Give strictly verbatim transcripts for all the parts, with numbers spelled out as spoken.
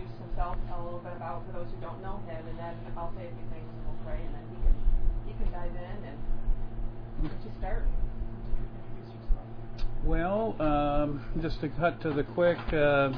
introduce himself a little bit about for those who don't know him, and then I'll say a few things and we'll pray, and then he can he can dive in and let you start. Introduce yourself. Well, um, just to cut to the quick, uh,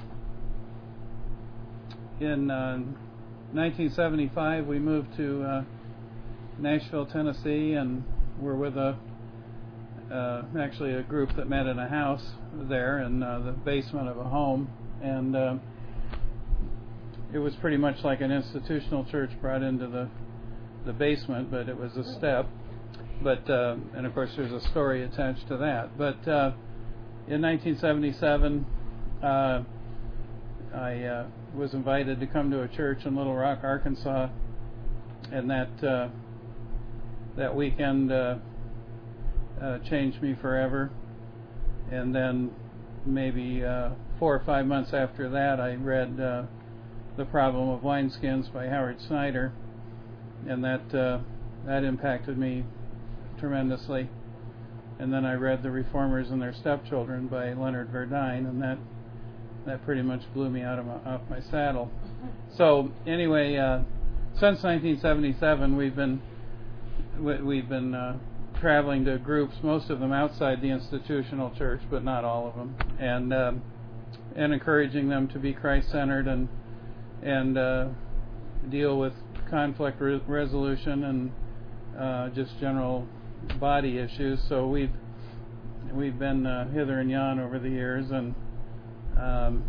in uh, nineteen seventy-five we moved to uh, Nashville, Tennessee, and we're with a uh, actually a group that met in a house there in uh, the basement of a home, and uh, it was pretty much like an institutional church brought into the the basement, but it was a step. But uh, and of course there's a story attached to that. But uh, in nineteen seventy-seven, uh, I uh, was invited to come to a church in Little Rock, Arkansas, and that uh, that weekend uh, uh, changed me forever. And then maybe uh, four or five months after that, I read uh, The Problem of Wineskins by Howard Snyder, and that uh, that impacted me tremendously. And then I read The Reformers and Their Stepchildren by Leonard Verdine, and that that pretty much blew me out of my, off my saddle. So anyway, uh, since nineteen seventy-seven, we've been we, we've been uh, traveling to groups, most of them outside the institutional church, but not all of them, and uh, and encouraging them to be Christ-centered and and uh, deal with conflict re- resolution and uh, just general body issues. So we've we've been uh, hither and yon over the years, and um,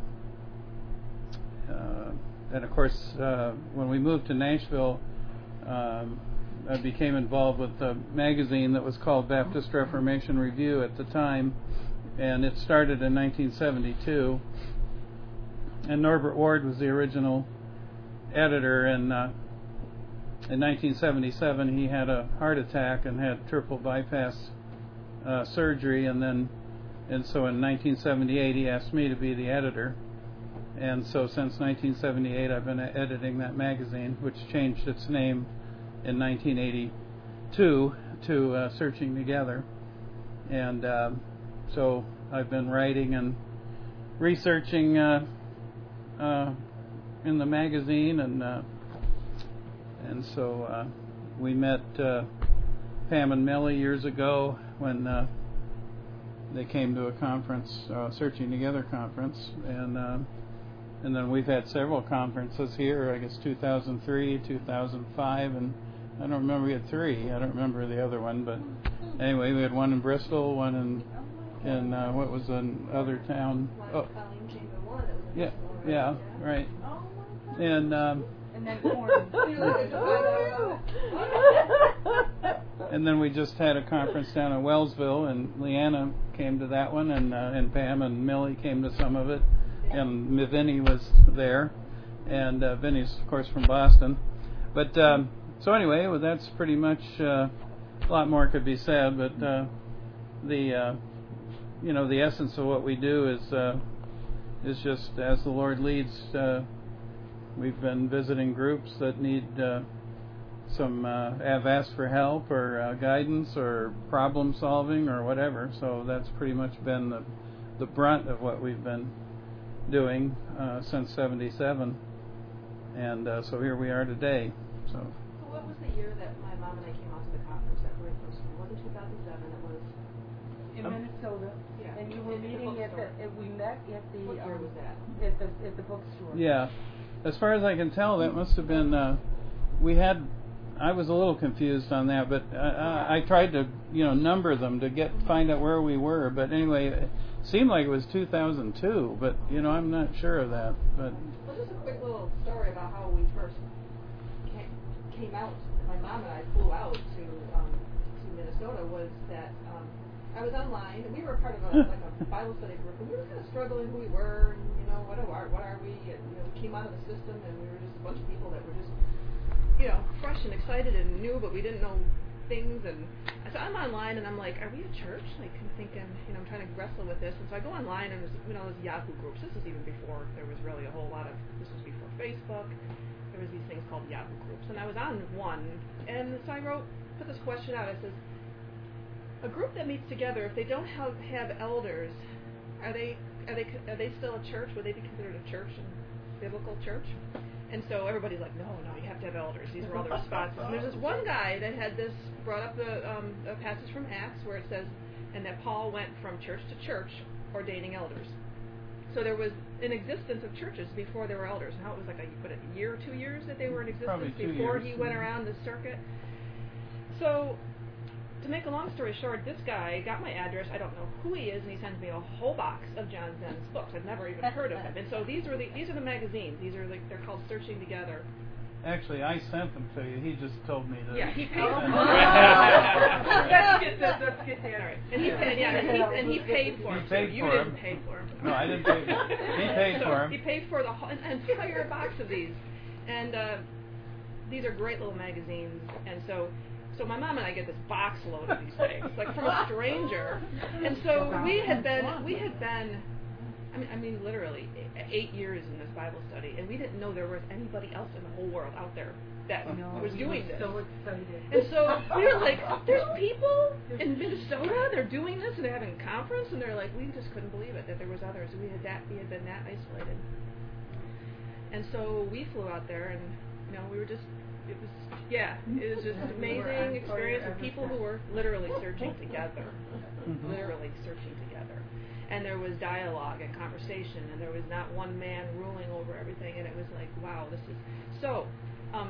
uh, and of course uh, when we moved to Nashville, um, I became involved with a magazine that was called Baptist Reformation Review at the time, and it started in nineteen seventy-two. And Norbert Ward was the original editor, and uh, in nineteen seventy-seven he had a heart attack and had triple bypass uh, surgery, and then and so in nineteen seventy-eight he asked me to be the editor, and so since nineteen seventy-eight I've been editing that magazine, which changed its name in nineteen eighty-two to uh, Searching Together, and uh, so I've been writing and researching uh, uh, in the magazine, and uh, and so uh, we met uh, Pam and Millie years ago when uh, they came to a conference, uh, Searching Together conference, and uh, and then we've had several conferences here. I guess two thousand three, two thousand five, and I don't remember, we had three. I don't remember the other one, but anyway, we had one in Bristol, one in in uh, what was another town? Oh, yeah, yeah, right. And um, And then and then we just had a conference down in Wellsville, and Leanna came to that one, and uh, and Pam and Millie came to some of it, and Vinny was there, and uh, Vinny's of course from Boston, but. Um, So anyway, well, that's pretty much uh, a lot more could be said, but uh, the uh, you know the essence of what we do is uh, is just as the Lord leads. Uh, we've been visiting groups that need uh, some uh, have asked for help or uh, guidance or problem solving or whatever. So that's pretty much been the the brunt of what we've been doing uh, since seventy-seven, and uh, so here we are today. So. What was the year that my mom and I came out to the conference at very first? It wasn't two thousand seven. It was in um, Minnesota. Yeah. And you were in meeting the at the. At, we met at the. What year um, was that? At the at the bookstore. Yeah, as far as I can tell, that must have been. Uh, we had. I was a little confused on that, but I, I, I tried to you know number them to get find out where we were. But anyway, it seemed like it was two thousand two. But you know, I'm not sure of that. But. Well, just a quick little story about how we first came, came out. My mom and I flew out to um, to Minnesota. Was that um, I was online, and we were part of a like a Bible study group, and we were kind of struggling who we were, and you know what are what are we? And you know, we came out of the system, and we were just a bunch of people that were just you know fresh and excited and new, but we didn't know things. And so I'm online, and I'm like, are we a church? Like I'm thinking, you know, I'm trying to wrestle with this, and so I go online, and there's you know, there's Yahoo groups. This was even before there was really a whole lot of. This was before Facebook. There was these things called Yahoo groups, and I was on one, and so I wrote, put this question out. I says, a group that meets together, if they don't have have elders, are they are they are they still a church? Would they be considered a church? And biblical church. And so everybody's like, no, no, you have to have elders. These are all the responses. And there's this one guy that had this, brought up the um, a passage from Acts where it says, and that Paul went from church to church ordaining elders. So there was an existence of churches before there were elders. Now it was like a, what, a year or two years that they were in existence Probably two before years. he went around the circuit. So to make a long story short, this guy got my address. I don't know who he is, and he sends me a whole box of John Zenn's books. I've never even heard of him. And so these were the these are the magazines. These are like they're called Searching Together. Actually, I sent them to you. He just told me to. Yeah, he paid. send them. Let's get that. Let's get that. All right. And he paid. Yeah, and he, and he paid for He him. paid too. You for didn't him. pay for him. No, I didn't pay. He paid so for him. He paid for the whole, an entire box of these, and uh, these are great little magazines. And so, so my mom and I get this box load of these things, like from a stranger. And so we had been, we had been, I mean, I mean, literally eight years in this Bible study, and we didn't know there was anybody else in the whole world out there that No, was we doing were this. so excited. And so we were like, there's people in Minnesota, they're doing this, and they're having a conference, and they're like, we just couldn't believe it, that there was others. We had that, we had been that isolated. And so we flew out there, and, you know, we were just, it was, yeah, it was just an amazing experience of people who were literally searching together. Mhm. Literally searching together. And there was dialogue and conversation, and there was not one man ruling over everything, and it was like, wow, this is, so, um,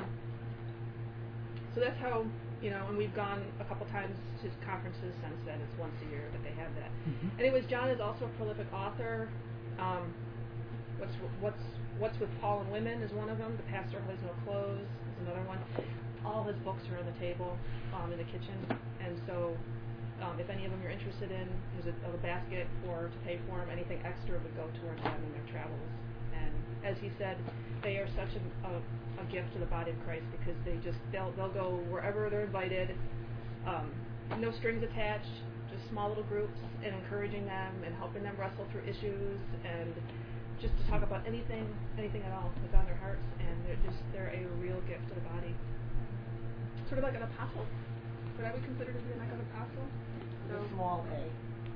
so that's how, you know, and we've gone a couple times to conferences since then. It's once a year that they have that. Mhm. Anyways, John is also a prolific author. Um, what's what's what's with Paul and Women is one of them. The Pastor Has No Clothes is another one. All his books are on the table, um, in the kitchen, and so um, if any of them you're interested in, there's a, a basket for to pay for them. Anything extra would go towards them in their travels. And as he said, they are such a, a, a gift to the body of Christ because they just they'll they'll go wherever they're invited, um, no strings attached, just small little groups, and encouraging them and helping them wrestle through issues and just to talk about anything anything at all that's on their hearts. And they're just they're a real gift to the body, sort of like an apostle. What I would consider to be like an apostle. So Small A.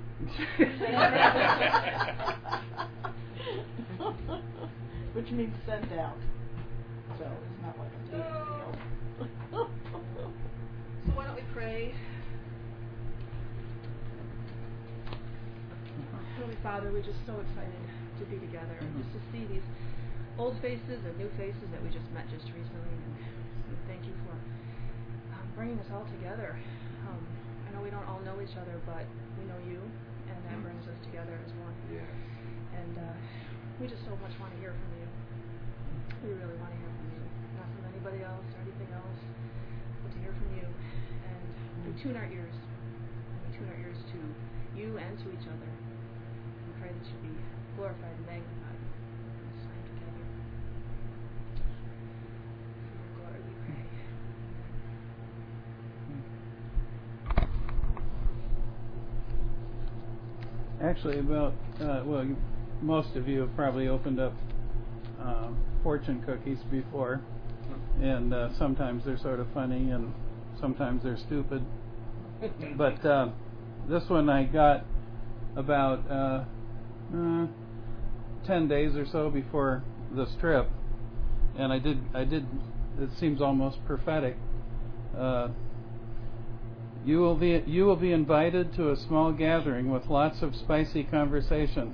Which means sent out. So it's not like a big deal. So why don't we pray? Heavenly Father, we're just so excited to be together and just to see these old faces and new faces that we just met just recently. And we thank you for um, bringing us all together. Um, I know we don't all know each other, but we know you, and that brings us together as one. Yes. And uh, we just so much want to hear from you. We really want to hear from you, not from anybody else or anything else, but to hear from you. And we tune our ears. And we tune our ears to you and to each other. We pray that you be glorified and magnified in this time together. For your glory we pray. Actually, about uh, well, you, most of you have probably opened up uh, fortune cookies before, and uh, sometimes they're sort of funny, and sometimes they're stupid. But uh, this one I got about uh, uh, ten days or so before this trip, and I did. I did. It seems almost prophetic. Uh, You will be you will be invited to a small gathering with lots of spicy conversation.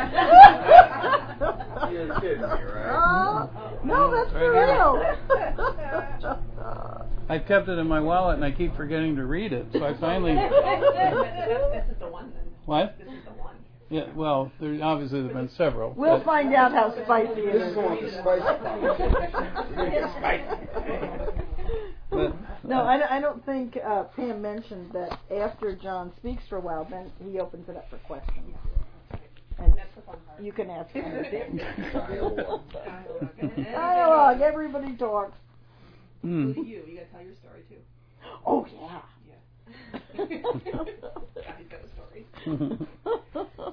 You're kidding me, right? Oh, no, that's for Right real. I've kept it in my wallet and I keep forgetting to read it, so I finally. This is the one then. What? This is the one. Yeah. Well, there obviously there have been several. We'll but- find out how spicy it This is. is one with the spicy part. You're gonna get spicy. but, No, I, don't- I don't think uh, Pam mentioned that after John speaks for a while, then he opens it up for questions. And That's the fun part. you can ask him. Dialogue. Dialogue, everybody talks. Mm. Including you. You got to tell your story too. Oh, yeah. Yeah. He's got a story.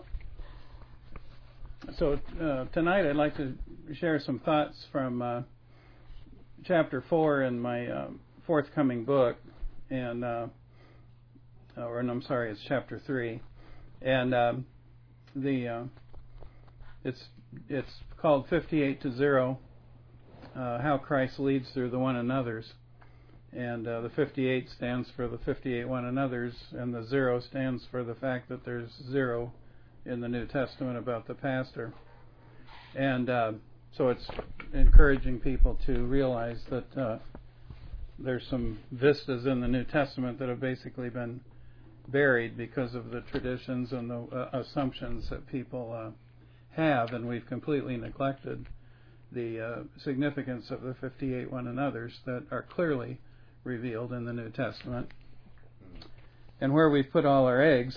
So uh, tonight I'd like to share some thoughts from uh, chapter four in my uh, forthcoming book, and uh, or no, I'm sorry, it's chapter three, and um, the uh, it's it's called fifty-eight to zero, uh, how Christ leads through the one another's. And uh, the fifty-eight stands for the fifty-eight one another's, and the zero stands for the fact that there's zero in the New Testament about the pastor. And uh, so it's encouraging people to realize that uh, there's some vistas in the New Testament that have basically been buried because of the traditions and the uh, assumptions that people uh, have, and we've completely neglected the uh, significance of the fifty-eight one another's that are clearly revealed in the New Testament. And where we've put all our eggs,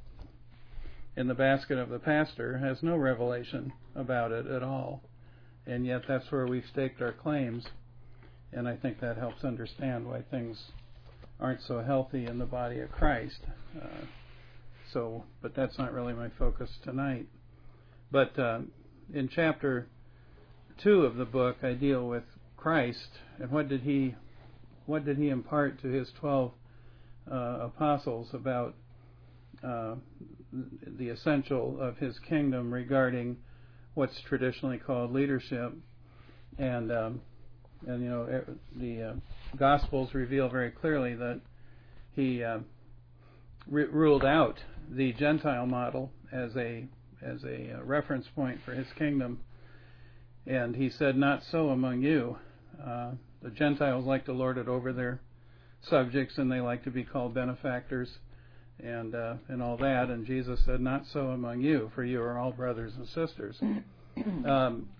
in the basket of the pastor, has no revelation about it at all. And yet that's where we've staked our claims. And I think that helps understand why things aren't so healthy in the body of Christ. Uh, so, but that's not really my focus tonight. But uh, in chapter two of the book, I deal with Christ and what did he, what did he impart to his twelve uh, apostles about uh, the essential of his kingdom regarding what's traditionally called leadership. And um, and you know the uh, Gospels reveal very clearly that he uh, re- ruled out the Gentile model as a as a uh, reference point for his kingdom, and he said, "Not so among you. Uh, the Gentiles like to lord it over their subjects, and they like to be called benefactors, and uh, and all that." And Jesus said, "Not so among you, for you are all brothers and sisters." um,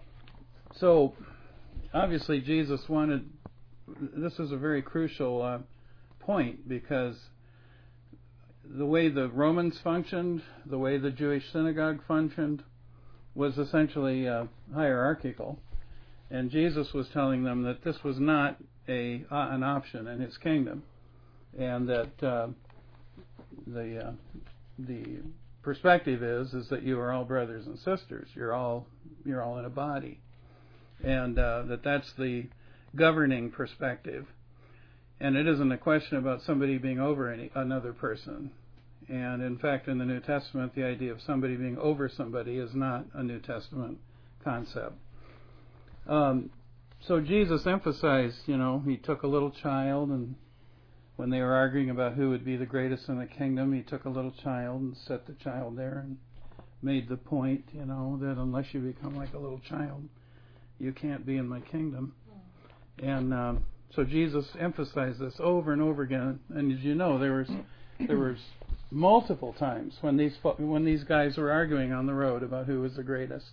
so. Obviously, Jesus wanted, this is a very crucial uh, point, because the way the Romans functioned, the way the Jewish synagogue functioned, was essentially uh, hierarchical. And Jesus was telling them that this was not a uh, an option in his kingdom, and that uh, the uh, the perspective is is that you are all brothers and sisters. You're all you're all in a body. And uh, that that's the governing perspective. And it isn't a question about somebody being over any, another person. And in fact, in the New Testament, the idea of somebody being over somebody is not a New Testament concept. Um, so Jesus emphasized, you know, he took a little child, and when they were arguing about who would be the greatest in the kingdom, he took a little child and set the child there and made the point, you know, that unless you become like a little child, you can't be in my kingdom. And um, so Jesus emphasized this over and over again. And as you know, there was there was multiple times when these when these guys were arguing on the road about who was the greatest.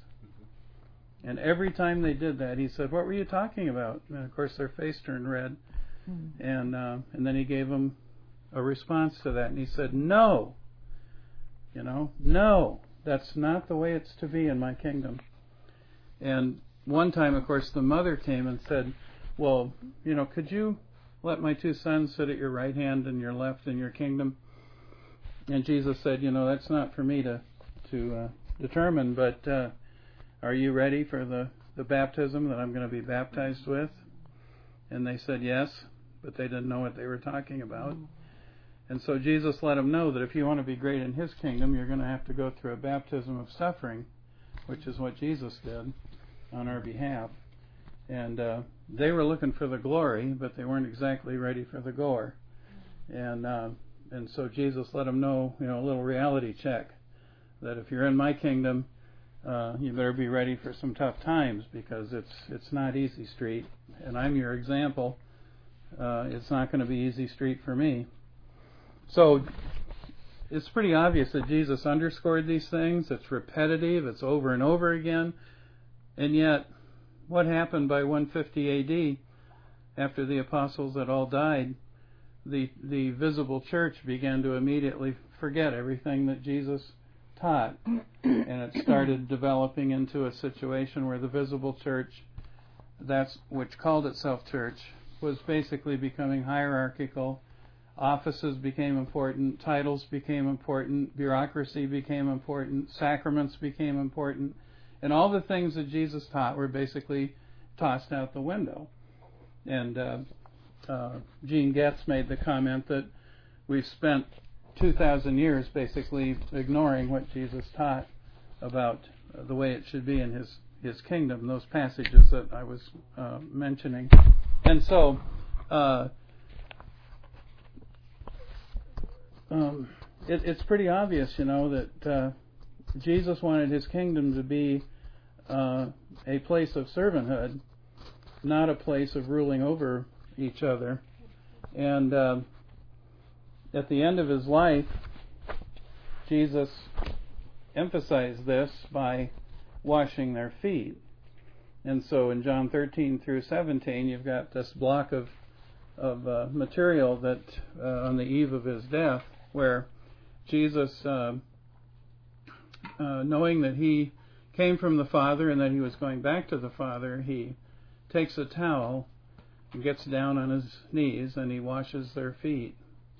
And every time they did that, he said, "What were you talking about?" And of course, their face turned red. And uh, and then he gave them a response to that, and he said, "No, you know, no, that's not the way it's to be in my kingdom." And one time, of course, the mother came and said, "Well, you know, could you let my two sons sit at your right hand and your left in your kingdom?" And Jesus said, "You know, that's not for me to to uh, determine, but uh, are you ready for the, the baptism that I'm going to be baptized with?" And they said yes, but they didn't know what they were talking about. And so Jesus let them know that if you want to be great in his kingdom, you're going to have to go through a baptism of suffering, which is what Jesus did on our behalf. And uh, they were looking for the glory, but they weren't exactly ready for the gore. And uh, and so Jesus let them know, you know, a little reality check, that if you're in my kingdom, uh, you better be ready for some tough times, because it's it's not easy street, and I'm your example. Uh, it's not going to be easy street for me. So it's pretty obvious that Jesus underscored these things. It's repetitive. It's over and over again. And yet, what happened by one fifty A D, after the apostles had all died? The the visible church began to immediately forget everything that Jesus taught, and it started developing into a situation where the visible church, that's which called itself church, was basically becoming hierarchical. Offices became important, titles became important, bureaucracy became important, sacraments became important, and all the things that Jesus taught were basically tossed out the window. And uh, uh, Gene Getz made the comment that we've spent two thousand years basically ignoring what Jesus taught about uh, the way it should be in his, his kingdom, those passages that I was uh, mentioning. And so, uh, um, it, it's pretty obvious, you know, that uh, Jesus wanted his kingdom to be uh, a place of servanthood, not a place of ruling over each other. And uh, at the end of his life, Jesus emphasized this by washing their feet. And so in John thirteen through seventeen, you've got this block of of uh, material that uh, on the eve of his death, where Jesus, uh, uh, knowing that he came from the Father and that he was going back to the Father, he takes a towel and gets down on his knees and he washes their feet.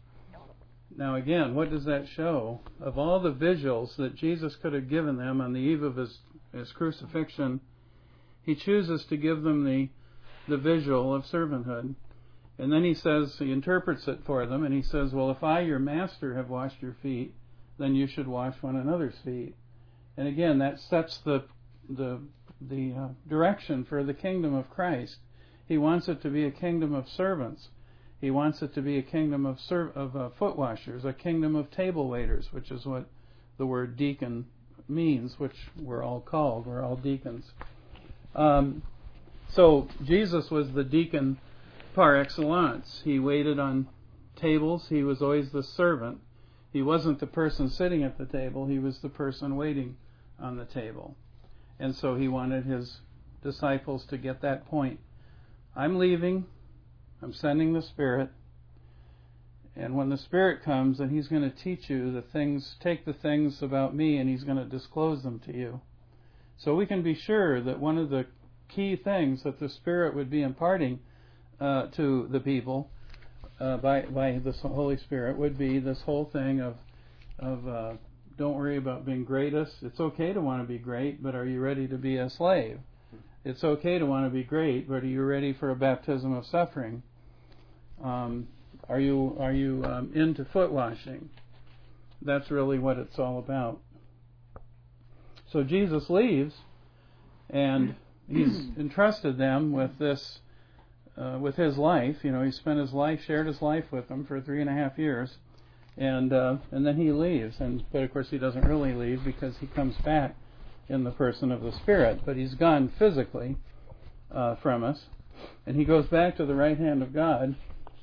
Now again, what does that show? Of all the visuals that Jesus could have given them on the eve of his, his crucifixion, he chooses to give them the, the visual of servanthood. And then he says, he interprets it for them, and he says, well, if I, your master, have washed your feet, then you should wash one another's feet. And again, that sets the the the uh, direction for the kingdom of Christ. He wants it to be a kingdom of servants. He wants it to be a kingdom of ser- of uh, foot washers, a kingdom of table waiters, which is what the word deacon means, which we're all called. We're all deacons. Um, so Jesus was the deacon par excellence. He waited on tables. He was always the servant. He wasn't the person sitting at the table. He was the person waiting on the table. And so he wanted his disciples to get that point. I'm leaving. I'm sending the Spirit. And when the Spirit comes, then he's going to teach you the things, take the things about me, and he's going to disclose them to you. So we can be sure that one of the key things that the Spirit would be imparting uh, to the people uh, by by the Holy Spirit would be this whole thing of of uh, don't worry about being greatest. It's okay to want to be great, but are you ready to be a slave? It's okay to want to be great, but are you ready for a baptism of suffering? Um, are you are you um, into foot washing? That's really what it's all about. So Jesus leaves, and he's entrusted them with this, uh, with his life. You know, he spent his life, shared his life with them for three and a half years, and uh, and then he leaves. And but of course he doesn't really leave because he comes back in the person of the Spirit. But he's gone physically uh, from us, and he goes back to the right hand of God.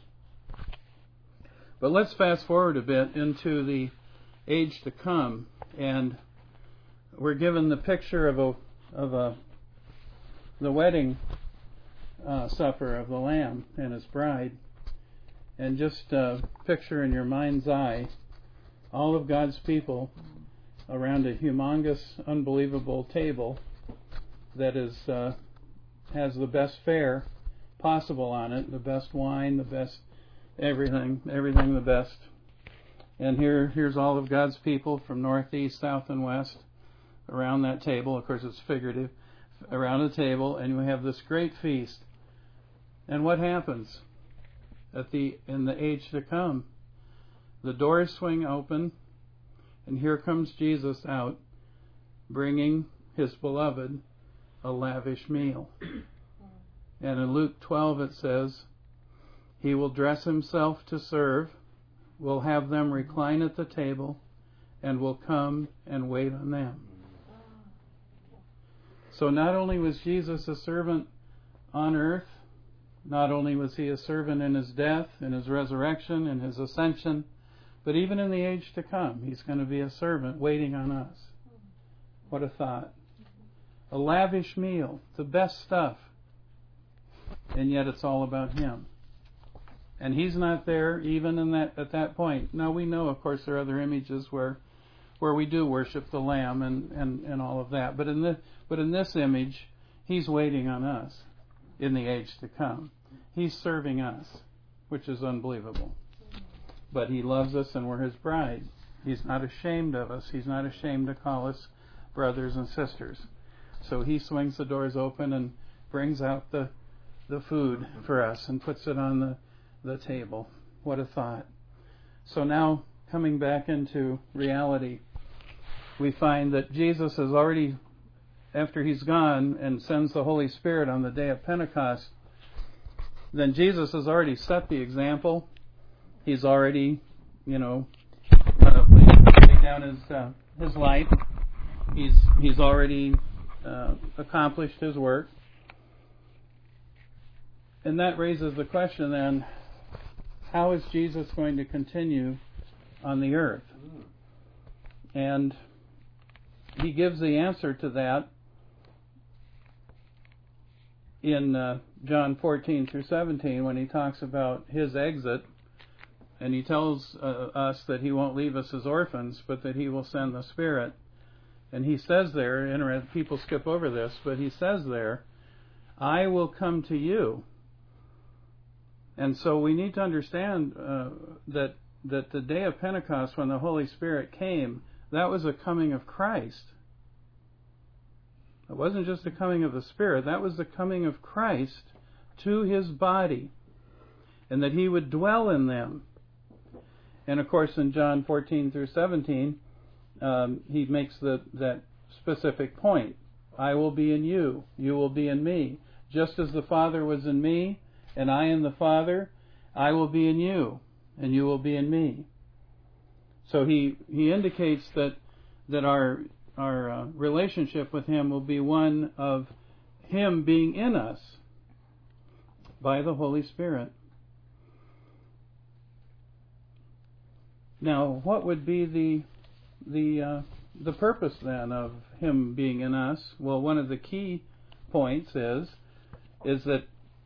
But let's fast forward a bit into the age to come, and we're given the picture of a of a the wedding uh, supper of the Lamb and his bride, and just uh, picture in your mind's eye all of God's people around a humongous, unbelievable table that is uh, has the best fare possible on it, the best wine, the best everything, everything the best. And here, here's all of God's people from north, east, south, and west around that table. Of course, it's figurative. Around the table, and we have this great feast. And what happens at the in the age to come? The doors swing open, and here comes Jesus out, bringing his beloved a lavish meal. And in Luke twelve it says, he will dress himself to serve, will have them recline at the table, and will come and wait on them. So not only was Jesus a servant on earth, not only was he a servant in his death, in his resurrection, in his ascension, but even in the age to come, he's going to be a servant waiting on us. What a thought. A lavish meal, the best stuff, and yet it's all about him. And he's not there even in that at that point. Now we know, of course, there are other images where where we do worship the Lamb and, and, and all of that. But in the but in this image, he's waiting on us in the age to come. He's serving us, which is unbelievable. But he loves us and we're his bride. He's not ashamed of us. He's not ashamed to call us brothers and sisters. So he swings the doors open and brings out the the food for us and puts it on the, the table. What a thought. So now, coming back into reality, we find that Jesus has already after he's gone and sends the Holy Spirit on the day of Pentecost, then Jesus has already set the example. He's already, you know, uh, laid down his uh, his life. He's he's already uh, accomplished his work. And that raises the question then, how is Jesus going to continue on the earth? And he gives the answer to that in uh, John fourteen through seventeen when he talks about his exit, and he tells uh, us that he won't leave us as orphans, but that he will send the Spirit. And he says there, and people skip over this, but he says there, I will come to you. And so we need to understand uh, that that the day of Pentecost, when the Holy Spirit came, that was a coming of Christ. It wasn't just the coming of the Spirit, that was the coming of Christ to his body, and that he would dwell in them. And of course in John fourteen through seventeen, um, he makes the, that specific point. I will be in you, you will be in me. Just as the Father was in me, and I in the Father, I will be in you, and you will be in me. So he, he indicates that that our our uh, relationship with him will be one of him being in us by the Holy Spirit. Now, what would be the the uh, the purpose then of him being in us? Well, one of the key points is is that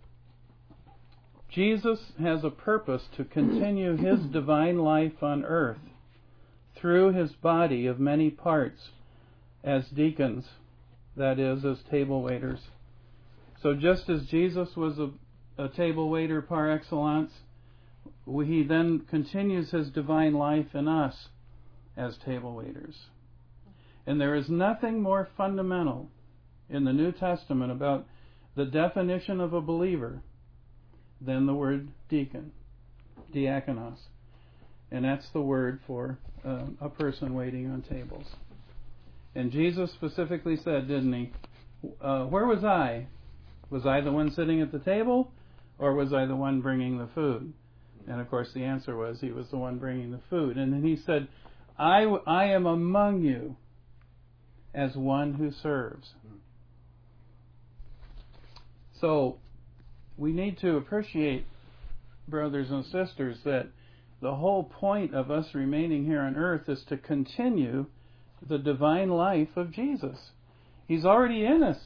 Jesus has a purpose to continue his divine life on earth through his body of many parts as deacons, that is, as table waiters. So just as Jesus was a, a table waiter par excellence, he then continues his divine life in us as table waiters. And there is nothing more fundamental in the New Testament about the definition of a believer than the word deacon, diakonos. And that's the word for uh, a person waiting on tables. And Jesus specifically said, didn't he, uh, where was I? Was I the one sitting at the table, or was I the one bringing the food? And of course the answer was he was the one bringing the food. And then he said, I, w- I am among you as one who serves. So we need to appreciate, brothers and sisters, that the whole point of us remaining here on earth is to continue the divine life of Jesus. He's already in us.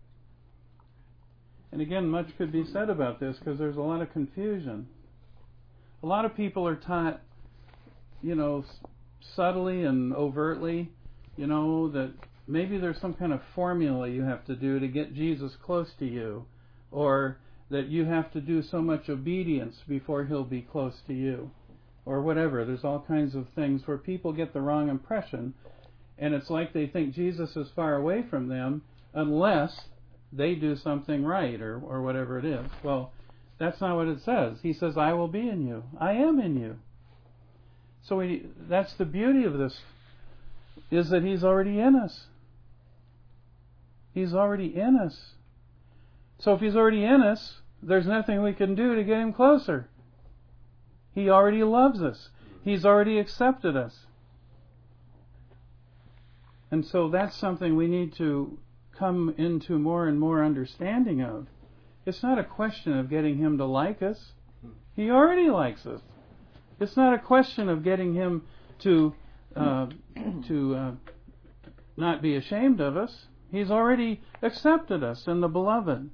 And again, much could be said about this because there's a lot of confusion. A lot of people are taught, you know, subtly and overtly, you know, that maybe there's some kind of formula you have to do to get Jesus close to you, or that you have to do so much obedience before he'll be close to you, or whatever. There's all kinds of things where people get the wrong impression, and it's like they think Jesus is far away from them unless they do something right, or, or whatever it is. Well, that's not what it says. He says, I will be in you. I am in you. So we, that's the beauty of this, is that he's already in us. He's already in us. So if he's already in us, there's nothing we can do to get him closer. He already loves us. He's already accepted us. And so that's something we need to come into more and more understanding of. It's not a question of getting him to like us. He already likes us. It's not a question of getting him to uh, to uh, not be ashamed of us. He's already accepted us in the beloved.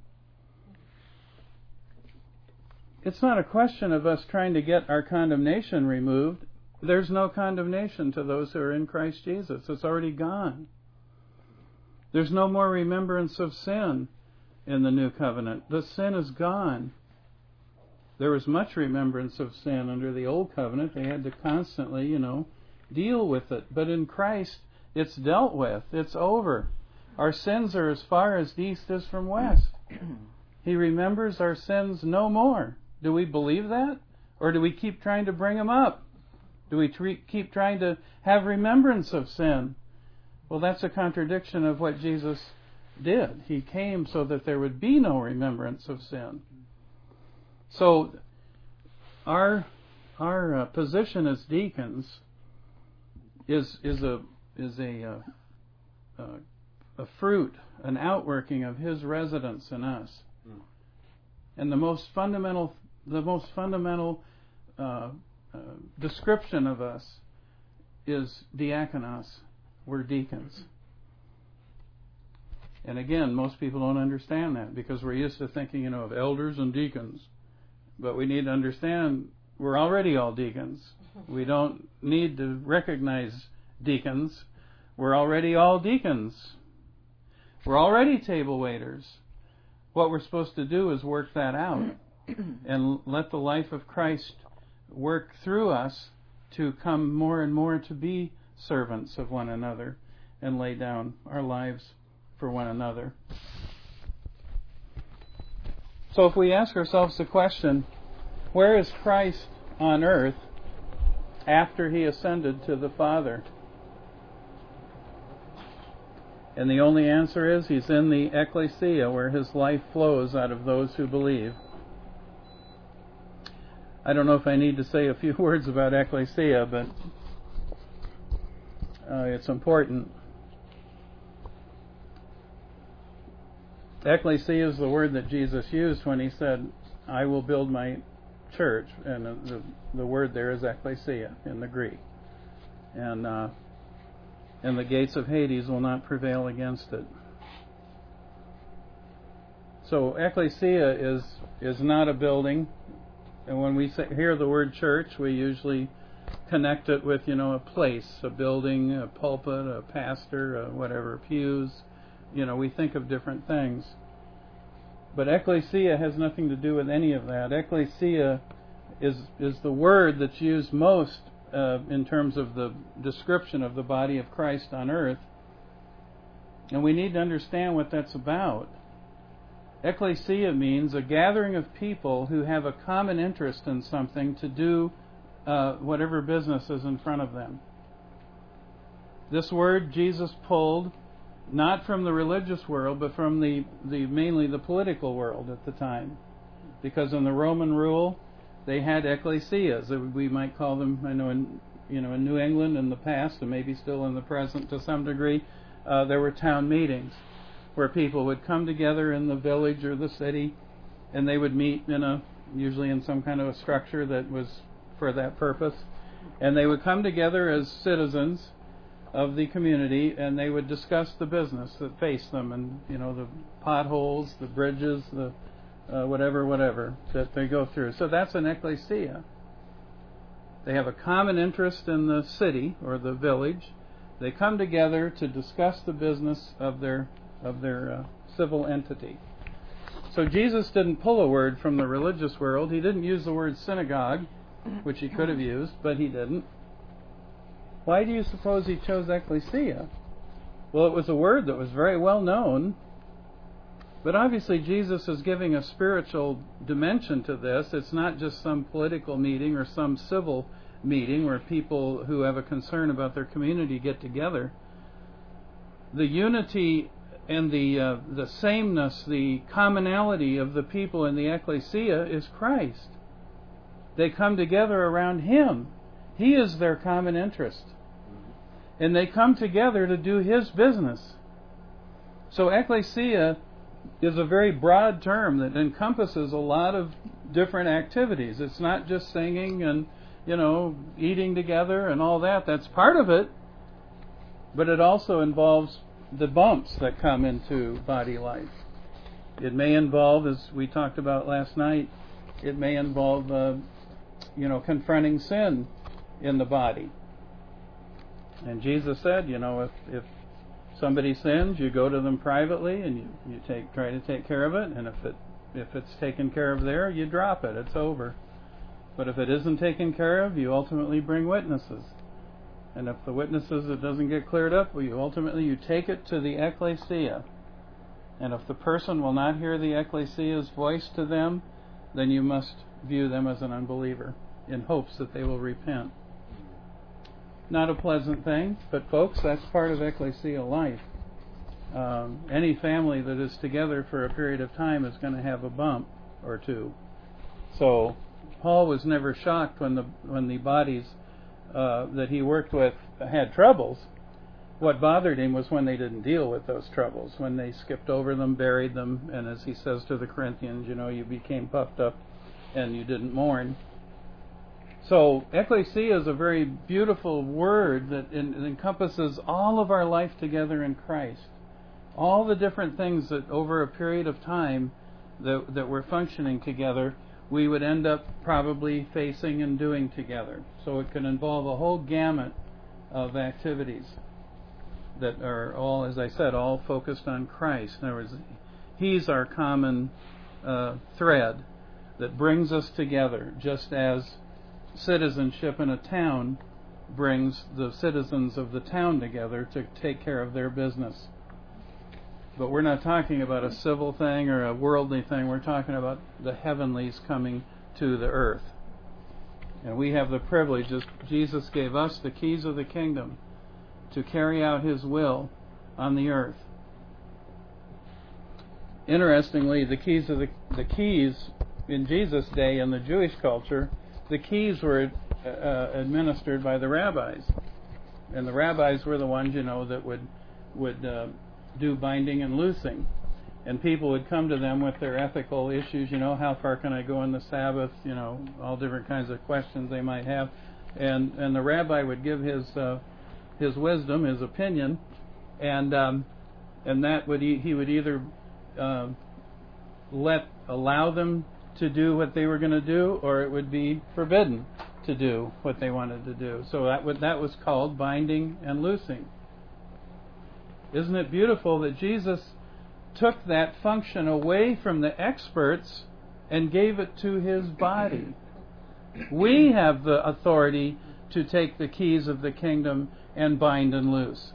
It's not a question of us trying to get our condemnation removed. There's no condemnation to those who are in Christ Jesus. It's already gone. There's no more remembrance of sin in the new covenant. The sin is gone. There was much remembrance of sin under the old covenant. They had to constantly, you know, deal with it. But in Christ, it's dealt with. It's over. Our sins are as far as the east is from west. He remembers our sins no more. Do we believe that? Or do we keep trying to bring them up? Do we tre- keep trying to have remembrance of sin? Well, that's a contradiction of what Jesus did. He came so that there would be no remembrance of sin. So our our uh, position as deacons is is a is a uh, uh, a fruit, an outworking of His residence in us. Mm. And the most fundamental the most fundamental uh, uh, description of us is diakonos. We're deacons. And again, most people don't understand that because we're used to thinking, you know, of elders and deacons. But we need to understand we're already all deacons. We don't need to recognize deacons. We're already all deacons. We're already table waiters. What we're supposed to do is work that out and let the life of Christ work through us to come more and more to be servants of one another and lay down our lives for one another. So if we ask ourselves the question, where is Christ on earth after He ascended to the Father? And the only answer is He's in the ecclesia, where His life flows out of those who believe. I don't know if I need to say a few words about ecclesia, but uh, it's important. Ecclesia is the word that Jesus used when He said, I will build my church. And the, the word there is ecclesia in the Greek. And, uh, and the gates of Hades will not prevail against it. So ecclesia is, is not a building. And when we say, hear the word church, we usually connect it with, you know, a place, a building, a pulpit, a pastor, a whatever, pews. You know, we think of different things. But ecclesia has nothing to do with any of that. Ecclesia is is the word that's used most uh, in terms of the description of the body of Christ on earth. And we need to understand what that's about. Ecclesia means a gathering of people who have a common interest in something to do uh, whatever business is in front of them. This word Jesus pulled not from the religious world, but from the, the mainly the political world at the time. Because in the Roman rule, they had ecclesias. We might call them, I know, in, you know, in New England in the past, and maybe still in the present to some degree, uh, there were town meetings where people would come together in the village or the city, and they would meet in a, usually in some kind of a structure that was for that purpose. And they would come together as citizens of the community, and they would discuss the business that faced them, and you know, the potholes, the bridges, the uh, whatever, whatever that they go through. So that's an ecclesia. They have a common interest in the city or the village. They come together to discuss the business of their of their uh, civil entity. So Jesus didn't pull a word from the religious world. He didn't use the word synagogue, which He could have used, but He didn't. Why do you suppose He chose ecclesia? Well, it was a word that was very well known, but obviously Jesus is giving a spiritual dimension to this. It's not just some political meeting or some civil meeting where people who have a concern about their community get together. The unity and the uh, the sameness, the commonality of the people in the ecclesia is Christ. They come together around Him. He is their common interest. And they come together to do His business. So ecclesia is a very broad term that encompasses a lot of different activities. It's not just singing and, you know, eating together and all that. That's part of it. But it also involves the bumps that come into body life. It may involve, as we talked about last night, it may involve, uh, you know, confronting sin in the body. And Jesus said, you know, if, if somebody sins, you go to them privately and you, you take try to take care of it, and if it if it's taken care of there, you drop it. It's over. But if it isn't taken care of, you ultimately bring witnesses. And if the witnesses, it doesn't get cleared up, well, you ultimately you take it to the ecclesia. And if the person will not hear the ecclesia's voice to them, then you must view them as an unbeliever in hopes that they will repent. Not a pleasant thing, but folks, that's part of ecclesia life. Um, any family that is together for a period of time is going to have a bump or two. So Paul was never shocked when the when the bodies uh, that he worked with had troubles. What bothered him was when they didn't deal with those troubles, when they skipped over them, buried them, and as he says to the Corinthians, you know, you became puffed up and you didn't mourn. So ecclesia is a very beautiful word that in, it encompasses all of our life together in Christ. All the different things that over a period of time that, that we're functioning together, we would end up probably facing and doing together. So it can involve a whole gamut of activities that are all, as I said, all focused on Christ. In other words, He's our common uh, thread that brings us together, just as citizenship in a town brings the citizens of the town together to take care of their business. But we're not talking about a civil thing or a worldly thing. We're talking about the heavenlies coming to the earth. And we have the privilege, as Jesus gave us the keys of the kingdom, to carry out His will on the earth. Interestingly, the keys of the, the keys in Jesus' day in the Jewish culture, the keys were uh, administered by the rabbis. And the rabbis were the ones, you know, that would would uh, do binding and loosing. And people would come to them with their ethical issues, you know, how far can I go on the Sabbath, you know, all different kinds of questions they might have. And and the rabbi would give his uh, his wisdom, his opinion, and um, and that would e- he would either uh, let allow them to do what they were going to do, or it would be forbidden to do what they wanted to do. So that would, that was called binding and loosing. Isn't it beautiful that Jesus took that function away from the experts and gave it to His body? We have the authority to take the keys of the kingdom and bind and loose.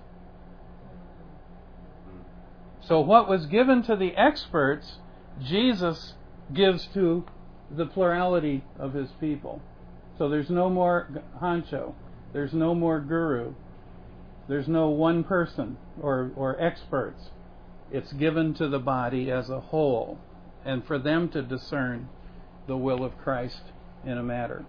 So what was given to the experts, Jesus gives to the plurality of His people. So there's no more honcho. There's no more guru. There's no one person or, or experts. It's given to the body as a whole, and for them to discern the will of Christ in a matter.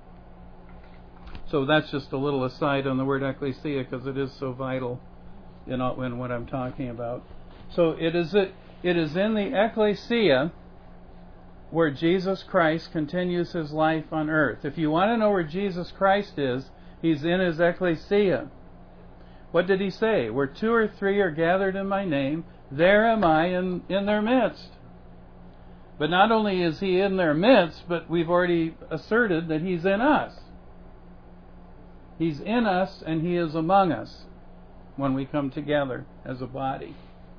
So that's just a little aside on the word ecclesia, because it is so vital in, all, in what I'm talking about. So it is it, it is in the ecclesia where Jesus Christ continues His life on earth. If you want to know where Jesus Christ is, He's in His ecclesia. What did He say? Where two or three are gathered in my name, there am I in, in their midst. But not only is He in their midst, but we've already asserted that He's in us. He's in us and He is among us when we come together as a body.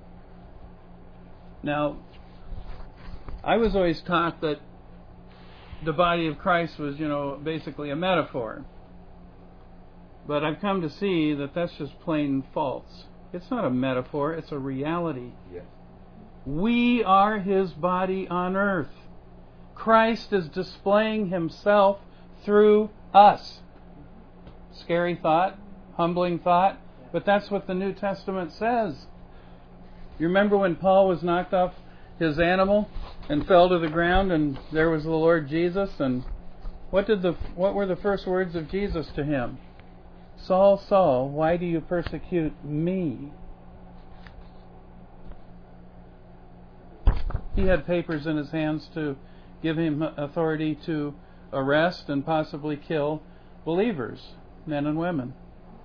Now, I was always taught that the body of Christ was, you know, basically a metaphor. But I've come to see that that's just plain false. It's not a metaphor, it's a reality. Yes. We are His body on earth. Christ is displaying Himself through us. Scary thought, humbling thought, but that's what the New Testament says. You remember when Paul was knocked off his animal and fell to the ground, and there was the Lord Jesus, and what did the what were the first words of Jesus to him? Saul, Saul, why do you persecute me? He had papers in his hands to give him authority to arrest and possibly kill believers, men and women.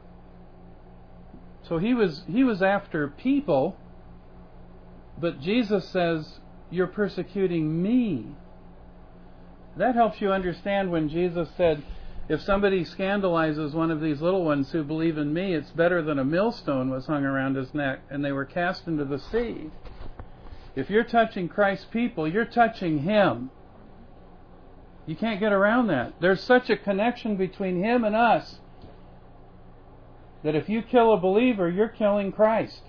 So he was he was after people, but Jesus says, you're persecuting me. That helps you understand when Jesus said, if somebody scandalizes one of these little ones who believe in me, it's better than a millstone was hung around his neck and they were cast into the sea. If you're touching Christ's people, you're touching Him. You can't get around that. There's such a connection between Him and us that if you kill a believer, you're killing Christ.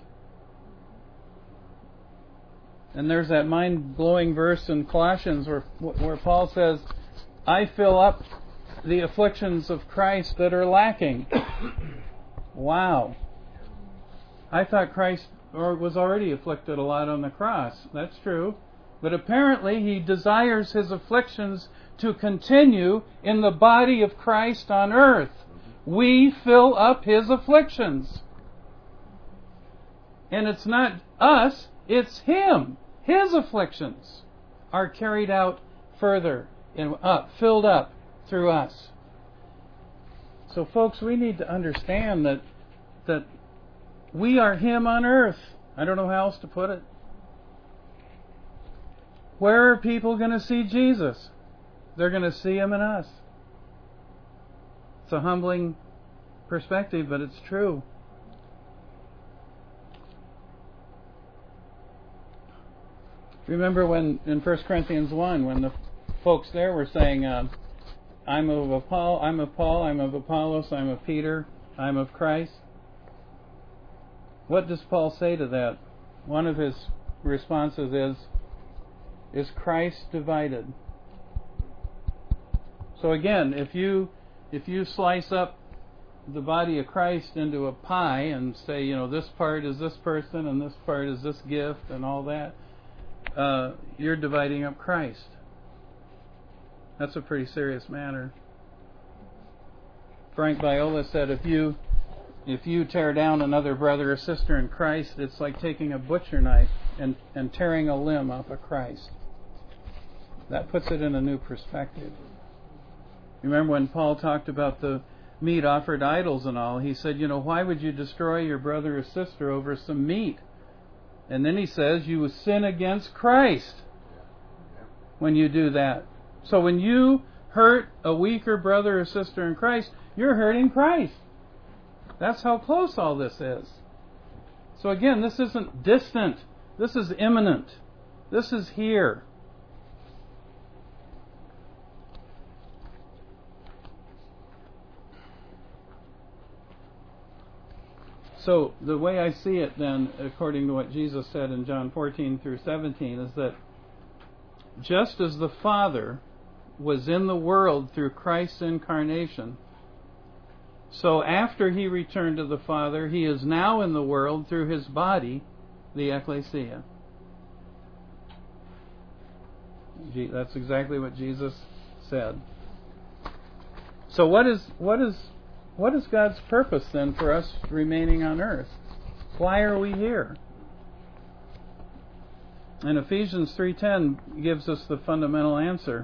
And there's that mind-blowing verse in Colossians where, where Paul says, I fill up the afflictions of Christ that are lacking. Wow. I thought Christ or was already afflicted a lot on the cross. That's true. But apparently he desires his afflictions to continue in the body of Christ on earth. We fill up his afflictions. And it's not us, it's him. His afflictions are carried out further and up, filled up through us. So folks, we need to understand that that we are him on earth. I don't know how else to put it. Where are people going to see Jesus? They're going to see him in us. It's a humbling perspective, but it's true. Remember when in First Corinthians one, when the folks there were saying, uh, I'm of Paul, I'm of Paul, I'm of Apollos, I'm of Peter, I'm of Christ. What does Paul say to that? One of his responses is, is Christ divided? So again, if you if you slice up the body of Christ into a pie and say, you know, this part is this person and this part is this gift and all that, uh, you're dividing up Christ. That's a pretty serious matter. Frank Viola said, if you if you tear down another brother or sister in Christ, it's like taking a butcher knife and, and tearing a limb off of Christ. That puts it in a new perspective. Remember when Paul talked about the meat offered idols and all, he said, you know, why would you destroy your brother or sister over some meat? And then he says, you sin against Christ when you do that. So when you hurt a weaker brother or sister in Christ, you're hurting Christ. That's how close all this is. So again, this isn't distant. This is imminent. This is here. So the way I see it then, according to what Jesus said in John fourteen through seventeen, is that just as the Father was in the world through Christ's incarnation, so after he returned to the Father, he is now in the world through his body, the ecclesia. That's exactly what Jesus said. So what is what is what is God's purpose then for us remaining on earth? Why are we here? And Ephesians three ten gives us the fundamental answer.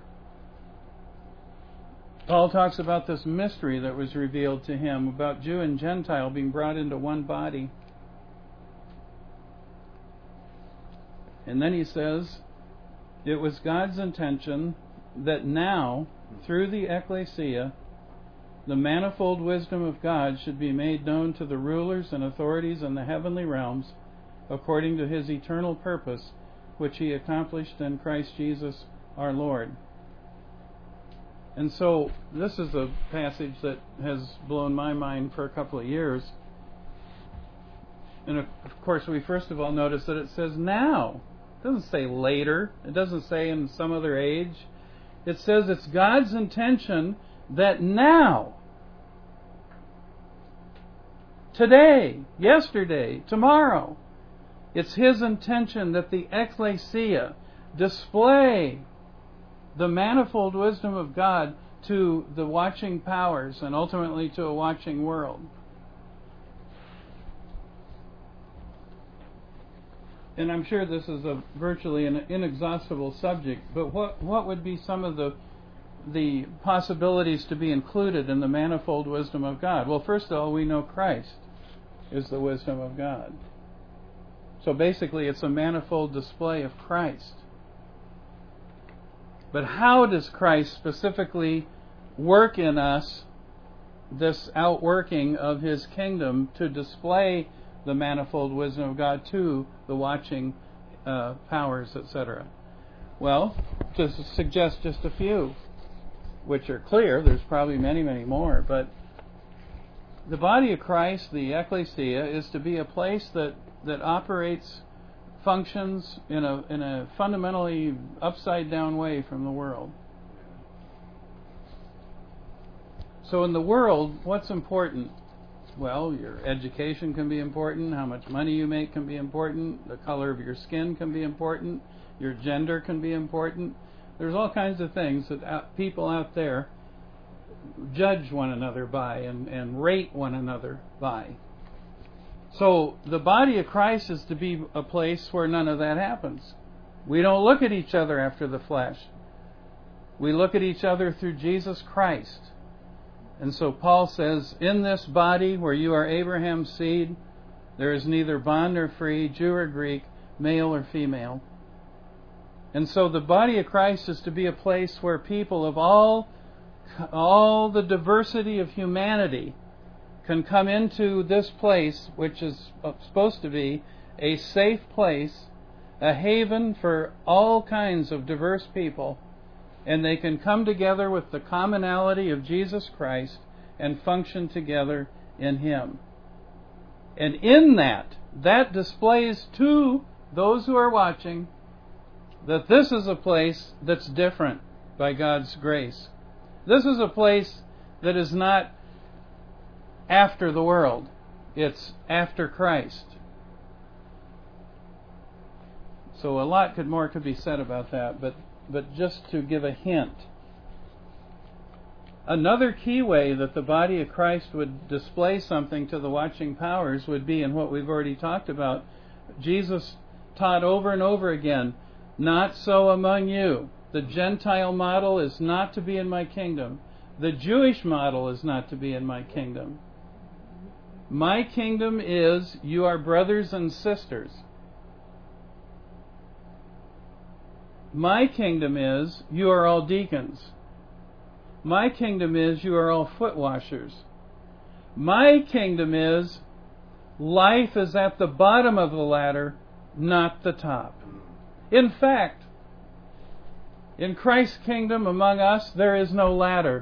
Paul talks about this mystery that was revealed to him about Jew and Gentile being brought into one body. And then he says, it was God's intention that now, through the ecclesia, the manifold wisdom of God should be made known to the rulers and authorities in the heavenly realms, according to his eternal purpose, which he accomplished in Christ Jesus our Lord. And so, this is a passage that has blown my mind for a couple of years. And of course, we first of all notice that it says now. It doesn't say later. It doesn't say in some other age. It says it's God's intention that now, today, yesterday, tomorrow, it's his intention that the ecclesia display the manifold wisdom of God to the watching powers and ultimately to a watching world. And I'm sure this is a virtually an inexhaustible subject, but what what would be some of the the possibilities to be included in the manifold wisdom of God? Well, first of all, we know Christ is the wisdom of God. So basically, it's a manifold display of Christ. But how does Christ specifically work in us this outworking of his kingdom to display the manifold wisdom of God to the watching uh, powers, et cetera? Well, to suggest just a few, which are clear, there's probably many, many more, but the body of Christ, the ecclesia, is to be a place that, that operates, functions in a in a fundamentally upside down way from the world. So in the world, what's important? well, your education can be important, how much money you make can be important, the color of your skin can be important, your gender can be important. There's all kinds of things that out, people out there judge one another by and, and rate one another by. So the body of Christ is to be a place where none of that happens. We don't look at each other after the flesh. We look at each other through Jesus Christ. And so Paul says, in this body where you are Abraham's seed, there is neither bond nor free, Jew or Greek, male or female. And so the body of Christ is to be a place where people of all, all the diversity of humanity can come into this place, which is supposed to be a safe place, a haven for all kinds of diverse people, and they can come together with the commonality of Jesus Christ and function together in Him. And in that, that displays to those who are watching that this is a place that's different by God's grace. This is a place that is not after the world. It's after Christ. So a lot could more could be said about that, but but just to give a hint. Another key way that the body of Christ would display something to the watching powers would be in what we've already talked about. Jesus taught over and over again, not so among you. The Gentile model is not to be in my kingdom. The Jewish model is not to be in my kingdom. My kingdom is you are brothers and sisters. My kingdom is you are all deacons. My kingdom is you are all foot washers. My kingdom is life is at the bottom of the ladder, not the top. In fact, in Christ's kingdom among us, there is no ladder.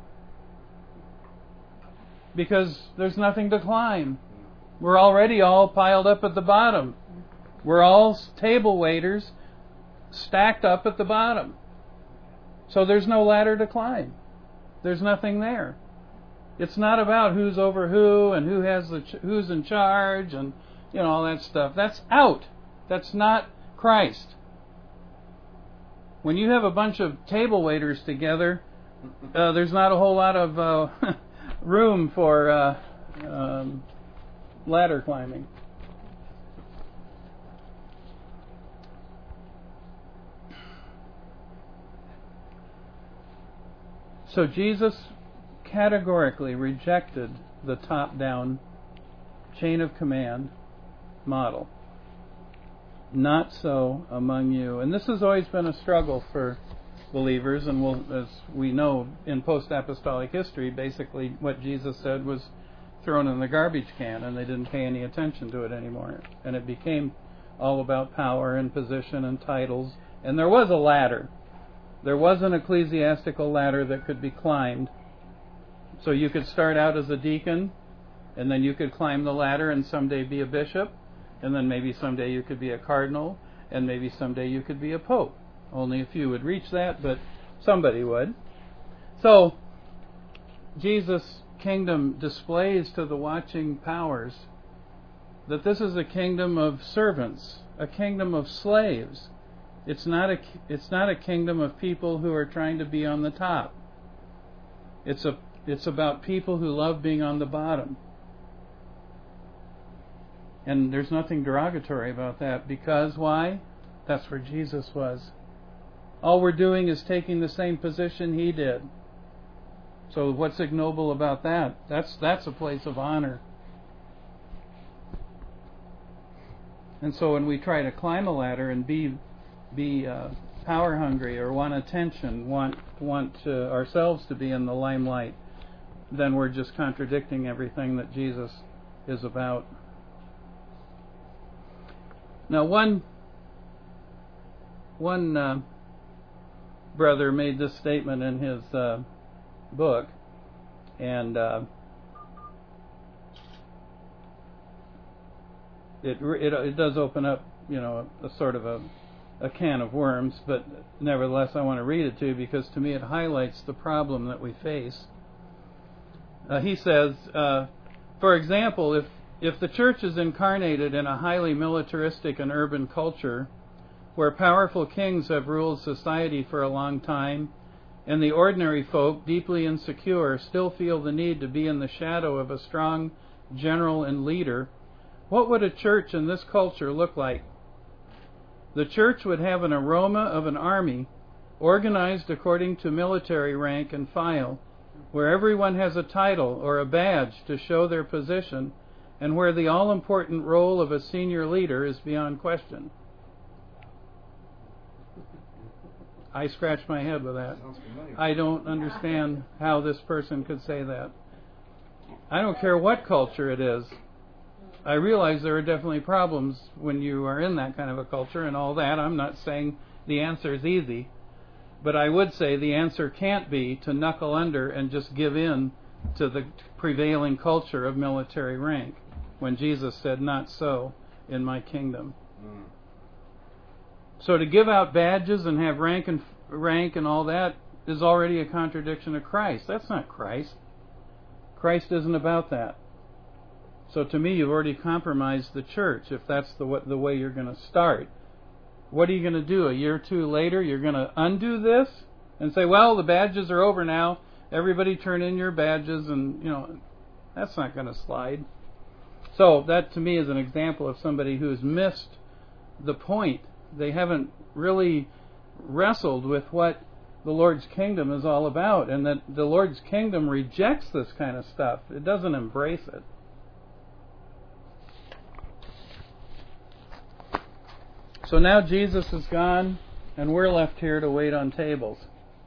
Because there's nothing to climb. We're already all piled up at the bottom. We're all table waiters stacked up at the bottom. So there's no ladder to climb. There's nothing there. It's not about who's over who and who has the ch- who's in charge and you know all that stuff. That's out. That's not Christ. When you have a bunch of table waiters together, uh, there's not a whole lot of uh, room for uh, um, ladder climbing. So Jesus categorically rejected the top-down chain of command model. Not so among you. And this has always been a struggle for believers, and we'll, as we know in post-apostolic history, basically what Jesus said was thrown in the garbage can, and they didn't pay any attention to it anymore. And it became all about power and position and titles. And there was a ladder. There was an ecclesiastical ladder that could be climbed. So you could start out as a deacon, and then you could climb the ladder and someday be a bishop, and then maybe someday you could be a cardinal, and maybe someday you could be a pope. Only a few would reach that, but somebody would. So Jesus' kingdom displays to the watching powers that this is a kingdom of servants, a kingdom of slaves. It's not a, it's not a kingdom of people who are trying to be on the top. It's a, it's about people who love being on the bottom. And there's nothing derogatory about that, because why? That's where Jesus was. All we're doing is taking the same position He did. So what's ignoble about that? That's that's a place of honor. And so when we try to climb a ladder and be be uh, power hungry or want attention, want want uh, ourselves to be in the limelight, then we're just contradicting everything that Jesus is about. Now, one one uh, brother made this statement in his uh, book, and uh, it, it it does open up, you know, a, a sort of a a can of worms, but nevertheless I want to read it to you because to me it highlights the problem that we face. Uh, he says, uh, For example, if, if the church is incarnated in a highly militaristic and urban culture where powerful kings have ruled society for a long time, and the ordinary folk, deeply insecure, still feel the need to be in the shadow of a strong general and leader, what would a church in this culture look like? The church would have an aroma of an army, organized according to military rank and file, where everyone has a title or a badge to show their position, and where the all-important role of a senior leader is beyond question. I scratch my head with that. I don't understand how this person could say that. I don't care what culture it is. I realize there are definitely problems when you are in that kind of a culture and all that. I'm not saying the answer is easy. But I would say the answer can't be to knuckle under and just give in to the prevailing culture of military rank, when Jesus said, "Not so in my kingdom." Mm. So to give out badges and have rank and rank and all that is already a contradiction of Christ. That's not Christ. Christ isn't about that. So to me, you've already compromised the church if that's the what, the way you're going to start. What are you going to do? A year or two later, you're going to undo this and say, well, the badges are over now. Everybody turn in your badges, and, you know, that's not going to slide. So that, to me, is an example of somebody who's missed the point. They haven't really wrestled with what the Lord's kingdom is all about, and that the Lord's kingdom rejects this kind of stuff. It doesn't embrace it. So now Jesus is gone, and we're left here to wait on tables.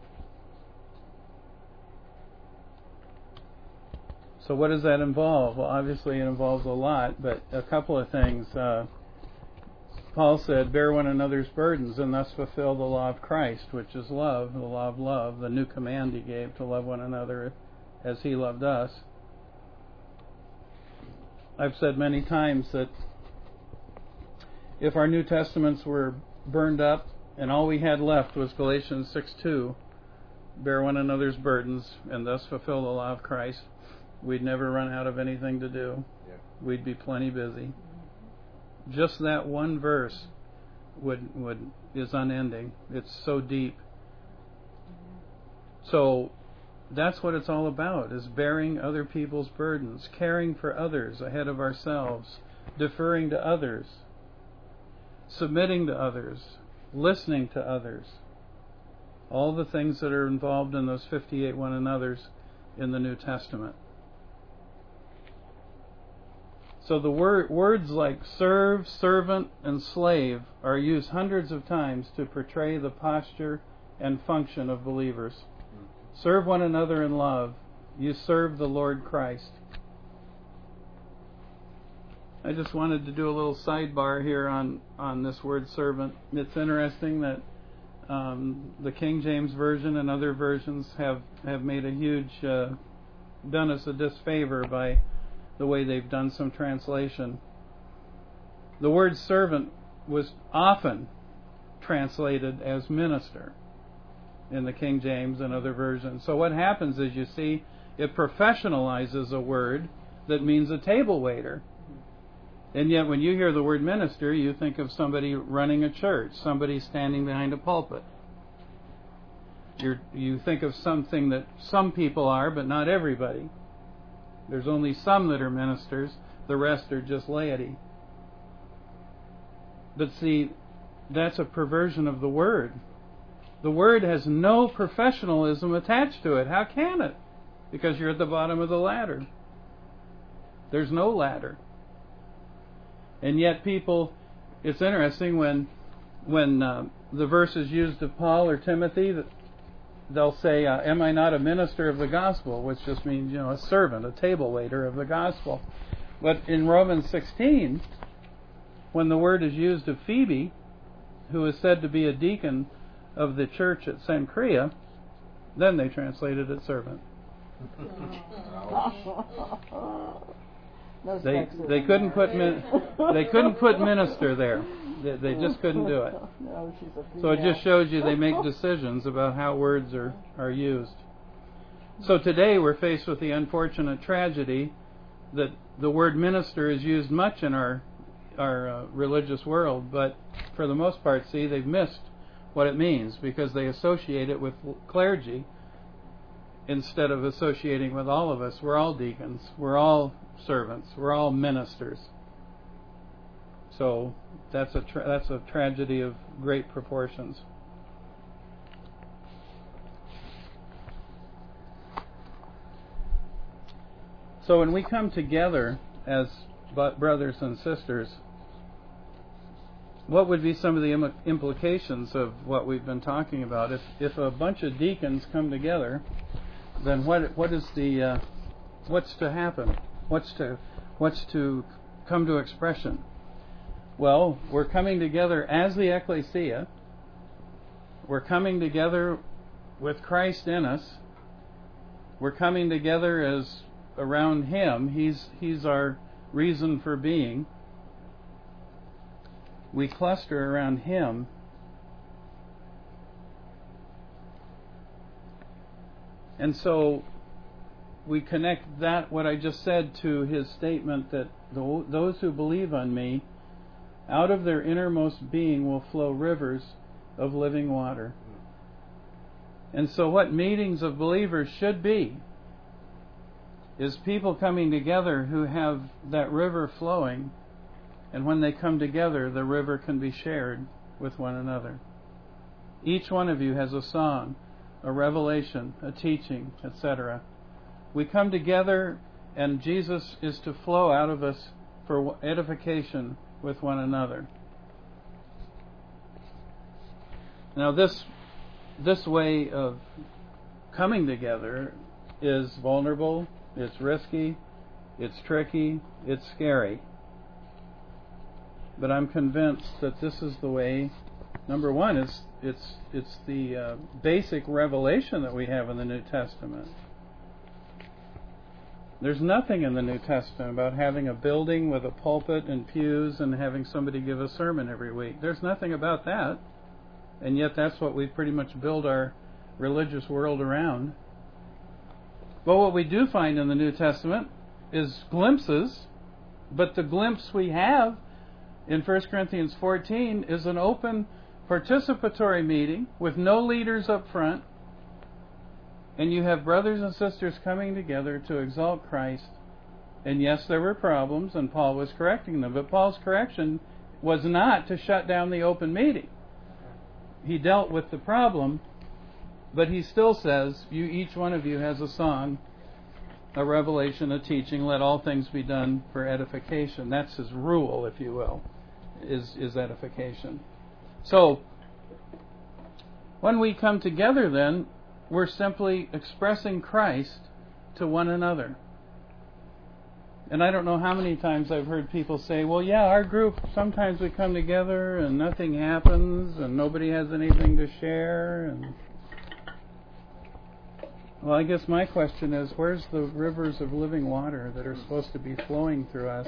So what does that involve? Well, obviously it involves a lot, but a couple of things. Uh, Paul said, bear one another's burdens and thus fulfill the law of Christ, which is love, the law of love, the new command he gave to love one another as he loved us. I've said many times that if our New Testaments were burned up and all we had left was Galatians six two, bear one another's burdens and thus fulfill the law of Christ, we'd never run out of anything to do. Yeah. We'd be plenty busy. Just that one verse would would is unending. It's so deep. So that's what it's all about, is bearing other people's burdens, caring for others ahead of ourselves, deferring to others, submitting to others, listening to others. All the things that are involved in those fifty-eight one another's in the New Testament. So the word, words like serve, servant, and slave are used hundreds of times to portray the posture and function of believers. Serve one another in love. You serve the Lord Christ. I just wanted to do a little sidebar here on, on this word servant. It's interesting that um, the King James Version and other versions have, have made a huge, uh, done us a disfavor by the way they've done some translation. The word servant was often translated as minister in the King James and other versions. So what happens is, you see, it professionalizes a word that means a table waiter. And yet when you hear the word minister, you think of somebody running a church, somebody standing behind a pulpit. You're, you think of something that some people are, but not everybody. There's only some that are ministers, the rest are just laity. But see, that's a perversion of the word. The word has no professionalism attached to it. How can it? Because you're at the bottom of the ladder. There's no ladder. And yet people, it's interesting when when uh, the verse is used of Paul or Timothy, that they'll say, uh, am I not a minister of the gospel? Which just means, you know, a servant, a table waiter of the gospel. But in Romans sixteen, when the word is used of Phoebe, who is said to be a deacon of the church at Cenchrea, then they translated it servant. No they they couldn't put min, they couldn't put minister there. They, they just couldn't do it. No, she's a So it just shows you they make decisions about how words are, are used. So today we're faced with the unfortunate tragedy that the word minister is used much in our our uh, religious world, but for the most part, see, they've missed what it means because they associate it with clergy instead of associating with all of us. We're all deacons. We're all servants. We're all ministers. So that's a tra- that's a tragedy of great proportions. So when we come together as brothers and sisters, what would be some of the Im- implications of what we've been talking about? If if a bunch of deacons come together, then what what is the uh, what's to happen? What's to what's to come to expression? Well, we're coming together as the ecclesia. We're coming together with Christ in us. We're coming together as around Him. He's He's our reason for being. We cluster around Him. And so we connect that, what I just said, to His statement that those who believe on me, out of their innermost being will flow rivers of living water. And so what meetings of believers should be is people coming together who have that river flowing, and when they come together, the river can be shared with one another. Each one of you has a song, a revelation, a teaching, et cetera. We come together, and Jesus is to flow out of us for edification with one another. Now, this this way of coming together is vulnerable, it's risky, it's tricky, it's scary. But I'm convinced that this is the way. Number one, is it's it's the uh, basic revelation that we have in the New Testament. There's nothing in the New Testament about having a building with a pulpit and pews and having somebody give a sermon every week. There's nothing about that. And yet that's what we pretty much build our religious world around. But what we do find in the New Testament is glimpses, but the glimpse we have in First Corinthians fourteen is an open participatory meeting with no leaders up front, and you have brothers and sisters coming together to exalt Christ. And yes, there were problems, and Paul was correcting them, but Paul's correction was not to shut down the open meeting. He dealt with the problem, but he still says, you, each one of you has a song, a revelation, a teaching, let all things be done for edification. That's his rule, if you will, is, is edification. So, when we come together then, we're simply expressing Christ to one another. And I don't know how many times I've heard people say, well, yeah, our group, sometimes we come together and nothing happens and nobody has anything to share. And well, I guess my question is, where's the rivers of living water that are supposed to be flowing through us?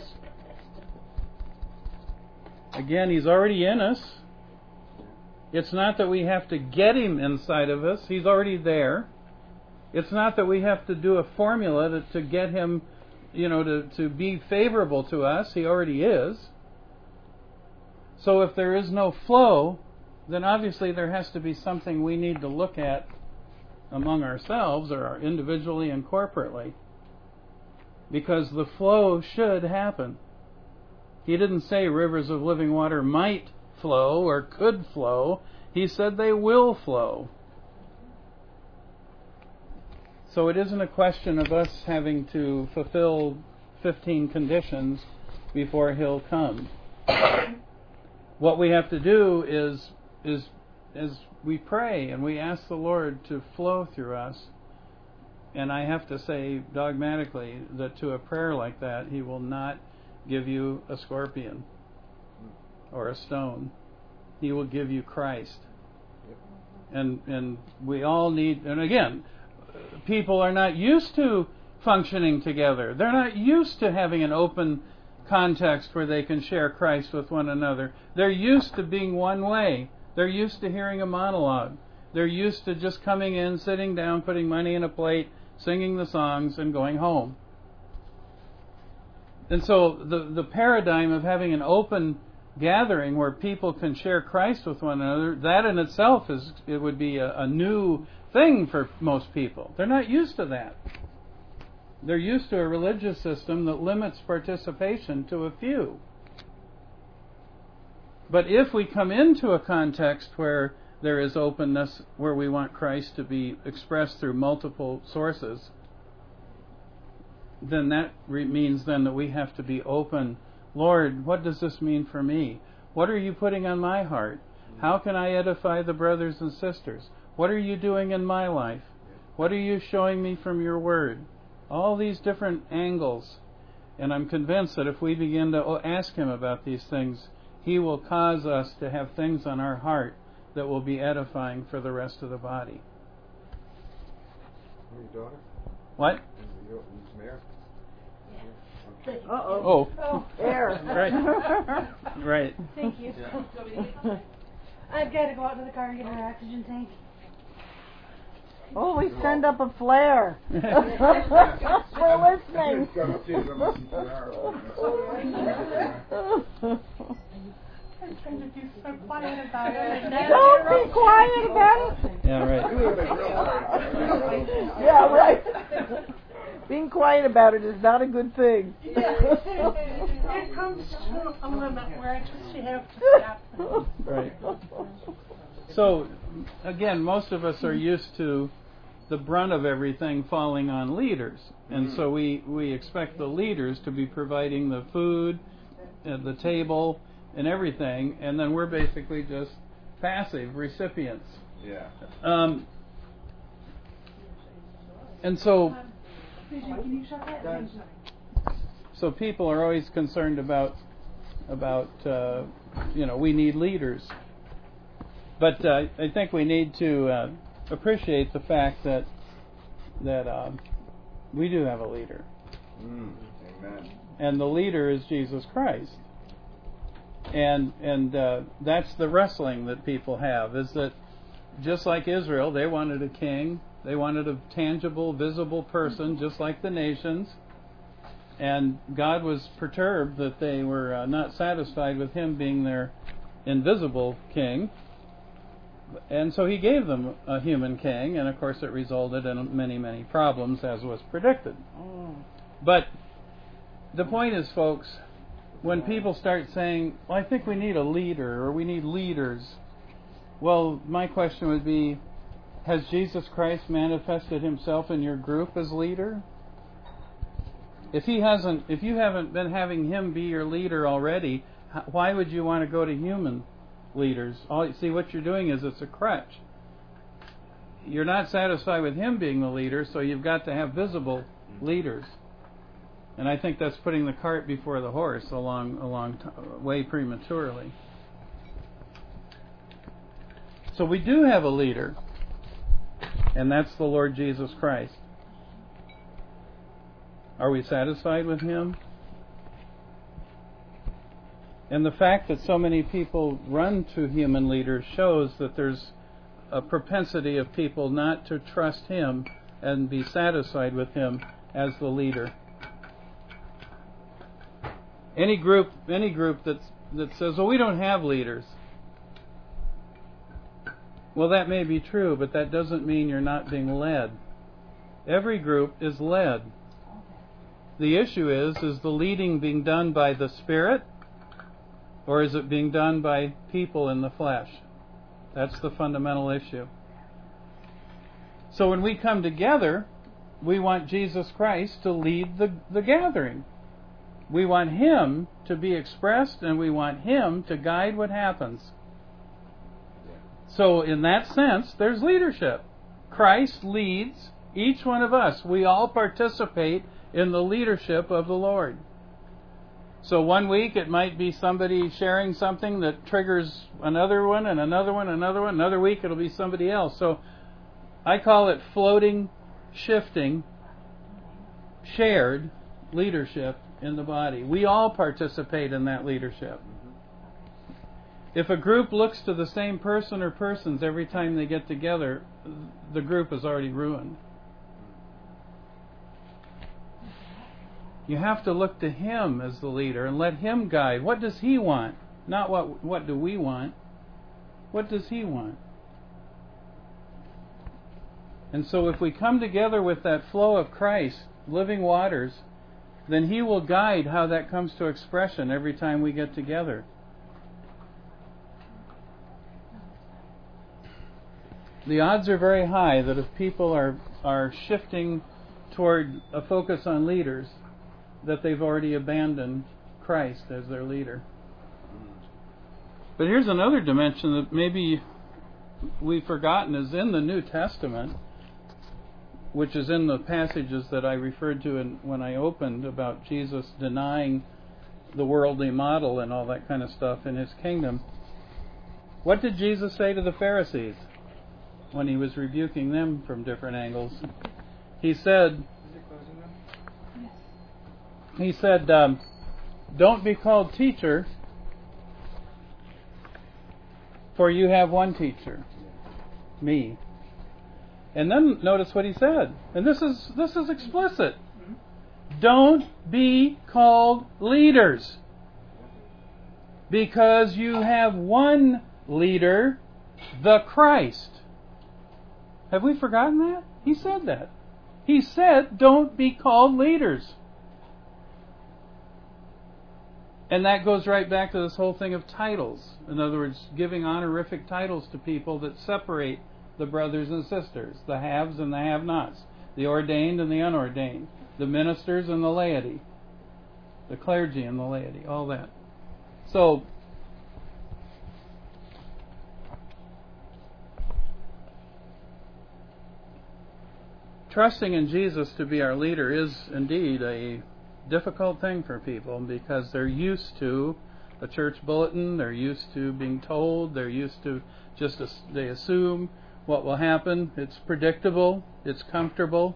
Again, He's already in us. It's not that we have to get Him inside of us. He's already there. It's not that we have to do a formula to, to get Him, you know, to, to be favorable to us. He already is. So if there is no flow, then obviously there has to be something we need to look at among ourselves, or individually and corporately, because the flow should happen. He didn't say rivers of living water might flow or could flow. He said they will flow. So it isn't a question of us having to fulfill fifteen conditions before He'll come. What we have to do is is is we pray and we ask the Lord to flow through us. And I have to say dogmatically that to a prayer like that, He will not give you a scorpion or a stone. He will give you Christ. And and we all need, and again, people are not used to functioning together. They're not used to having an open context where they can share Christ with one another. They're used to being one way. They're used to hearing a monologue. They're used to just coming in, sitting down, putting money in a plate, singing the songs, and going home. and so the the paradigm of having an open gathering where people can share Christ with one another, that in itself is it would be a, a new thing for most people. They're not used to that. They're used to a religious system that limits participation to a few. But if we come into a context where there is openness, where we want Christ to be expressed through multiple sources, then that re- means then that we have to be open. Lord, what does this mean for me? What are you putting on my heart? How can I edify the brothers and sisters? What are you doing in my life? What are you showing me from your word? All these different angles. And I'm convinced that if we begin to ask him about these things, he will cause us to have things on our heart that will be edifying for the rest of the body. Your daughter? What? Your mayor? Uh-oh. Oh. Air. Right. Right. Thank you. Yeah. I've got to go out to the car and get her oxygen tank. Oh, we send up a flare. We're listening. I'm trying to be so quiet about it. Don't be quiet about it. Yeah, right. Yeah, right. Being quiet about it is not a good thing. It comes to a limit where I just have to stop. Right. So, again, most of us are used to the brunt of everything falling on leaders. And so we, we expect the leaders to be providing the food, uh, the table, and everything, and then we're basically just passive recipients. Yeah. Um, and so, so people are always concerned about, about uh, you know, we need leaders. But uh, I think we need to uh, appreciate the fact that that uh, we do have a leader. Mm. Amen. And the leader is Jesus Christ. And and uh, that's the wrestling that people have, is that just like Israel, they wanted a king. They wanted a tangible, visible person, just like the nations. And God was perturbed that they were uh, not satisfied with him being their invisible king. And so he gave them a human king, and of course it resulted in many, many problems, as was predicted. Mm. But the point is, folks, when people start saying, well, I think we need a leader, or we need leaders, well, my question would be, has Jesus Christ manifested himself in your group as leader? If he hasn't, if you haven't been having him be your leader already, why would you want to go to human leaders? All, see, what you're doing is it's a crutch. You're not satisfied with him being the leader, so you've got to have visible leaders. And I think that's putting the cart before the horse a long, a long t- way prematurely. So we do have a leader, and that's the Lord Jesus Christ. Are we satisfied with him? And the fact that so many people run to human leaders shows that there's a propensity of people not to trust him and be satisfied with him as the leader. Any group, any group that's, that says, well, we don't have leaders. Well, that may be true, but that doesn't mean you're not being led. Every group is led. The issue is, is the leading being done by the Spirit, or is it being done by people in the flesh? That's the fundamental issue. So when we come together, we want Jesus Christ to lead the, the gathering. We want him to be expressed, and we want him to guide what happens. So in that sense, there's leadership. Christ leads each one of us. We all participate in the leadership of the Lord. So one week it might be somebody sharing something that triggers another one and another one and another one. Another week it'll be somebody else. So I call it floating, shifting, shared leadership in the body. We all participate in that leadership. If a group looks to the same person or persons every time they get together, the group is already ruined. You have to look to Him as the leader and let Him guide. What does He want? Not what what do we want. What does He want? And so if we come together with that flow of Christ, living waters, then He will guide how that comes to expression every time we get together. The odds are very high that if people are, are shifting toward a focus on leaders, that they've already abandoned Christ as their leader. But here's another dimension that maybe we've forgotten is in the New Testament, which is in the passages that I referred to in, when I opened about Jesus denying the worldly model and all that kind of stuff in His kingdom. What did Jesus say to the Pharisees when He was rebuking them from different angles? He said, He said, um, don't be called teacher, for you have one teacher, me. And then notice what He said. And this is this is explicit. Don't be called leaders, because you have one leader, the Christ. Have we forgotten that? He said that. He said, don't be called leaders. And that goes right back to this whole thing of titles. In other words, giving honorific titles to people that separate the brothers and sisters, the haves and the have-nots, the ordained and the unordained, the ministers and the laity, the clergy and the laity, all that. So, trusting in Jesus to be our leader is indeed a difficult thing for people because they're used to a church bulletin, they're used to being told, they're used to just, they assume what will happen. It's predictable, it's comfortable.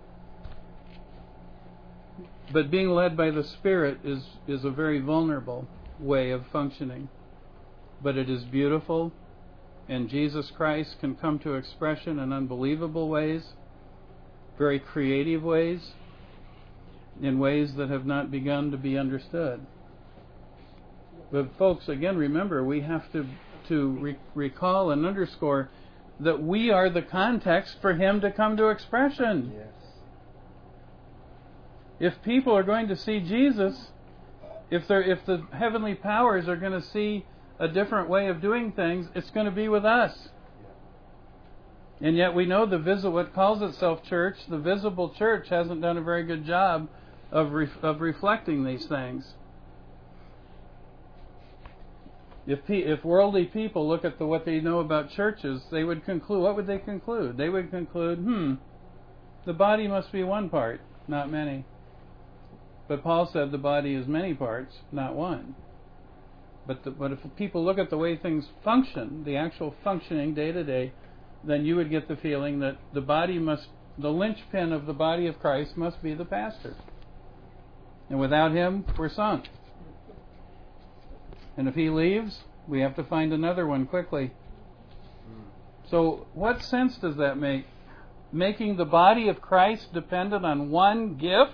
But being led by the Spirit is, is a very vulnerable way of functioning. But it is beautiful, and Jesus Christ can come to expression in unbelievable ways, very creative ways, in ways that have not begun to be understood. But folks, again, remember, we have to, to re- recall and underscore that we are the context for Him to come to expression. Yes. If people are going to see Jesus, if they're, if the heavenly powers are going to see a different way of doing things, it's going to be with us. And yet we know the visible, what calls itself church, the visible church hasn't done a very good job of re- of reflecting these things. If pe- if worldly people look at the what they know about churches, they would conclude, what would they conclude? They would conclude, hmm, the body must be one part, not many. But Paul said the body is many parts, not one. But the, but if people look at the way things function, the actual functioning day to day, then you would get the feeling that the body must, the linchpin of the body of Christ must be the pastor. And without him, we're sunk. And if he leaves, we have to find another one quickly. So what sense does that make? Making the body of Christ dependent on one gift?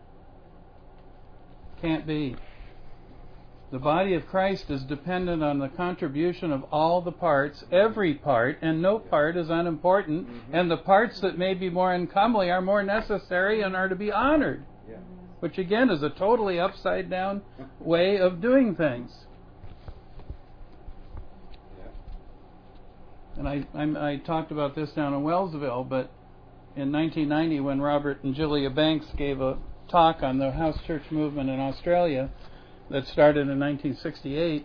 Can't be. The body of Christ is dependent on the contribution of all the parts, every part, and no part is unimportant. Mm-hmm. And the parts that may be more uncomely are more necessary and are to be honored. Yeah. Which again is a totally upside down way of doing things. And I, I'm, I talked about this down in Wellsville, but in nineteen ninety when Robert and Julia Banks gave a talk on the house church movement in Australia that started in nineteen sixty-eight,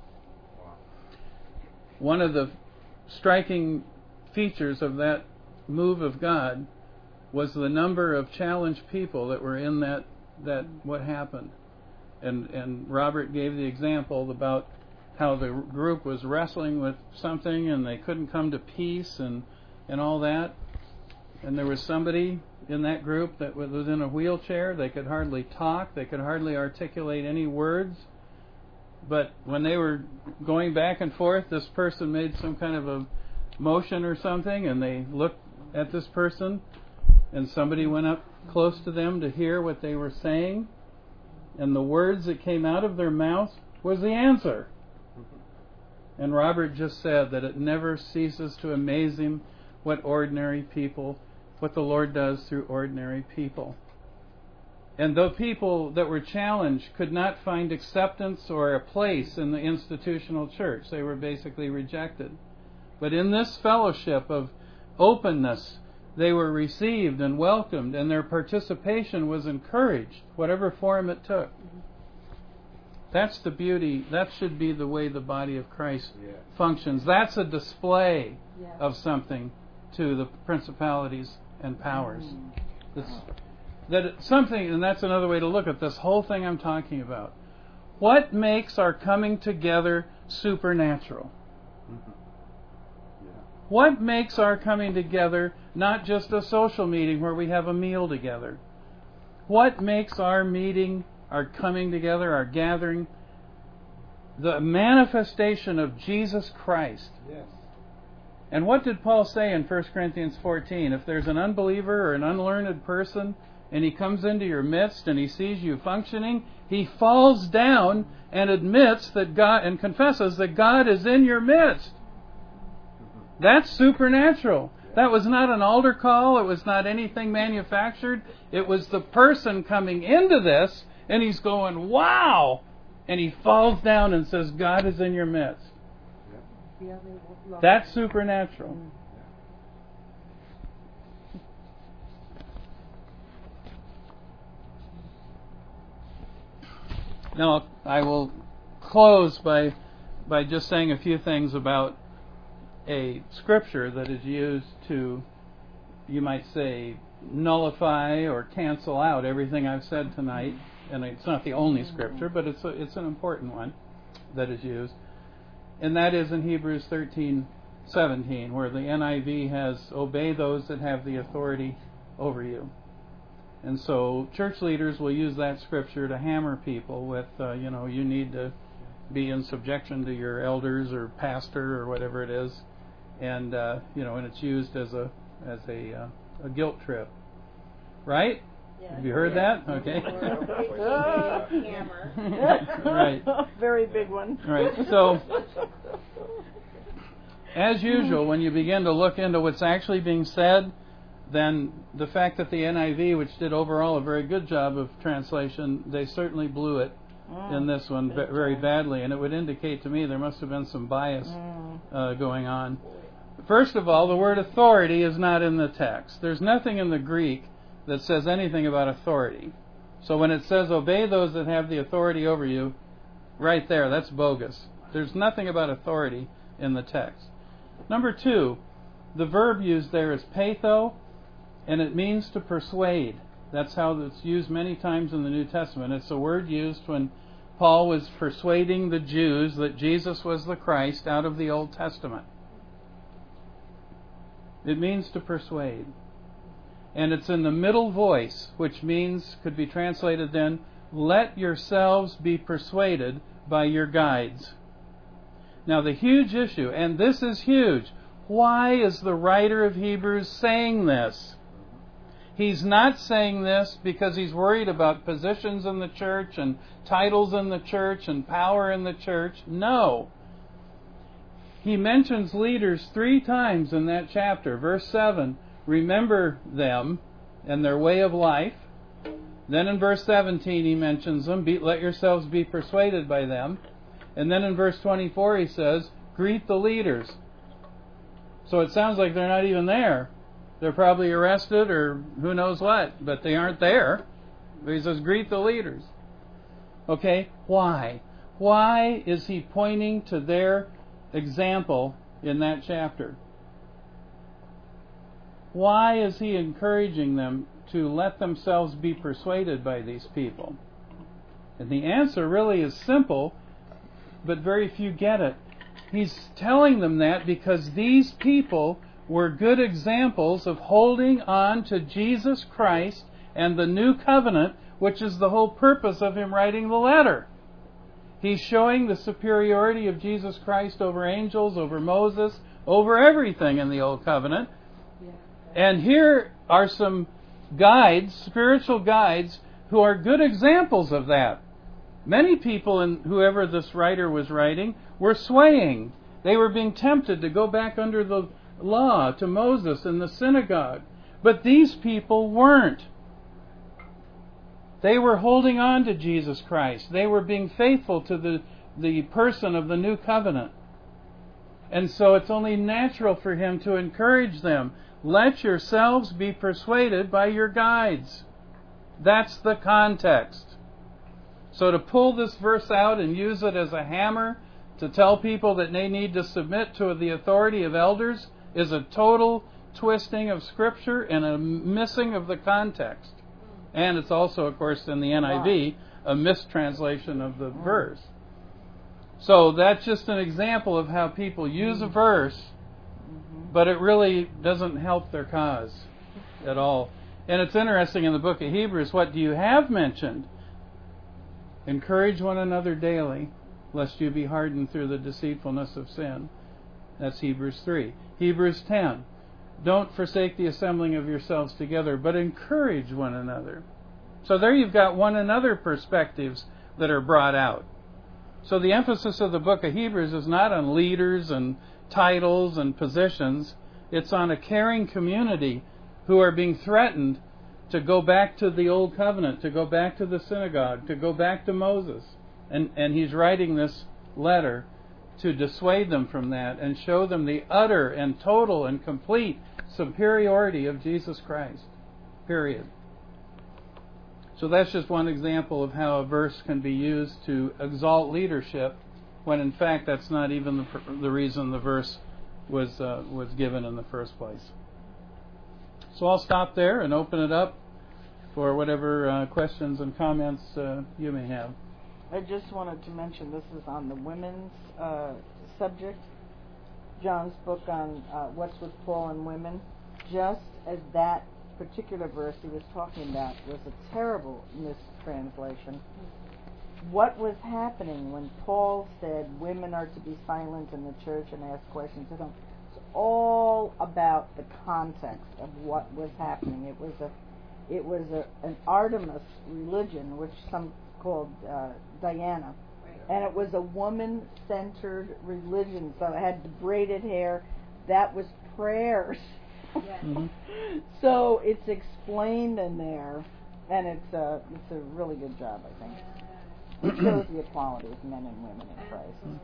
one of the striking features of that move of God was the number of challenged people that were in that, that what happened. And, and Robert gave the example about how the group was wrestling with something and they couldn't come to peace and, and all that. And there was somebody in that group that was in a wheelchair. They could hardly talk. They could hardly articulate any words. But when they were going back and forth, this person made some kind of a motion or something, and they looked at this person, and somebody went up close to them to hear what they were saying, and the words that came out of their mouths was the answer. And Robert just said that it never ceases to amaze him what ordinary people, what the Lord does through ordinary people. And though people that were challenged could not find acceptance or a place in the institutional church, they were basically rejected. But in this fellowship of openness, they were received and welcomed, and their participation was encouraged, whatever form it took. That's the beauty. That should be the way the body of Christ Yeah. functions. That's a display Yeah. of something to the principalities and powers. This, that it, something, and that's another way to look at this whole thing I'm talking about. What makes our coming together supernatural? Mhm. Yeah. What makes our coming together not just a social meeting where we have a meal together? What makes our meeting, our coming together, our gathering, the manifestation of Jesus Christ? Yes. And what did Paul say in First Corinthians fourteen? If there's an unbeliever or an unlearned person and he comes into your midst and he sees you functioning, he falls down and admits that God, and confesses that God is in your midst. That's supernatural. That was not an altar call. It was not anything manufactured. It was the person coming into this, and he's going, wow! And he falls down and says, God is in your midst. That's supernatural. Now, I will close by by just saying a few things about a scripture that is used to, you might say, nullify or cancel out everything I've said tonight. And it's not the only scripture, but it's a, it's an important one that is used. And that is in Hebrews thirteen seventeen, where the N I V has, obey those that have the authority over you. And so church leaders will use that scripture to hammer people with, uh, you know, you need to be in subjection to your elders or pastor or whatever it is. And, uh, you know, and it's used as a as a, uh, a guilt trip. Right? Yeah. Have you heard Yeah. that? Okay. Hammer. Right. Very big one. Right. So, as usual, when you begin to look into what's actually being said, then the fact that the N I V, which did overall a very good job of translation, they certainly blew it Mm. in this one ve- very badly, and it would indicate to me there must have been some bias Mm. uh, going on. First of all, the word authority is not in the text. There's nothing in the Greek that says anything about authority. So when it says, obey those that have the authority over you, right there, that's bogus. There's nothing about authority in the text. Number two, the verb used there is peitho, and it means to persuade. That's how it's used many times in the New Testament. It's a word used when Paul was persuading the Jews that Jesus was the Christ out of the Old Testament. It means to persuade. And it's in the middle voice, which means, could be translated then, let yourselves be persuaded by your guides. Now the huge issue, and this is huge, why is the writer of Hebrews saying this? He's not saying this because he's worried about positions in the church and titles in the church and power in the church. No. He mentions leaders three times in that chapter. Verse seven, remember them and their way of life. Then in verse seventeen he mentions them, be, let yourselves be persuaded by them. And then in verse twenty-four he says, greet the leaders. So it sounds like they're not even there. They're probably arrested or who knows what, but they aren't there. But he says, greet the leaders. Okay, why? Why is he pointing to their example in that chapter? Why is he encouraging them to let themselves be persuaded by these people? And the answer really is simple, but very few get it. He's telling them that because these people were good examples of holding on to Jesus Christ and the new covenant, which is the whole purpose of him writing the letter. He's showing the superiority of Jesus Christ over angels, over Moses, over everything in the old covenant. And here are some guides, spiritual guides, who are good examples of that. Many people, and whoever this writer was writing, were swaying. They were being tempted to go back under the law to Moses in the synagogue. But these people weren't. They were holding on to Jesus Christ. They were being faithful to the, the person of the new covenant. And so it's only natural for him to encourage them. Let yourselves be persuaded by your guides. That's the context. So to pull this verse out and use it as a hammer to tell people that they need to submit to the authority of elders is a total twisting of Scripture and a missing of the context. And it's also, of course, in the N I V, a mistranslation of the verse. So that's just an example of how people use a verse, but it really doesn't help their cause at all. And it's interesting in the book of Hebrews, what do you have mentioned? Encourage one another daily, lest you be hardened through the deceitfulness of sin. That's Hebrews three. Hebrews ten. Don't forsake the assembling of yourselves together, but encourage one another. So there you've got one another perspectives that are brought out. So the emphasis of the book of Hebrews is not on leaders and titles and positions. It's on a caring community who are being threatened to go back to the old covenant, to go back to the synagogue, to go back to Moses. And, and he's writing this letter to dissuade them from that and show them the utter and total and complete superiority of Jesus Christ. Period. So that's just one example of how a verse can be used to exalt leadership, when in fact that's not even the, the reason the verse was uh, was given in the first place. So I'll stop there and open it up for whatever uh, questions and comments uh, you may have. I just wanted to mention this is on the women's uh, subject. John's book on uh, What's with Paul and Women. Just as that particular verse he was talking about was a terrible mistranslation. What was happening when Paul said women are to be silent in the church and ask questions? It's all about the context of what was happening. It was a, it was a, an Artemis religion, which some called uh, Diana, and it was a woman-centered religion. So it had the braided hair. That was prayers. Yes. Mm-hmm. So it's explained in there, and it's a it's a really good job, I think. It shows the equality of men and women in Christ.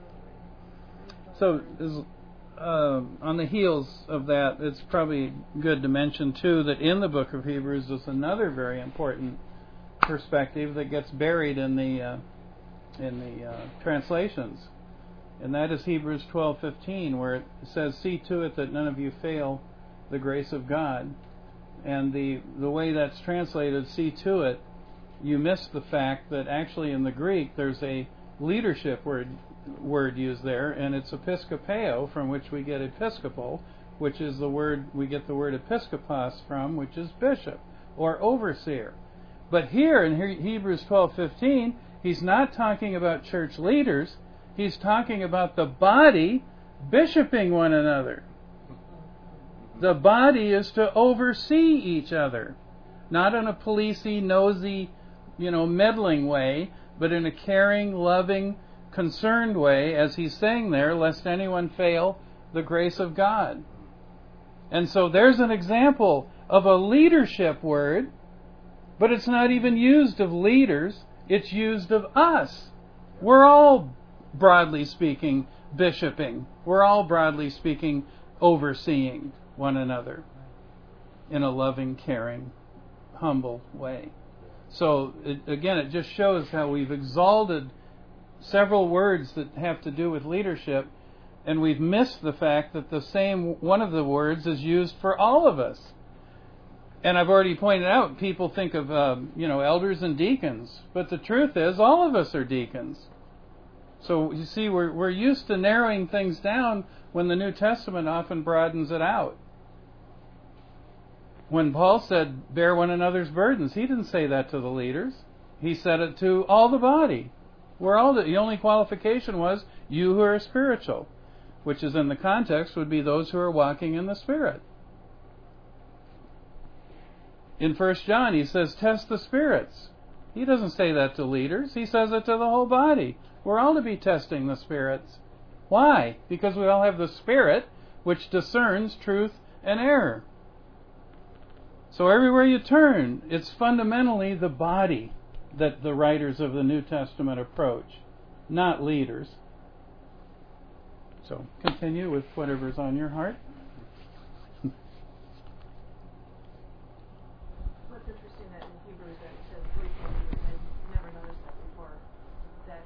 So, is, uh, on the heels of that, it's probably good to mention too that in the book of Hebrews is another very important perspective that gets buried in the uh, in the uh, translations, and that is Hebrews twelve fifteen, where it says, "See to it that none of you fail the grace of God." And the the way that's translated, "see to it," you miss the fact that actually in the Greek there's a leadership word word used there, and it's episkopeo, from which we get episcopal, which is the word we get the word episkopos from, which is bishop or overseer. But here in Hebrews twelve fifteen, he's not talking about church leaders. He's talking about the body bishoping one another. The body is to oversee each other, not in a policey, nosy, you know, meddling way, but in a caring, loving, concerned way, as he's saying there, lest anyone fail the grace of God. And so there's an example of a leadership word, but it's not even used of leaders, it's used of us. We're all, broadly speaking, bishoping. We're all, broadly speaking, overseeing one another in a loving, caring, humble way. So, it, again, it just shows how we've exalted several words that have to do with leadership, and we've missed the fact that the same one of the words is used for all of us. And I've already pointed out, people think of uh, you know elders and deacons, but the truth is all of us are deacons. So you see, we're we're used to narrowing things down when the New Testament often broadens it out. When Paul said, "Bear one another's burdens," he didn't say that to the leaders. He said it to all the body. We're all the, the only qualification was you who are spiritual, which is in the context would be those who are walking in the Spirit. In First John, he says, test the spirits. He doesn't say that to leaders. He says it to the whole body. We're all to be testing the spirits. Why? Because we all have the Spirit which discerns truth and error. So everywhere you turn, it's fundamentally the body that the writers of the New Testament approach, not leaders. So continue with whatever's on your heart. What's interesting that in Hebrews that it says Greek and Hebrew, I never noticed that before. That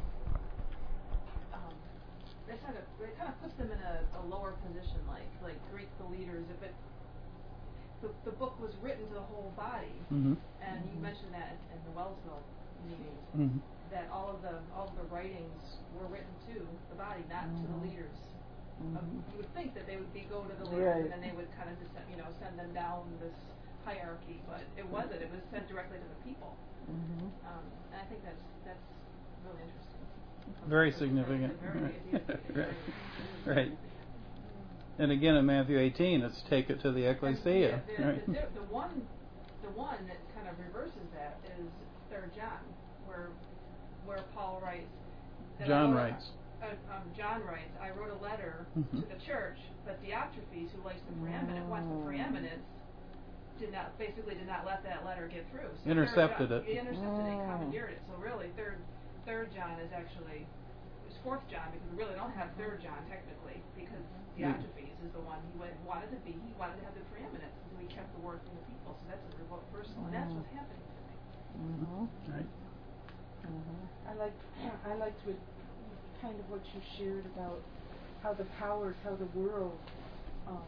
um, it kind of it kind of puts them in a, a lower position, like like Greek the leaders. If it the, the book was written to the whole body, Mm-hmm. and you mentioned that in the Wellsville meeting, Mm-hmm. that all of the all of the writings were written to the body, not to the leaders. Mm-hmm. Um, you would think that they would be go to the leaders Right. and then they would kind of descend, you know send them down this hierarchy, but it wasn't. It was sent directly to the people, Mm-hmm. um, and I think that's that's really interesting. Very It's significant. very- it is- it's very- Right. And again in Matthew eighteen, it's take it to the ecclesia. And the, the, Right. the, the, the one, the one that kind of reverses that is Third John, where where Paul writes. that I John wrote a- writes. Uh, um, John writes, I wrote a letter Mhm. to the church, but Diotrephes, who likes the preeminent, wants the preeminence, did not basically did not let that letter get through. So Intercepted Third John, it. He intercepted it, Mm. commandeered it. So really, third Third John is actually it's Fourth John, because we really don't have Third John technically, because Diotrephes is the one he went, wanted to be. He wanted to have the preeminence, so he kept the word from the people. So that's a remote personal, and that's what's happening today. Mm-hmm. Right. Mm-hmm. I liked, I liked what, kind of what you shared about how the powers, how the world, um,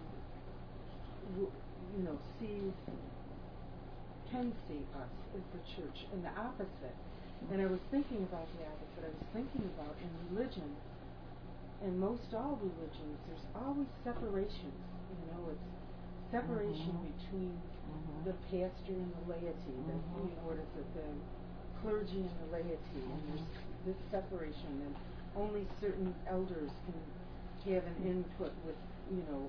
w- you know, sees, can see us as the church, and the opposite. And I was thinking about the opposite. I was thinking about in religion, in most all religions, there's always separations. You know, it's separation Mhm. between Mhm. the pastor and the laity, the, Mhm. you know, what is it, the clergy and the laity, and there's this separation, and only certain elders can have an input with, you know,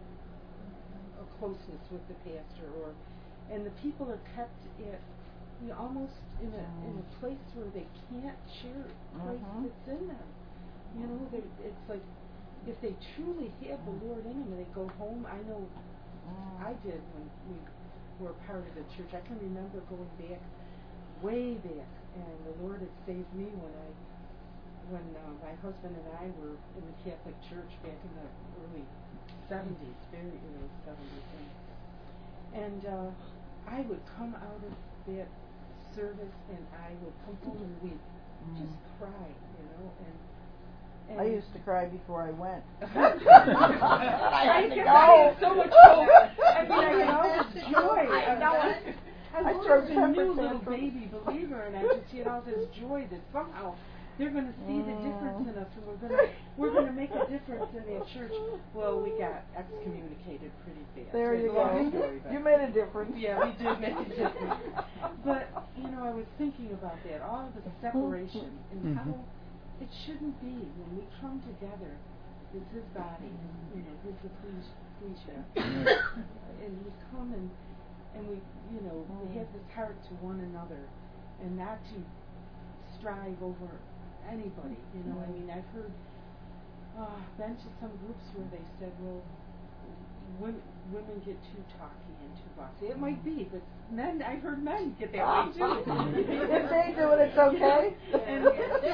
a closeness with the pastor, or, and the people are kept at, you know, almost in a in a place where they can't share Christ Mhm. that's in them. You know, they, it's like if they truly have the Lord in them and they go home. I know Mm. I did when we were part of the church. I can remember going back, way back, and the Lord had saved me when I, when uh, my husband and I were in the Catholic Church back in the early seventies, very early seventies, and, and uh, I would come out of that service and I would come home and we'd Mm. just cry, you know, and. and I used to cry before I went. I I had to guess go. I had so much hope. I mean, I had all this joy. I know I, it. I I was throw a temper new little tantrums. baby believer, and I just had all this joy that somehow they're going to see the difference in us, and we're going to we're going to make a difference in that church. Well, we got excommunicated pretty fast. There It's you a long go. story, but- You made a difference. Yeah, we did make a difference. But you know, I was thinking about that, all of the separation, and Mhm. how it shouldn't be when we come together. It's His body, you know, His ecclesia, and we come and and we, you know, we have this heart to one another, and not to strive over anybody. You know, I mean, I've heard, uh, been to some groups where they said, well, women women get too talky and too bossy. It might be, but men, I've heard men get that way too. If they do it, it's okay. And,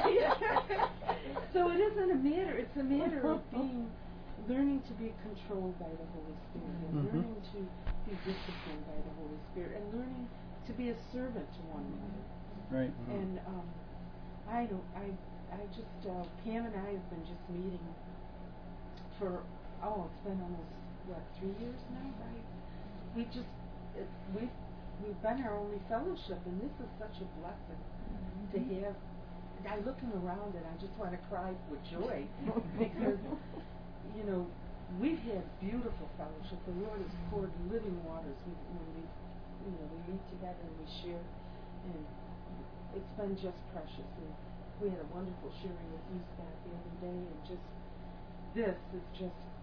so it isn't a matter. It's a matter of being, learning to be controlled by the Holy Spirit, and Mhm. learning to be disciplined by the Holy Spirit, and learning to be a servant to one another. Right. And um, I don't. I I just uh, Pam and I have been just meeting for oh, it's been almost what three years now, right? We just it, we've we've been our only fellowship, and this is such a blessing to have. And I looking around and I just want to cry with joy because you know we've had beautiful fellowship. The Lord has poured living waters we, when we you know we meet together and we share, and it's been just precious. And we had a wonderful sharing with you, Scott, the other day, and just this is just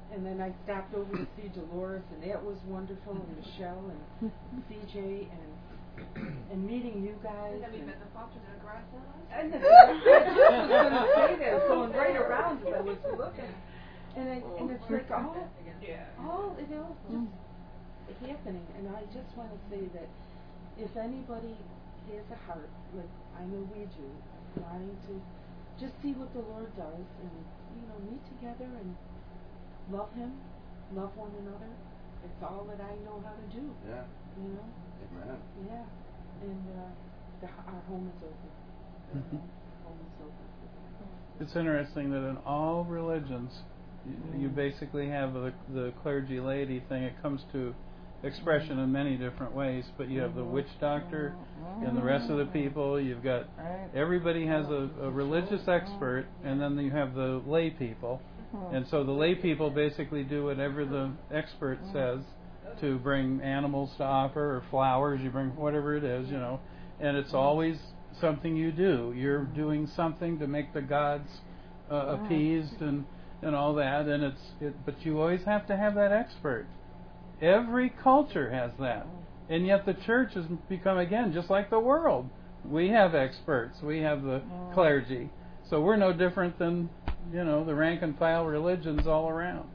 and then I stopped over to see Dolores, and that was wonderful, and Michelle and C J and and meeting you guys. And then we and met the Fosters in a garage sale last And night. the, I just was going to say that, going right around as I was looking, and I, and it's like all, Yeah. all it all just happening, and I just want to say that if anybody has a heart, like I know we do, wanting to just see what the Lord does, and you know, meet together and love Him, love one another. It's all that I know how to do. Yeah. You know. Amen. Yeah, and uh, the, our home is open. Mhm. Home is open. It's interesting that in all religions, you, you basically have the, the clergy laity thing. It comes to expression in many different ways, but you have the witch doctor and the rest of the people. You've got everybody has a, a religious expert, and then you have the lay people. And so the lay people basically do whatever the expert says to bring animals to offer or flowers. You bring whatever it is, you know, and it's always something you do. You're doing something to make the gods uh, appeased and, and all that. And it's it, but you always have to have that expert. Every culture has that, and yet the church has become, again, just like the world. We have experts. We have the clergy. So we're no different than, you know, the rank and file religions all around.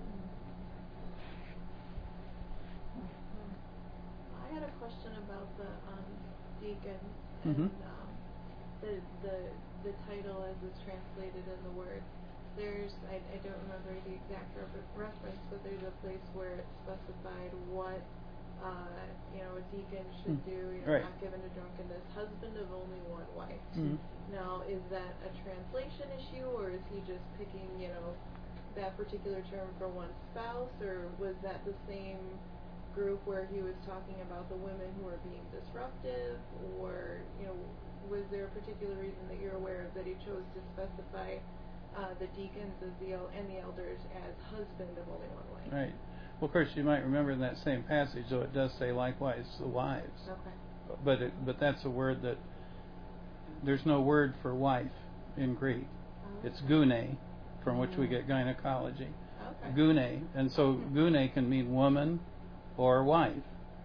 I had a question about the um, deacons Mhm. and um, the the the title as it's translated in the Word. There's I, I don't remember the exact re- reference, but there's a place where it's specified what uh, you know a deacon should Mm. do. You know, Right. not given to drunkenness, husband of only one wife. Mhm. Now, is that a translation issue, or is he just picking you know that particular term for one spouse, or was that the same group where he was talking about the women who are being disruptive, or you know, was there a particular reason that you're aware of that he chose to specify uh, the deacons as the el- and the elders as husband of only one wife? Right. Well, of course, you might remember in that same passage, though it does say likewise the wives. Okay. But it, but that's a word that there's no word for wife in Greek. Oh, It's okay. gune, from which we get gynecology. Okay. Gune, and so gune can mean woman or wife.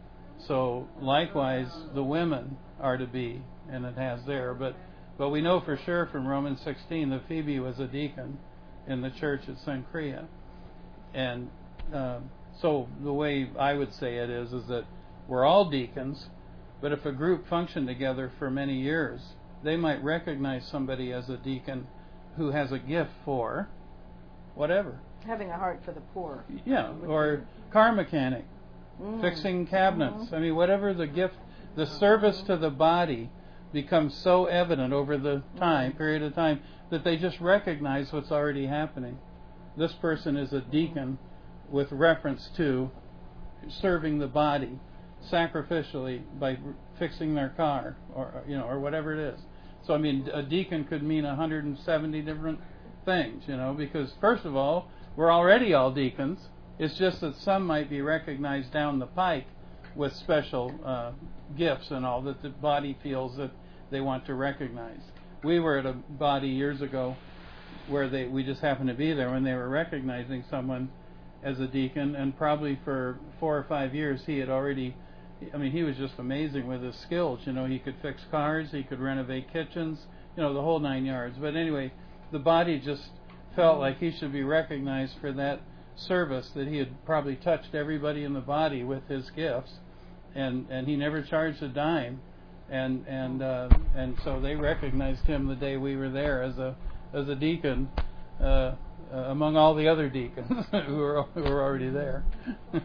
So likewise, the women are to be, and it has there. But but we know for sure from Romans sixteen that Phoebe was a deacon in the church at Cenchrea, and um, so the way I would say it is is that we're all deacons, but if a group functioned together for many years, they might recognize somebody as a deacon who has a gift for whatever. Having a heart for the poor. Yeah, or car mechanic, Mm. fixing cabinets. I mean, whatever the gift, the service to the body becomes so evident over the time, period of time, that they just recognize what's already happening. This person is a deacon with reference to serving the body sacrificially by fixing their car, or you know, or whatever it is. So I mean, a deacon could mean one hundred seventy different things, you know, because first of all, we're already all deacons. It's just that some might be recognized down the pike with special uh, gifts and all that the body feels that they want to recognize. We were at a body years ago where they we just happened to be there when they were recognizing someone as a deacon, and probably for four or five years he had already, I mean, he was just amazing with his skills. You know, he could fix cars, he could renovate kitchens, you know, the whole nine yards. But anyway, the body just felt like he should be recognized for that service, that he had probably touched everybody in the body with his gifts, and and he never charged a dime, and and uh, and so they recognized him the day we were there as a as a deacon uh, uh, among all the other deacons who were who were already there. Was,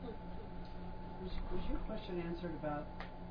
was your question answered about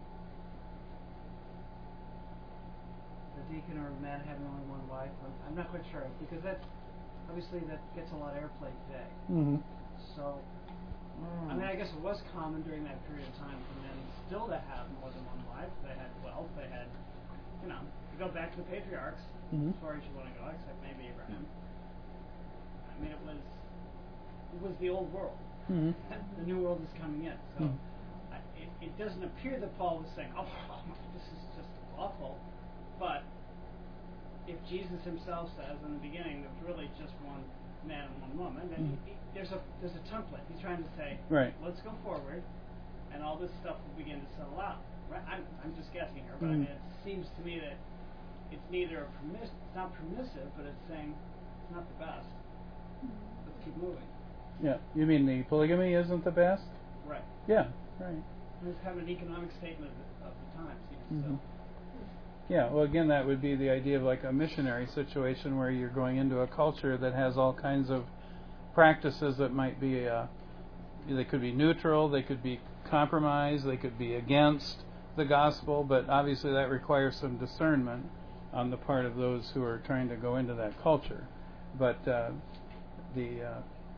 the deacon or man having only one wife? I'm, I'm not quite sure, because that's obviously that gets a lot of airplay today. Mm-hmm. So, Mm. I mean, I guess it was common during that period of time for men still to have more than one wife. They had wealth. They had, you know, you go back to the patriarchs, Mm-hmm. as far as you want to go, except maybe Abraham. I mean, it was it was the old world. Mm-hmm. The new world is coming in. So, Mhm. I, it, it doesn't appear that Paul was saying, "Oh, this is just awful," but if Jesus himself says in the beginning there's really just one man and one woman, then Mhm. he, he, there's a there's a template. He's trying to say, Right. let's go forward, and all this stuff will begin to settle out. Right? I'm I'm just guessing here, but I Mhm. mean, it seems to me that it's neither a permiss it's not permissive, but it's saying it's not the best. Let's keep moving. Yeah. You mean the polygamy isn't the best? Right. Yeah. Right. It's kind of an economic statement of the, of the times, even Mhm. so. Yeah, well, again, that would be the idea of like a missionary situation where you're going into a culture that has all kinds of practices that might be, uh, they could be neutral, they could be compromised, they could be against the gospel, but obviously that requires some discernment on the part of those who are trying to go into that culture. But uh, the uh,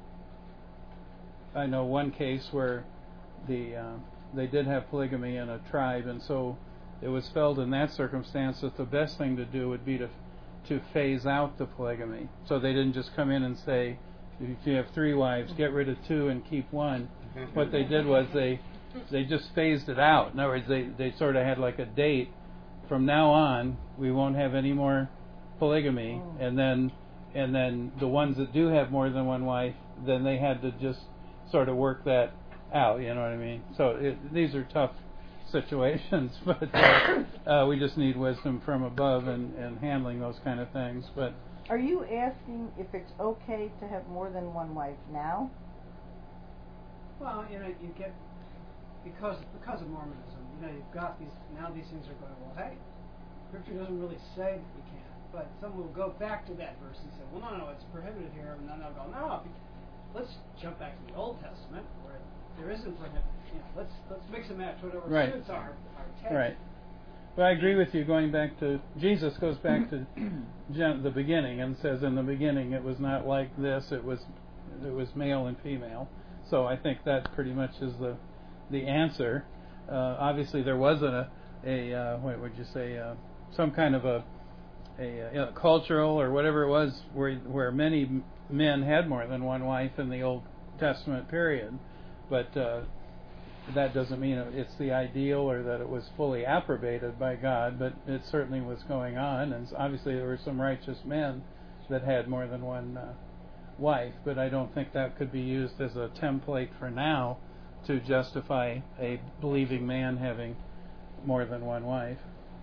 I know one case where the uh, they did have polygamy in a tribe, and so it was felt in that circumstance that the best thing to do would be to to phase out the polygamy. So they didn't just come in and say, if you have three wives, get rid of two and keep one. What they did was they they just phased it out. In other words, they, they sort of had like a date. From now on, we won't have any more polygamy, Oh. and then and then the ones that do have more than one wife, then they had to just sort of work that out. You know what I mean? So it, these are tough situations, but uh, uh, we just need wisdom from above and, and handling those kind of things. But Are you asking if it's okay to have more than one wife now? Well, you know, you get because because of Mormonism, you know, you've got these now these things are going. Well, hey, Scripture doesn't really say that we can't, but some will go back to that verse and say, well, no, no, it's prohibited here, and then they'll go, no, let's jump back to the Old Testament where there isn't prohibited. You know, let's let's mix and match whatever Right. suits our our taste. right. But I agree with you. Going back to Jesus goes back to gen- the beginning and says, in the beginning it was not like this. It was it was male and female. So I think that pretty much is the the answer. Uh, obviously, there wasn't a a uh, what would you say uh, some kind of a a, a cultural or whatever it was where where many m- men had more than one wife in the Old Testament period, but uh, that doesn't mean it's the ideal or that it was fully approbated by God. But it certainly was going on, and obviously there were some righteous men that had more than one uh, wife. But I don't think that could be used as a template for now to justify a believing man having more than one wife.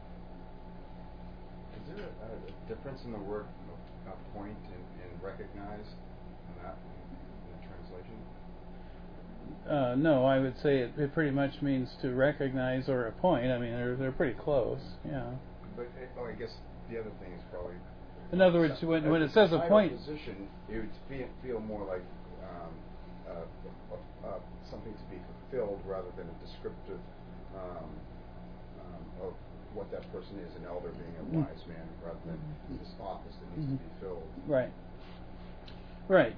Is there a, a difference in the word uh, point and, and recognize in that in the translation? Uh, no, I would say it, it pretty much means to recognize or appoint. I mean, they're they're pretty close. Yeah. But it, oh, I guess the other thing is probably. In other words, when when it says title appoint, position, it would feel, feel more like um, uh, uh, uh, something to be fulfilled rather than a descriptive um, um, of what that person is. An elder being a Mm. wise man, rather than this office that needs Mhm. to be filled. right, right.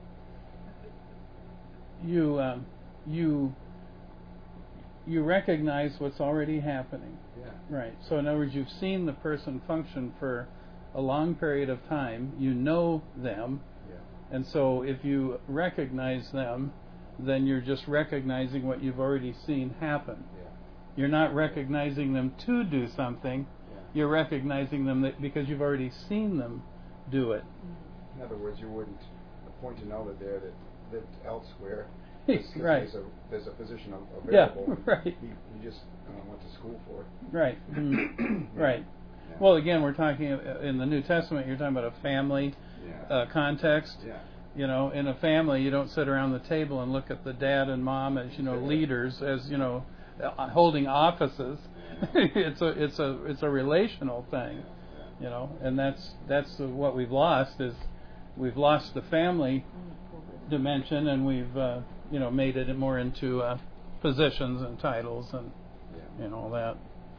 You um, you you recognize what's already happening. Yeah. Right. So in other words, you've seen the person function for a long period of time. You know them, Yeah. and so if you recognize them, then you're just recognizing what you've already seen happen. Yeah. You're not recognizing them to do something. Yeah. You're recognizing them that because you've already seen them do it. In other words, you wouldn't appoint an elder there that lived elsewhere. Because Right. There's a, there's a position av- Yeah, available. right. He, he just uh, went to school for it. Right. Mm. Right. Yeah. Well, again, we're talking uh, in the New Testament. You're talking about a family Yeah. uh, context. Yeah. You know, in a family, you don't sit around the table and look at the dad and mom as you know Yeah. leaders, as you know, uh, holding offices. it's a it's a it's a relational thing. You know, and that's that's the, what we've lost is we've lost the family dimension, and we've uh, you know made it more into uh, positions and titles and Yeah. you know all that.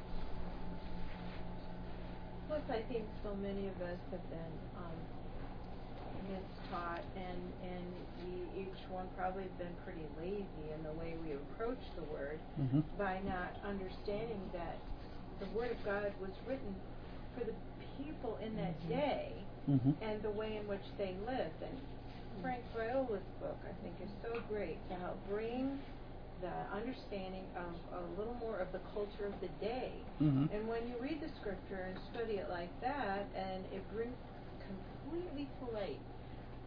Plus, I think so many of us have been um, mistaught, and and we each one probably have been pretty lazy in the way we approach the Word Mm-hmm. by not understanding that the Word of God was written for the people in that day Mm-hmm. and the way in which they lived. And Frank Viola's book, I think, is so great to help bring the understanding of a little more of the culture of the day. Mm-hmm. And when you read the scripture and study it like that, and it brings completely to light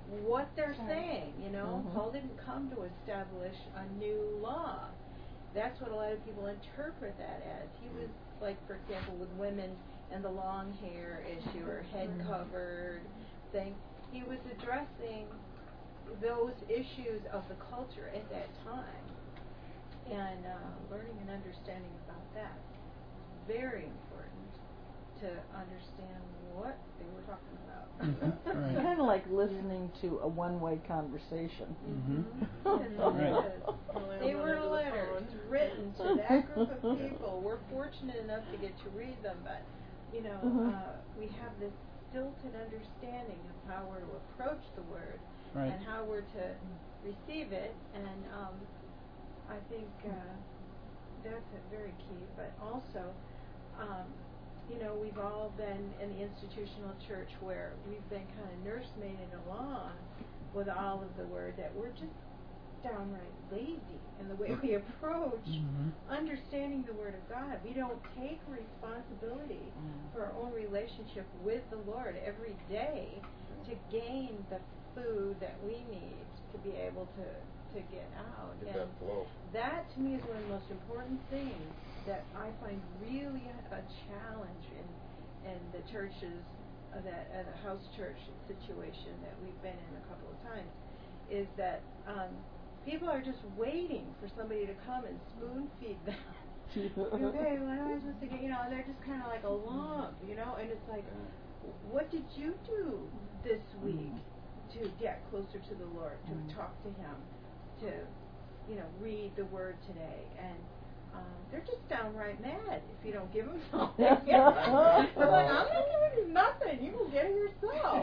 what they're Right. saying. You know, Mhm. Paul didn't come to establish a new law. That's what a lot of people interpret that as. He was, like, for example, with women and the long hair issue or head covered thing, he was addressing those issues of the culture at that time and uh, learning and understanding about that. Very important to understand what they were talking about. Mhm. Right. Kind of like listening to a one-way conversation. Mhm. Yes, Right. it is. They were letters written to that group of people. We're fortunate enough to get to read them, but you know, Mhm. uh, we have this stilted understanding of how we're to approach the word Right. and how we're to receive it, and um, I think uh, that's a very key. But also, um, you know, we've all been in the institutional church where we've been kind of nursemaided along with all of the word that we're just downright lazy in the way we approach Mhm. understanding the Word of God. We don't take responsibility Mm. for our own relationship with the Lord every day to gain the food that we need to be able to, to get out. Get and that flow. that to me is one of the most important things that I find really a, a challenge in in the churches, uh, that uh, the house church situation that we've been in a couple of times, is that um, people are just waiting for somebody to come and spoon feed them. Okay, when I was supposed to get, you know, they're just kind of like a lump, you know, and it's like, what did you do this week to get closer to the Lord, to Mm. talk to Him, to, you know, read the Word today? And um, they're just downright mad if you don't give them something. They're like, I'm not giving you nothing. You will get it yourself.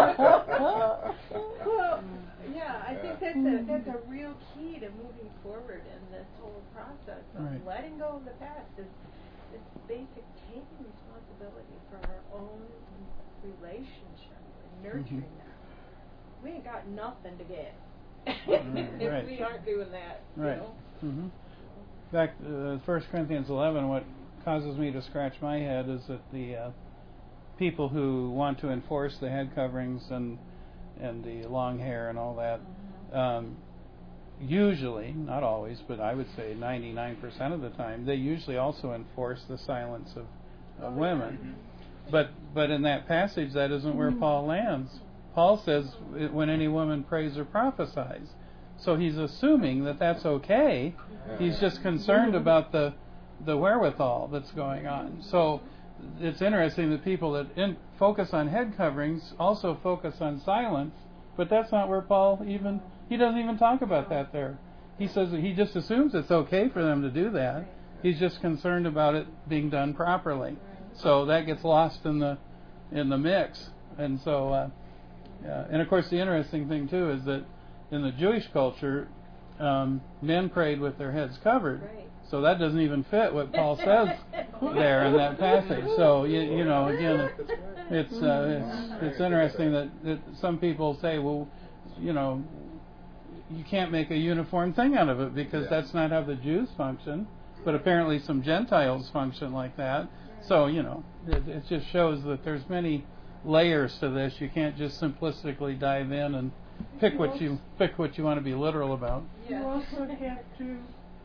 So, yeah, I think that's a that's a real key to moving forward in this whole process of Right. letting go of the past. Is this basic taking responsibility for our own relationship and nurturing Mhm. that. We ain't got nothing to get Mm, if right. we aren't doing that. Right. You know? Mm-hmm. Back to uh, First Corinthians eleven, what causes me to scratch my head is that the uh, people who want to enforce the head coverings and and the long hair and all that, um, usually, not always, but I would say ninety-nine percent of the time, they usually also enforce the silence of uh, women. But but in that passage, that isn't where Paul lands. Paul says it, when any woman prays or prophesies. So he's assuming that that's okay. He's just concerned about the the wherewithal that's going on. So it's interesting that people that in, focus on head coverings also focus on silence, but that's not where Paul even, he doesn't even talk about that there. He says that he just assumes it's okay for them to do that. He's just concerned about it being done properly. So that gets lost in the in the mix. And so, uh, yeah. And of course, the interesting thing too is that in the Jewish culture, um, men prayed with their heads covered. Right. So that doesn't even fit what Paul says there in that passage. So you, you know, again, it's uh, it's, it's interesting that, that some people say, well, you know, you can't make a uniform thing out of it because Yeah. that's not how the Jews function. But apparently, some Gentiles function like that. So you know, it, it just shows that there's many layers to this. You can't just simplistically dive in and pick what you pick what you want to be literal about. You also have to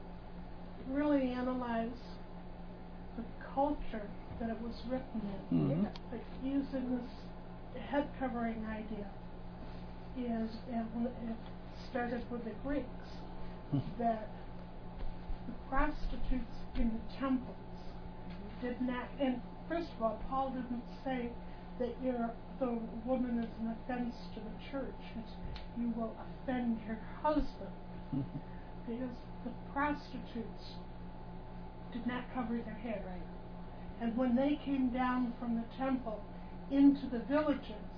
really analyze the culture that it was written in. Mhm. Like using this head covering idea is it, it started with the Greeks, that the prostitutes in the temples did not, and first of all, Paul didn't say that you're, the woman is an offense to the church. It's, you will offend your husband. Because the prostitutes did not cover their hair. Right. And when they came down from the temple into the villages,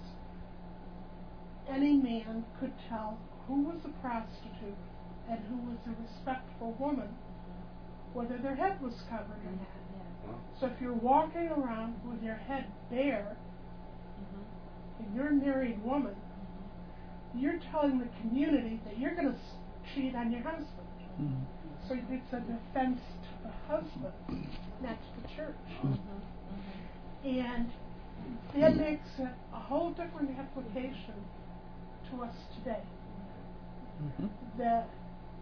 any man could tell who was a prostitute and who was a respectful woman, whether their head was covered or not. So if you're walking around with your head bare, and you're a married woman, you're telling the community that you're going to cheat on your husband. Mhm. So it's an offense to the husband, not to the church. And that makes it a whole different application to us today. Mm-hmm. That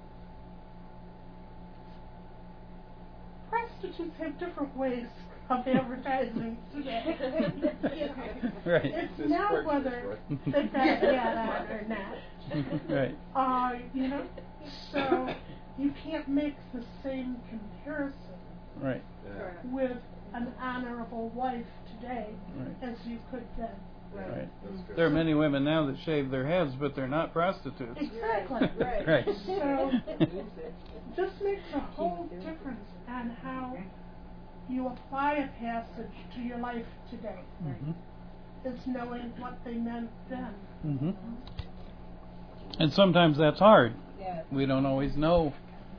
prostitutes have different ways of advertising today. You know, Right. it's This not Craigslist, whether right? they've got a gat on or not. Right. Uh, you know, so you can't make the same comparison Right. Yeah. with an honorable wife today Right. as you could then. Right. That's good. There are many women now that shave their heads, but they're not prostitutes. Exactly. Right. Right. So this makes a whole difference on how you apply a passage to your life today. Mm-hmm. Is knowing what they meant then. Mm-hmm. And sometimes that's hard. Yes. We don't always know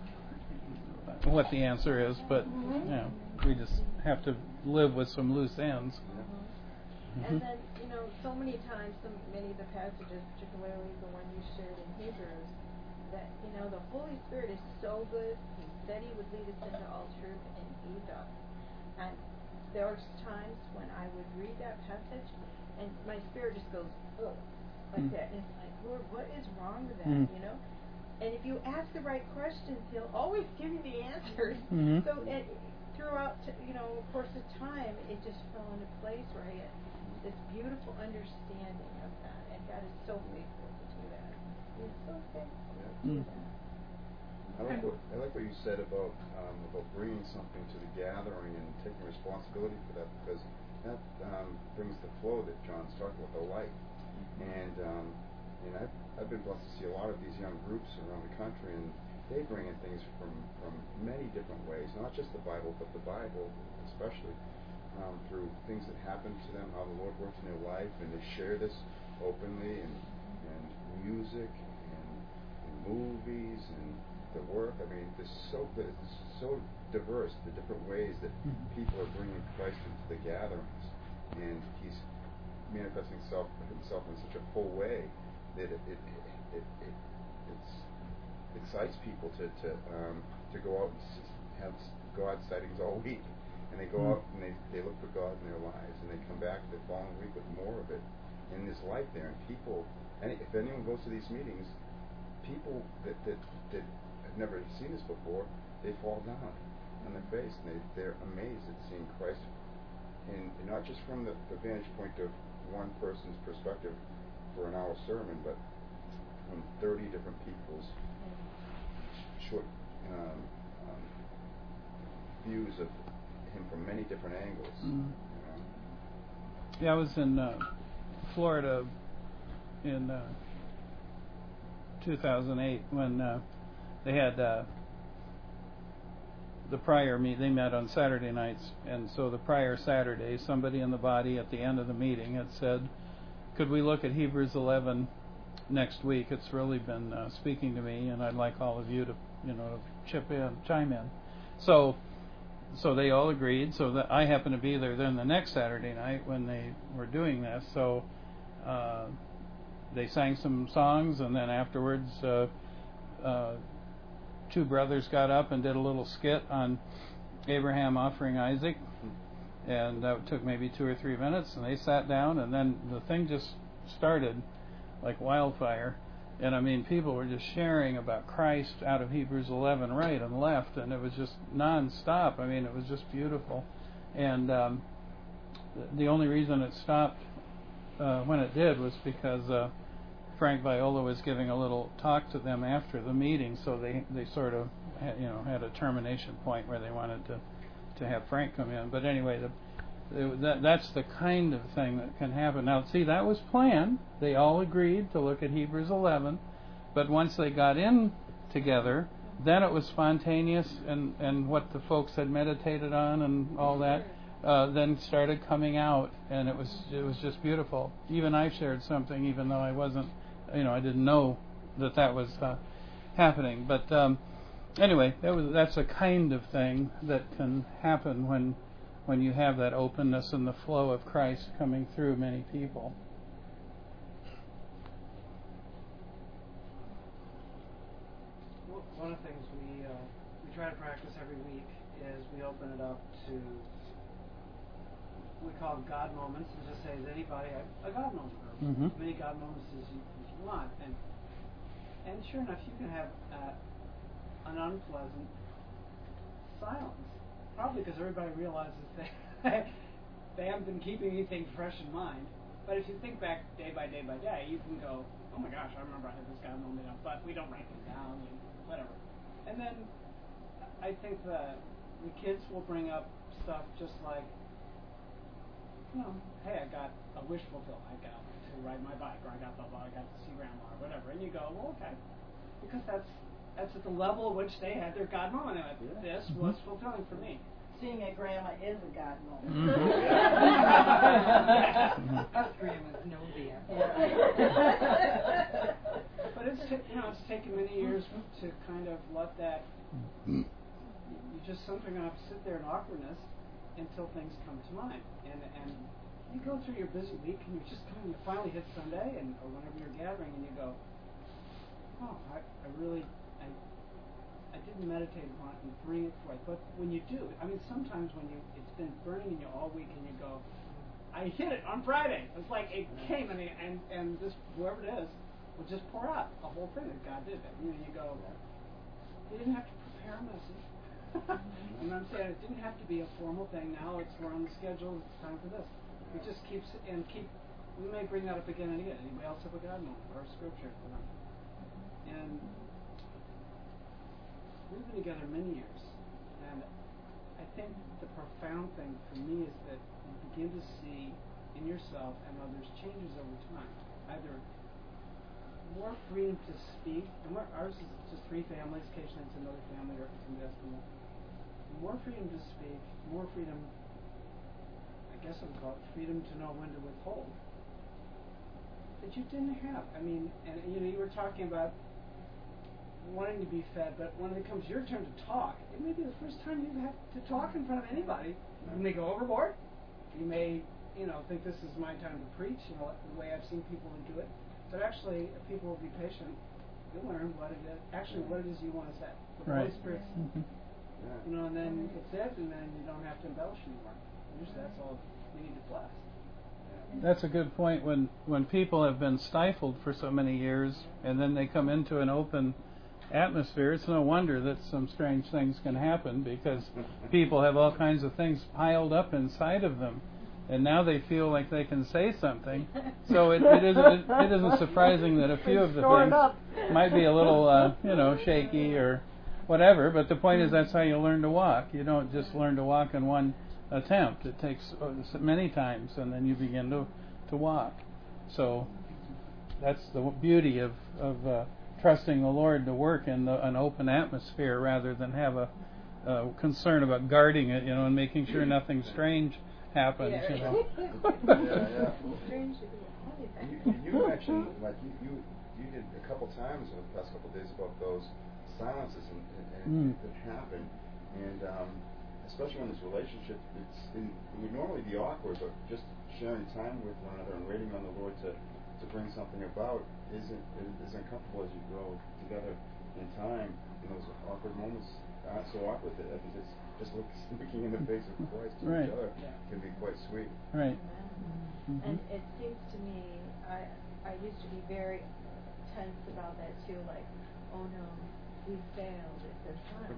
what the answer is, but you know, we just have to live with some loose ends. And Mm-hmm. then, you know, so many times, so many of the passages, particularly the one you shared in Hebrews, that, you know, the Holy Spirit is so good. He said He would lead us into all truth, and He does. And there are times when I would read that passage, and my spirit just goes, ugh, like Mm. that. And it's like, Lord, what is wrong with that, Mm. you know? And if you ask the right questions, He'll always give you the answers. Mhm. So it, throughout, t- you know, course of time, it just fell into place where I had this beautiful understanding of that. And God is so faithful to do that. He's so faithful to do Mm. that. I like what I like what you said about um, about bringing something to the gathering and taking responsibility for that, because that um, brings the flow that John's talking about, the light. And um, and I've I've been blessed to see a lot of these young groups around the country, and they bring in things from from many different ways, not just the Bible, but the Bible especially, um, through things that happen to them, how the Lord works in their life, and they share this openly, and and music and, and movies and the work. I mean, it's so good. It's so diverse, the different ways that Mhm. people are bringing Christ into the gatherings, and He's manifesting himself, himself in such a full way that it it, it, it it's, excites people to to um, to go out and s- have s- God sightings all week, and they go Mm. out and they, they look for God in their lives, and they come back the following week with more of it, and there's life there, and people. And if anyone goes to these meetings, people that that that have never seen this before, they fall down on their face, and they they're amazed at seeing Christ, and, and not just from the, the vantage point of one person's perspective for an hour sermon, but from thirty different people's short um, um, views of Him from many different angles. Mm. You know? Yeah, I was in uh, Florida in uh, two thousand eight when uh, they had uh, the prior meet. They met on Saturday nights, and so the prior Saturday, somebody in the body at the end of the meeting had said, "Could we look at Hebrews eleven next week? It's really been uh, speaking to me, and I'd like all of you to, you know, chip in, chime in." So, so they all agreed. So that I happened to be there then the next Saturday night when they were doing this. So uh, they sang some songs, and then afterwards, uh, uh, two brothers got up and did a little skit on Abraham offering Isaac, and that took maybe two or three minutes. And they sat down, and then the thing just started like wildfire. And I mean, people were just sharing about Christ out of Hebrews eleven right and left, and it was just non-stop. I mean, it was just beautiful. And um, the only reason it stopped uh, when it did was because uh, Frank Viola was giving a little talk to them after the meeting, so they they sort of had, you know had a termination point where they wanted to to have Frank come in. But anyway, the It, that, that's the kind of thing that can happen. Now, see, that was planned. They all agreed to look at Hebrews eleven, but once they got in together, then it was spontaneous, and, and what the folks had meditated on and all that uh, then started coming out, and it was it was just beautiful. Even I shared something, even though I wasn't, you know, I didn't know that that was uh, happening. But um, anyway, that was that's a kind of thing that can happen when. when you have that openness and the flow of Christ coming through many people. Well, one of the things we uh, we try to practice every week is we open it up to, we call them God moments, and just say, is anybody a, a God moment? Or Mm-hmm. as many God moments as you, as you you want. And and sure enough, you can have uh, an unpleasant silence, probably because everybody realizes they they haven't been keeping anything fresh in mind. But if you think back day by day by day, you can go, oh my gosh, I remember I had this guy moment up, but we don't write them down and whatever. And then I think the the kids will bring up stuff just like, you know, hey, I got a wish fulfilled. I got to ride my bike, or I got blah blah. I got to see grandma, or whatever. And you go, well, okay, because that's that's at the level at which they had their God moment. And yeah. This mm-hmm. was fulfilling for me. Seeing a grandma is a God moment. Mm-hmm. Us grandmas know that. But it's t- you know it's taken many years to kind of let that. You just something gonna have to sit there in awkwardness until things come to mind, and and you go through your busy week, and you just come and you finally hit Sunday, and or whenever you're gathering, and you go, oh, I, I really, I, I didn't meditate upon it and bring it forth. But when you do, I mean, sometimes when you, it's been burning in you all week, and you go, I hit it on Friday. It's like it came, and and and this whoever it is will just pour out a whole thing that God did. That you know, you go, you didn't have to prepare a message. You know what I'm saying? It didn't have to be a formal thing. Now it's we're on the schedule. It's time for this. It just keeps and keep. We may bring that up again and again. Anybody else have a God moment or a scripture for them? And we've been together many years, and I think the profound thing for me is that you begin to see in yourself and others changes over time. Either more freedom to speak, and we're, ours is just three families. Occasionally it's another family or it's an estimate. More freedom to speak, more freedom, I guess I would call it freedom to know when to withhold, that you didn't have. I mean, and you know, you were talking about wanting to be fed, but when it comes your turn to talk, it may be the first time you have to talk in front of anybody. You may go overboard. You may, you know, think this is my time to preach, you know, the way I've seen people who do it. But actually, if people will be patient, you'll learn what it is, actually what it is you want to say. The right. Holy Spirit's, mm-hmm. you know, and then it's it, and then you don't have to embellish anymore. Usually that's all you need to bless. That's a good point. When when people have been stifled for so many years, and then they come into an open atmosphere, it's no wonder that some strange things can happen, because people have all kinds of things piled up inside of them, and now they feel like they can say something. So it, it isn't it, it isn't surprising that a few of the things might be a little uh, you know shaky or whatever. But the point is, that's how you learn to walk. You don't just learn to walk in one attempt. It takes uh, many times, and then you begin to to walk. So that's the beauty of of uh, trusting the Lord to work in the, an open atmosphere, rather than have a, a concern about guarding it, you know, and making sure nothing strange happens. Yeah, You know. yeah, yeah. Strange to be You, you mentioned, like you, you you did a couple times over the past couple of days about those silences and, and, and mm. that happen, and um, especially when this relationship, it's in, it would normally be awkward, but just sharing time with one another and waiting on the Lord to, to bring something about isn't is uncomfortable as you grow together in time. And those awkward moments aren't so awkward. That I think it's just look, looking in the face of Christ to right. each other yeah. can be quite sweet. Right. Mm-hmm. And it seems to me, I I used to be very tense about that too, like, oh no, we failed at this time.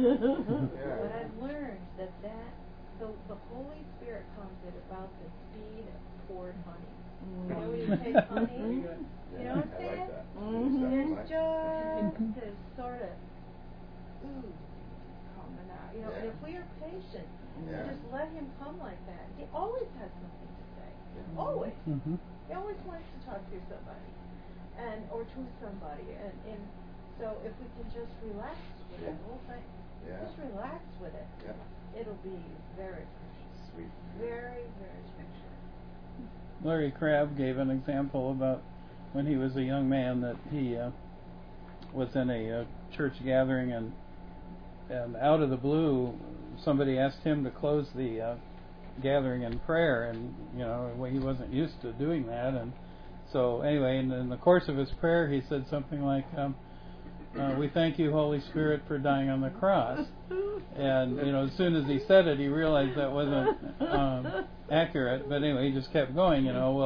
yeah. But I've learned that that the the Holy Spirit comes at about the speed of poured honey. You know when you taste honey? Yeah, You know what I'm I saying? like that. Mm-hmm. There's Like just this sort of ooh coming out. You know, Yeah. and if we are patient, Yeah. just let him come like that. He always has something to say. Yeah. Always. Mm-hmm. He always wants to talk to somebody, and or to somebody, and and so if we can just relax with Yeah. the whole thing, Yeah. just relax with it, Yeah. it'll be very precious. Sweet. Very, very precious. Larry Crabb gave an example about when he was a young man that he uh, was in a uh, church gathering, and and out of the blue somebody asked him to close the uh, gathering in prayer, and you know well, he wasn't used to doing that, and so anyway, in, in the course of his prayer he said something like, um, uh, we thank you, Holy Spirit, for dying on the cross. And you know, as soon as he said it, he realized that wasn't um, accurate. But anyway, he just kept going. You know, well,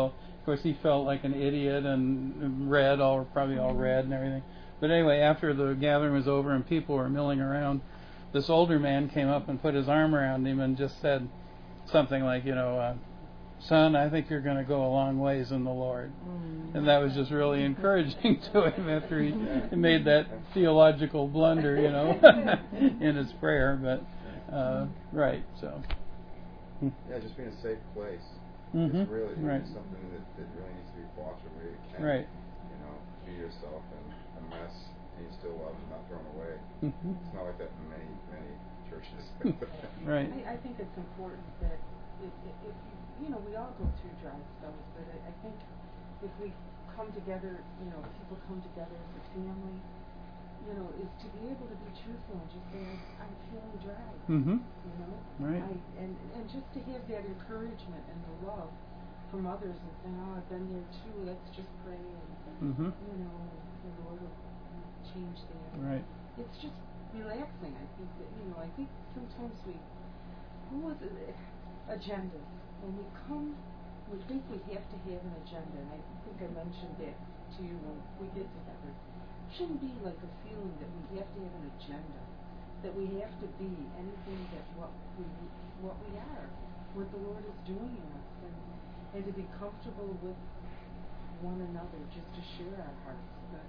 of course, he felt like an idiot and red, all probably all red and everything. But anyway, after the gathering was over and people were milling around, this older man came up and put his arm around him and just said something like, you know, uh, son, I think you're going to go a long ways in the Lord. Mm. And that was just really encouraging to him after he made that theological blunder, you know, in his prayer. But, uh, right, so. Yeah, just being a safe place. Mm-hmm. It's really right. it's something that, that really needs to be fostered where you can, right. you know, be yourself and a mess and you still love and not thrown away. Mm-hmm. It's not like that in many, many churches. right. I, I think it's important that if, if, if you, you know, we all go through dry spells, but I, I think if we come together, you know, people come together as a family, you know, is to be able to be truthful and just say, I'm feeling dry. Mm-hmm. You know? Right. I, and, and just to have that encouragement and the love from others and saying, oh, I've been there too, let's just pray and, mm-hmm. you know, the Lord will change that. Right. It's just relaxing. I think that, you know, I think sometimes we, who was it, agendas. When we come, we think we have to have an agenda, and I think I mentioned that to you when we get together. It shouldn't be like a feeling that we have to have an agenda, that we have to be anything that what we what we are, what the Lord is doing in us, and, and to be comfortable with one another, just to share our hearts. But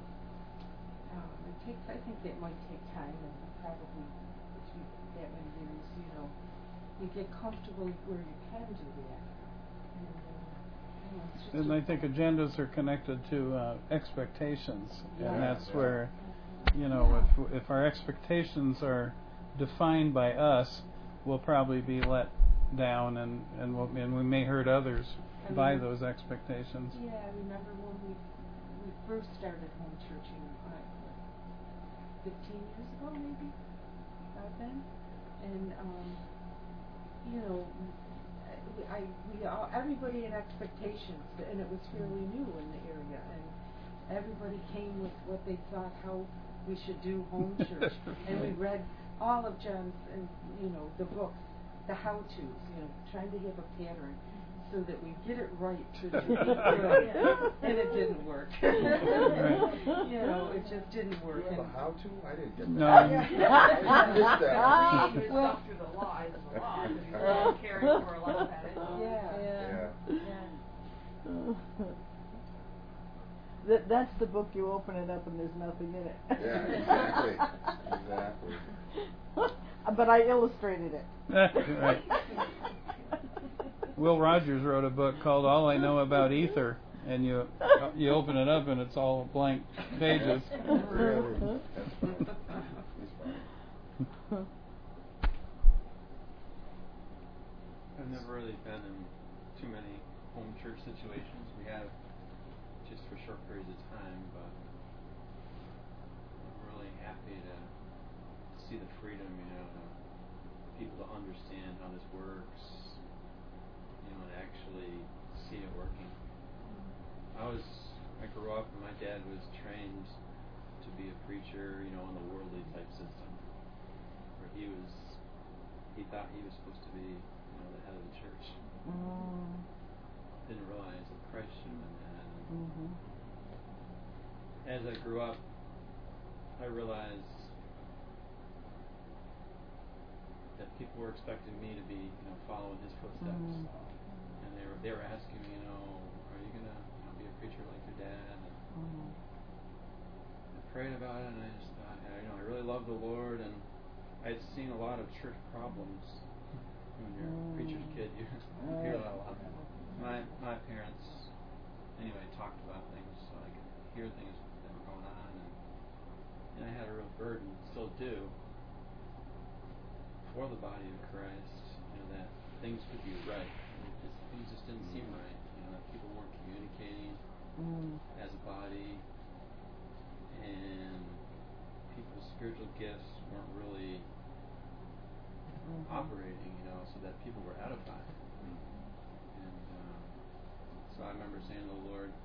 um, it takes, I think that might take time, and probably if you that many years, you know, you get comfortable where you can do that. And, uh, you know, it's just and I think agendas are connected to uh, expectations, yeah. and that's yeah. where, you know, yeah. if if our expectations are defined by us, we'll probably be let down, and and, we'll, and we may hurt others I by mean, those expectations. Yeah, I remember when we we first started home churching, uh, fifteen years ago, maybe, about then, and um, you know, I, I we all everybody had expectations, and it was fairly new in the area, and everybody came with what they thought how we should do home church, and we read all of John's and you know the books, the how-tos, you know, trying to have a pattern so that we get it right to do it good, and it didn't work. You know, it just didn't work. You have a how-to? I didn't get that. No. I missed that. Read Well, yourself through the law and the law, because you're still caring for a life at it. Yeah. Yeah. Yeah. Yeah. That, that's the book you open it up and there's nothing in it. Yeah, exactly. Exactly. But I illustrated it. Right. Will Rogers wrote a book called All I Know About Ether, and you you open it up and it's all blank pages. Really? I've never really been in too many home church situations. We have just for short periods of time, but I'm really happy to see the freedom, you know, to people to understand how this works, you know, and actually see it working. I was, I grew up and my dad was trained to be a preacher, you know, in the worldly type system, where he was, he thought he was supposed to be, you know, the head of the church. Mm. Didn't realize that Christ should have been that. Mm-hmm. As I grew up, I realized that people were expecting me to be, you know, following his footsteps, Mm. and they were they were asking me, you know, are you gonna, you know, be a preacher like your dad? And Mm. I prayed about it, and I just thought, yeah, you know, I really love the Lord, and I had seen a lot of church problems. When you're a Mm. preacher's kid, you Right. hear that a lot. My my parents, anyway, talked about things, so I could hear things that were going on, and, and I had a real burden, still do, for the body of Christ, you know, that things could be right. It just, things just didn't seem right, you know, that people weren't communicating Mm. as a body, and people's spiritual gifts weren't really Mm-hmm. operating, you know, so that people were edified. And uh, so I remember saying to the Lord,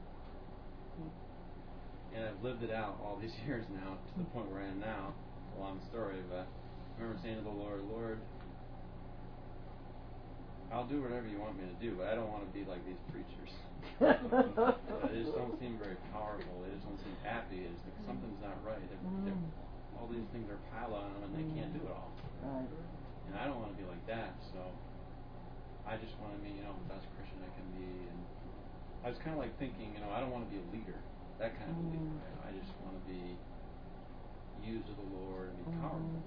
and I've lived it out all these years now to the point where I am now. It's a long story, but I remember saying to the Lord, Lord, I'll do whatever you want me to do, but I don't want to be like these preachers. They just don't seem very powerful. They just don't seem happy. It's like something's not right. They're, they're, all these things are piled on them, and they can't do it all. Right. And I don't want to be like that. So I just want to be, you know, the best Christian I can be. And I was kind of like thinking, you know, I don't want to be a leader. That kind of a leader. Right? I just want to be used of the Lord and be powerful.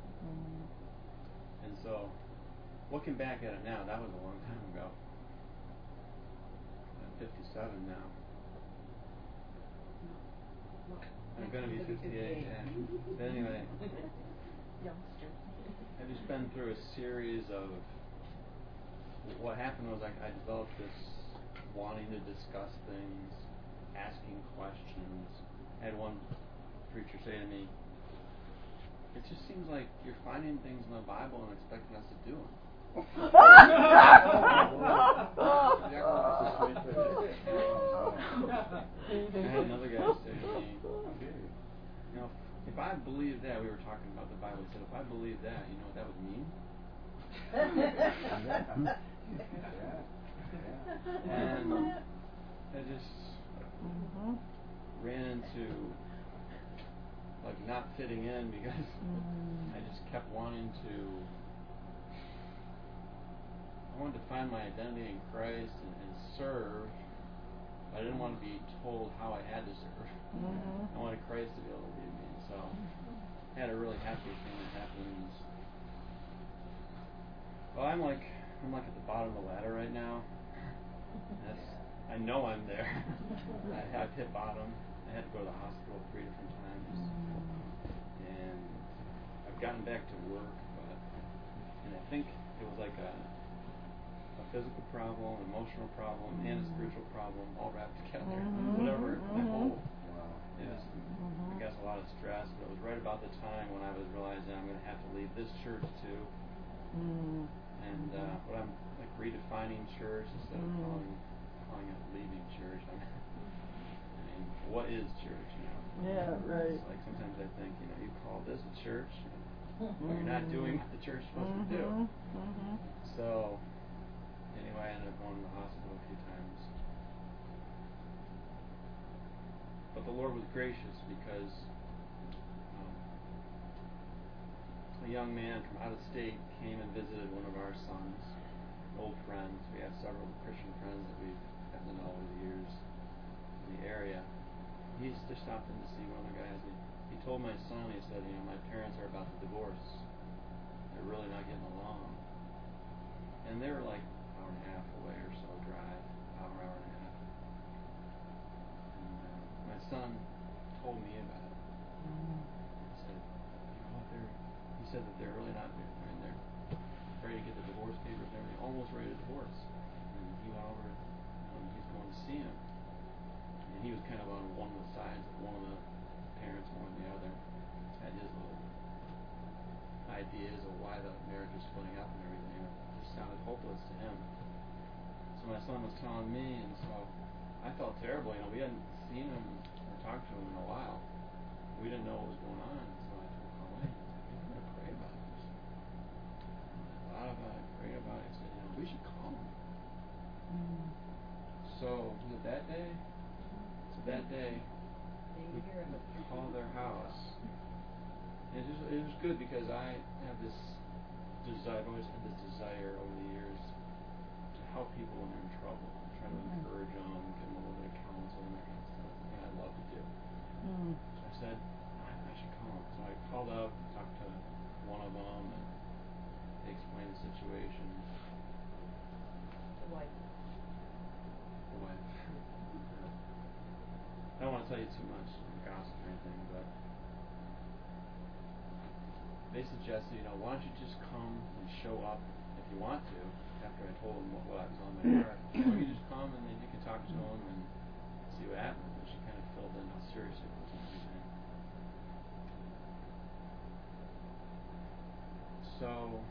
And so, looking back at it now, that was a long time ago. I'm fifty-seven now. I'm going to be fifty-eight. Yeah. But anyway, I've just been through a series of. What happened was I, I developed this wanting to discuss things, asking questions. I had one preacher say to me, "It just seems like you're finding things in the Bible and expecting us to do them." I had another guy say to me, "You know, if I believe that," we were talking about the Bible, he said, "If I believe that, you know what that would mean?" And I just mm-hmm. ran into like not fitting in because mm. I just kept wanting to I wanted to find my identity in Christ and, and serve, but I didn't want to be told how I had to serve. Mm-hmm. I wanted Christ to be able to lead me. So I had a really happy thing that happened. Well, I'm like I'm like at the bottom of the ladder right now. That's I know I'm there. I, I've hit bottom. I had to go to the hospital three different times, and I've gotten back to work, but and I think it was like a, a physical problem, an emotional problem, and a spiritual problem all wrapped together. Mm-hmm. Whatever mm-hmm. that whole it was, mm-hmm. I guess a lot of stress, but it was right about the time when I was realizing I'm going to have to leave this church too, mm-hmm. and uh, but I'm like redefining church instead of mm-hmm. calling. calling it leaving church. I mean, I mean, what is church, you know? Yeah, right. It's like sometimes I think, you know, you call this a church, mm-hmm. you're not doing what the church is supposed mm-hmm. to do. Mm-hmm. So, anyway, I ended up going to the hospital a few times. But the Lord was gracious because um, a young man from out of state came and visited one of our sons. Old friends. We have several Christian friends that we've gotten to know over the years in the area. He's just stopped in to see one of the guys. And he told my son, he said, you know, my parents are about to divorce. They're really not getting along. And they were like an hour and a half away or so drive, hour, hour and a half. And uh, my son told me about it. He said, you know what, they're, he said that they're really not, they're, they're ready to get the divorce papers and everything, almost ready to divorce. And he went over, you know, he's going to see him. And he was kind of on one of the sides of one of the parents more than the other. Had his little ideas of why the marriage was splitting up and everything. It just sounded hopeless to him. So my son was telling me, and so I felt terrible. You know, we hadn't seen him or talked to him in a while. We didn't know what was going on. So I told Colleen, I'm going to pray about it. Thought about it, prayed about it, said, you know, we should call him. Mm. So, was it that day? So that day, we called their house. And it, just, it was good because I have this desire, I've always had this desire over the years to help people when they're in trouble. Try to encourage them, give them a little bit of counsel and that kind of stuff. It's something I love to do. Mm. So I said, I, I should call him. So I called up, talked to one of them, and they explained the situation. The wife. The wife. I don't want to tell you too much gossip or anything, but they suggested, you know, why don't you just come and show up if you want to, after I told them what, what I was on my heart. Why don't you just come and then you can talk to them and see what happens. And she kind of filled in how serious it was and everything. So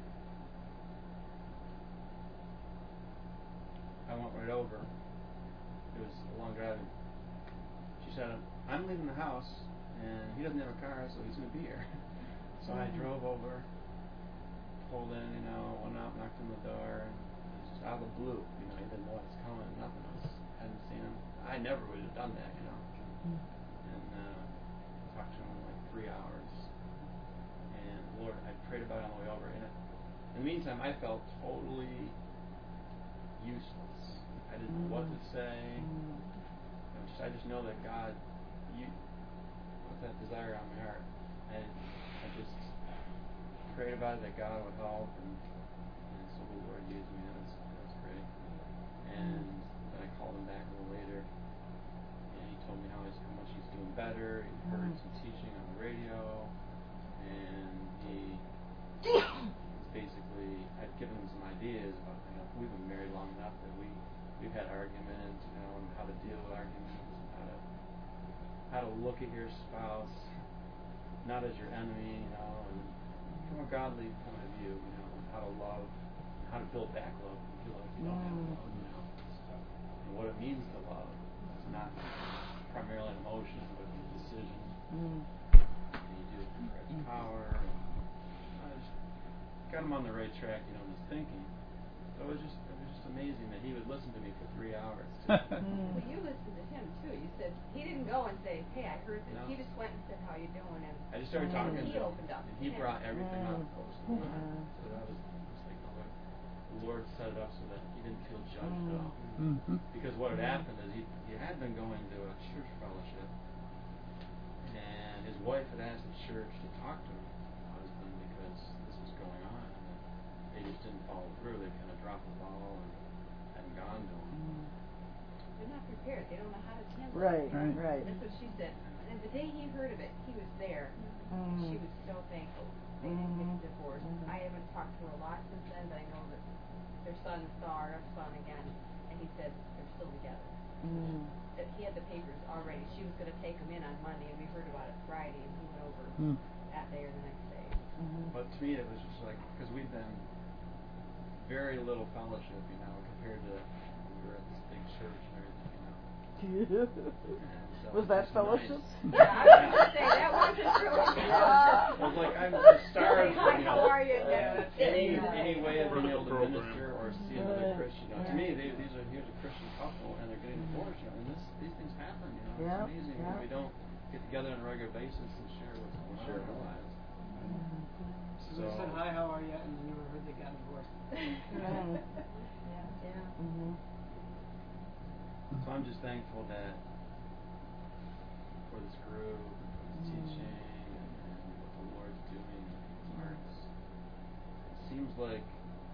I went right over. It was a long drive. She said, I'm leaving the house, and he doesn't have a car, so he's going to be here. So I drove over, pulled in, you know, went out, knocked on the door, and his out of the blue. You know, he didn't know what's coming. Nothing else. Hadn't seen him. I never would have done that. You know. And uh, talked to him in like three hours. And Lord, I prayed about it on the way over. And it, in the meantime, I felt totally useless. I didn't know what to say. I just, I just know that God, you put that desire on my heart. And I just prayed about it, that God would help, and, and so the Lord used me. That was, that was great. And then I called him back a little later, and he told me how, he's, how much he's doing better. He heard some teaching on the radio, and he was basically, I'd given him some ideas about, you know, we've been married long enough that we, we've had arguments, you know, and how to deal with arguments, and how to, how to look at your spouse, not as your enemy, you know, and from a godly point of view, you know, how to love, how to build back love when you feel like you don't have love, you know, and what it means to love. It's not primarily an emotion, but it's a decision. Mm. And you do it through Christ's power. And I just got him on the right track, you know, in his thinking. So it was just, it was just amazing that he would listen to me for three hours. Well, you listened to him too. You said he didn't go and say, "Hey, I heard this." No. He just went and said, "How you doing?" And I just started and talking he to him, opened up. and he Yeah. brought everything Mm. up close to me. So that was just like the Lord, the Lord set it up so that he didn't feel judged at all. Mm-hmm. Because what had happened is he he had been going to a church fellowship, and his wife had asked the church to talk to her husband because this was going on, and they just didn't follow through. They kind of dropped the ball and hadn't gone to him. They're not prepared. They don't know how to handle Right, it. right, right. That's what she said. And the day he heard of it, he was there. Mm. She was so thankful they didn't get divorced. Mm-hmm. I haven't talked to her a lot since then, but I know that their son saw our son again, and he said they're still together. Mm. That he had the papers already. She was going to take him in on Monday, and we heard about it Friday, and he went over Mm. that day or the next day. Mm-hmm. But to me, it was just like, because we've been very little fellowship, you know, compared to when we were at this big church and everything, you know. And so Was that it's fellowship? nice. Yeah, I was going to say, that wasn't true. I was like, I'm just starved for, Hi, you how know, are you? Yeah, that's any, it. any way of being able to Program. minister or see another Christian. You know, to me, they, these are here's a Christian couple and they're getting divorced. You know, and this these things happen. You know, Yeah, it's amazing yeah. when we don't get together on a regular basis and share what's going on in our lives. So they said, "Hi, how are you?" and then you heard they got divorced. Mm. Yeah. Yeah. Mm-hmm. So I'm just thankful that for this group and for this teaching and, and what the Lord's doing in people's hearts. It seems like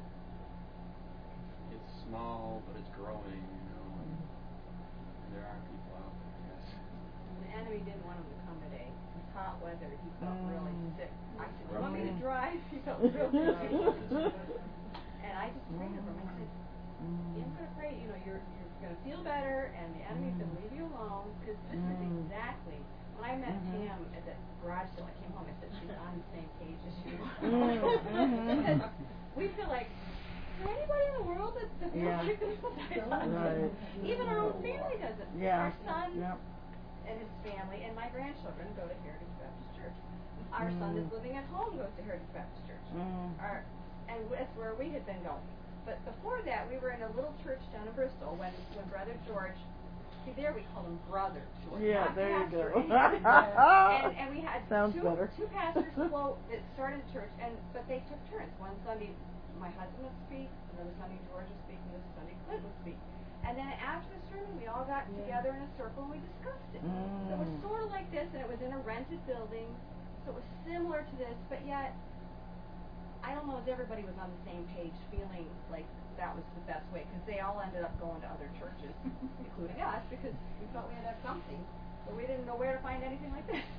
it's small, but it's growing, you know, and, and there are people out there, I guess. The enemy didn't want him to come today. It's hot weather. He felt Mm. really sick. I said, "You want me to Mm. drive?" He felt real sick. And I just prayed for him. I said, "Yeah, I'm going to pray. You know, you're you're going to feel better, and the enemy's going to leave you alone." Because this is Mm. exactly when I met Mhm. Pam at the garage sale. I came home. I said, "She's on the same page as you." Mhm. Because we feel like, is there anybody in the world that that feels Yeah. like this? Right. Even our own family doesn't. Yeah. Our son Yep. and his family and my grandchildren go to Heritage Baptist Church. Our son Mm. is living at home, goes to Heritage Baptist Church. Mm. Our, and that's where we had been going. But before that, we were in a little church down in Bristol when, when Brother George, see there we called him Brother George. Yeah, not there you pastor. go. and, and we had Sounds two, better. two pastors float that started the church, and but they took turns. One Sunday, my husband would speak, another Sunday George would speak, and this Sunday Clint would speak. And then after the sermon, we all got together in a circle and we discussed it. Mm. So it was sort of like this, and it was in a rented building, so it was similar to this, but yet, I don't know if everybody was on the same page, feeling like that was the best way, because they all ended up going to other churches, including us, because we felt we had to have something, but we didn't know where to find anything like this.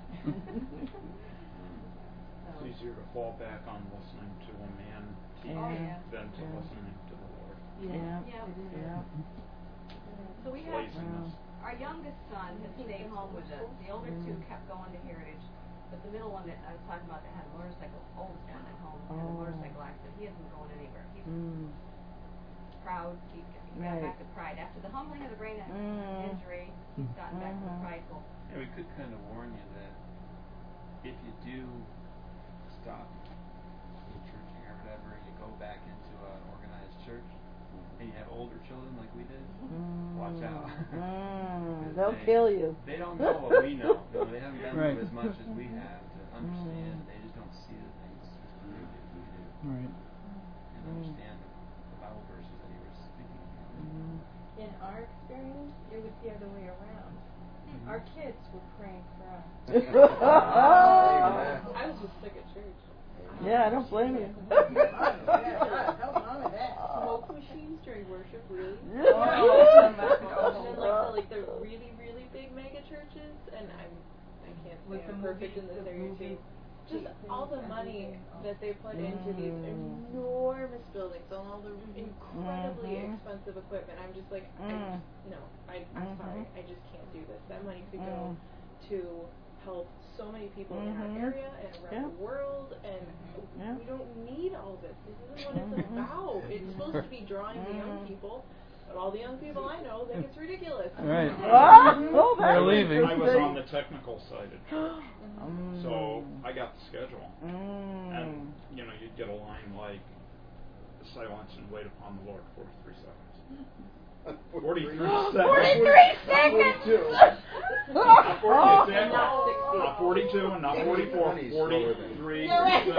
It's easier to fall back on listening to a man teach Oh, yeah. than to Yeah. listening to the Lord. Yeah. Yeah. Yeah. So we have Laziness. our youngest son has stayed home with us. The older two kept going to Heritage, but the middle one that I was talking about that had a motorcycle, oldest one at home, had a Oh. motorcycle accident. He isn't going anywhere. He's Mm. proud. He, he got Right. back to pride after the humbling of the brain Mm. injury. He's gotten back to the Mhm. prideful. Yeah, we could kind of warn you that if you do stop churching or whatever, and you go back into an organized church, and you children like we did, Mm. watch out. Mm. 'Cause They'll they, kill you. They don't know what we know. No, they haven't been Right. through as much as we have to understand. Mm. They just don't see the things as clearly as we do. Right. And Mm. understand the Bible verses that he was speaking about. Mm. In our experience, it was the other way around. Mm-hmm. Our kids were praying for us. I was just sick at church. Yeah, I don't blame you. Yeah, help mom with that. Smoke machines during worship, really? Oh, and then like the like the really really big mega churches, and I'm I can't say With the I'm perfect movie- in this the area movie too. Just all the money that they put into these Mm. enormous buildings and all the incredibly Mhm. expensive equipment. I'm just like, I Mm. just, no, I, I'm Mhm. sorry, I just can't do this. That money could Mm. go to help so many people in Mhm. our area and around Yeah. the world, and Yeah. we don't need all this. This isn't what it's Mhm. about. It's supposed to be drawing the young Mm. people, but all the young people I know think it's ridiculous. Right. Ah, oh, They're that's leaving. I was interesting. on the technical side of church, Mm. so I got the schedule. Mm. And, you know, you'd get a line like, silence and wait upon the Lord, forty-three seconds. forty-three seconds. forty-three seconds! Not forty-two, And not sixty. not forty-two and not forty-four, Funny, slower than- forty-three Oh seconds.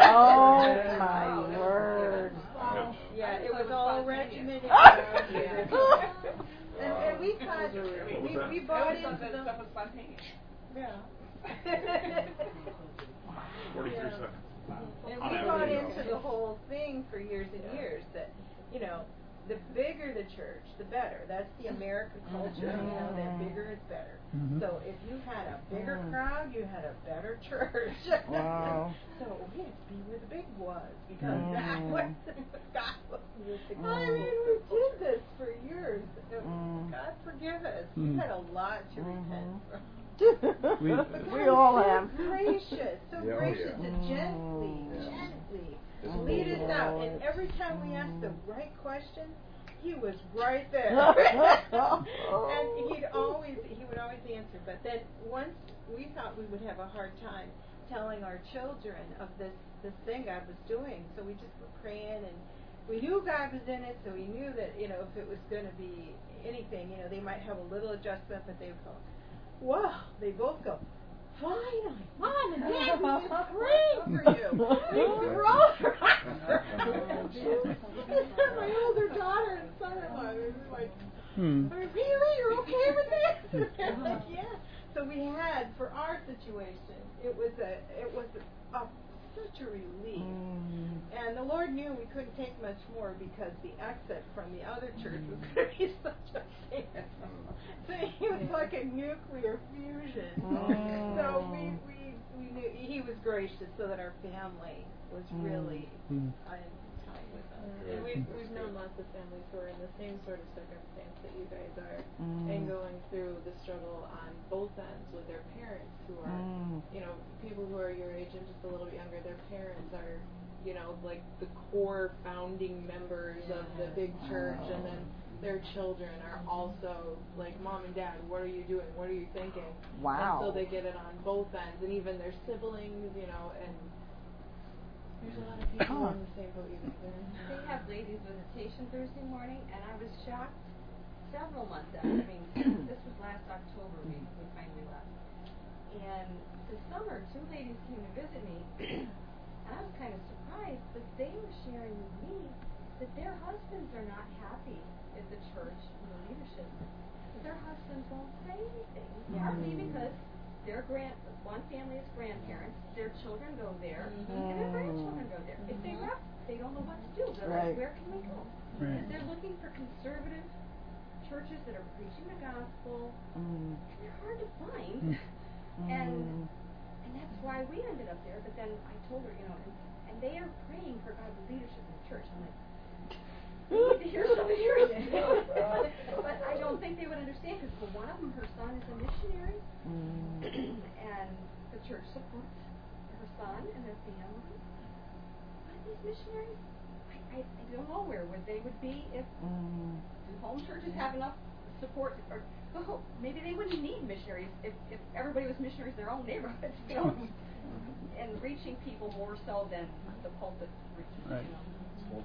my word. Yeah. Yeah, it was was all spontaneous. regimented. Yeah. And, and we thought, What was we, that? we I bought always thought into that them. stuff was spontaneous. Yeah. forty-three Yeah. seconds. And On we average. bought into the whole thing for years and years that, you know, the bigger the church, the better. That's the American culture, you know, that bigger is better. Mhm. So if you had a bigger Mm. crowd, you had a better church. Wow. So we had to be where the big was because that Mm. was God was. Mm. I mean, we did this for years. Mm. God forgive us. Mm. We had a lot to repent Mhm. from. We- But We God all is so have. gracious, so Yeah, oh, gracious yeah. to gently, Yeah. gently Just lead us hold out. on. And every time we asked the right question, he was right there. And he'd always, he would always answer. But then once we thought we would have a hard time telling our children of this, this thing God was doing, so we just were praying, and we knew God was in it, so we knew that, you know, if it was going to be anything, you know, they might have a little adjustment, but they would go, wow, they both go, finally, Mom and Dad, we've been praying for you. We grow for my older daughter and son-in-law, they were like, Hmm. really, you're okay with this? I'm like, yeah. So we had, for our situation, it was a, it was a, a such a relief. Mm. And the Lord knew we couldn't take much more because the exit from the other church was going to be such a thing. So he was like a nuclear fusion. Mm. So we, we, we knew he was gracious so that our family was really Mm. uh, tight with us. And we've we've known lots of families who are in the same sort of circumstance that you guys are, Mm. and going through the struggle on both ends with their parents who are, Mm. you know, people who are your age and just a little younger. Their parents are, you know, like the core founding members of the big church, and then their children are also like, Mom and Dad, what are you doing? What are you thinking? Wow. And so they get it on both ends, and even their siblings, you know, and there's a lot of people who are in the same boat you guys are. They have ladies' visitation Thursday morning, and I was shocked several months out. I mean, this was last October we, we finally left. And this summer, two ladies came to visit me, and I was kind of surprised, but they were sharing with me that their husbands are not happy at the church and the leadership. That their husbands won't say anything, partly because their grand, one family is grandparents, their children go there, Mhm. and their grandchildren go there. If they left, they don't know what to do. They're Right. like, where can we go? Right. And they're looking for conservative churches that are preaching the gospel, Mm. and they're hard to find. Mm. And Mm. and that's why we ended up there. But then I told her, you know, and, and they are praying for God's leadership in the church. I'm like, we need to hear some of yours. But I don't think they would understand because for one of them, her son is a missionary, Mm. and the church supports her son and their family. But these missionaries, I, I, I don't know where would they would be if Mm. do home churches have enough support, or oh, maybe they wouldn't need missionaries if, if everybody was missionaries in their own neighborhoods, you know, and reaching people more so than the pulpit reaching. Right. You know. It's a whole different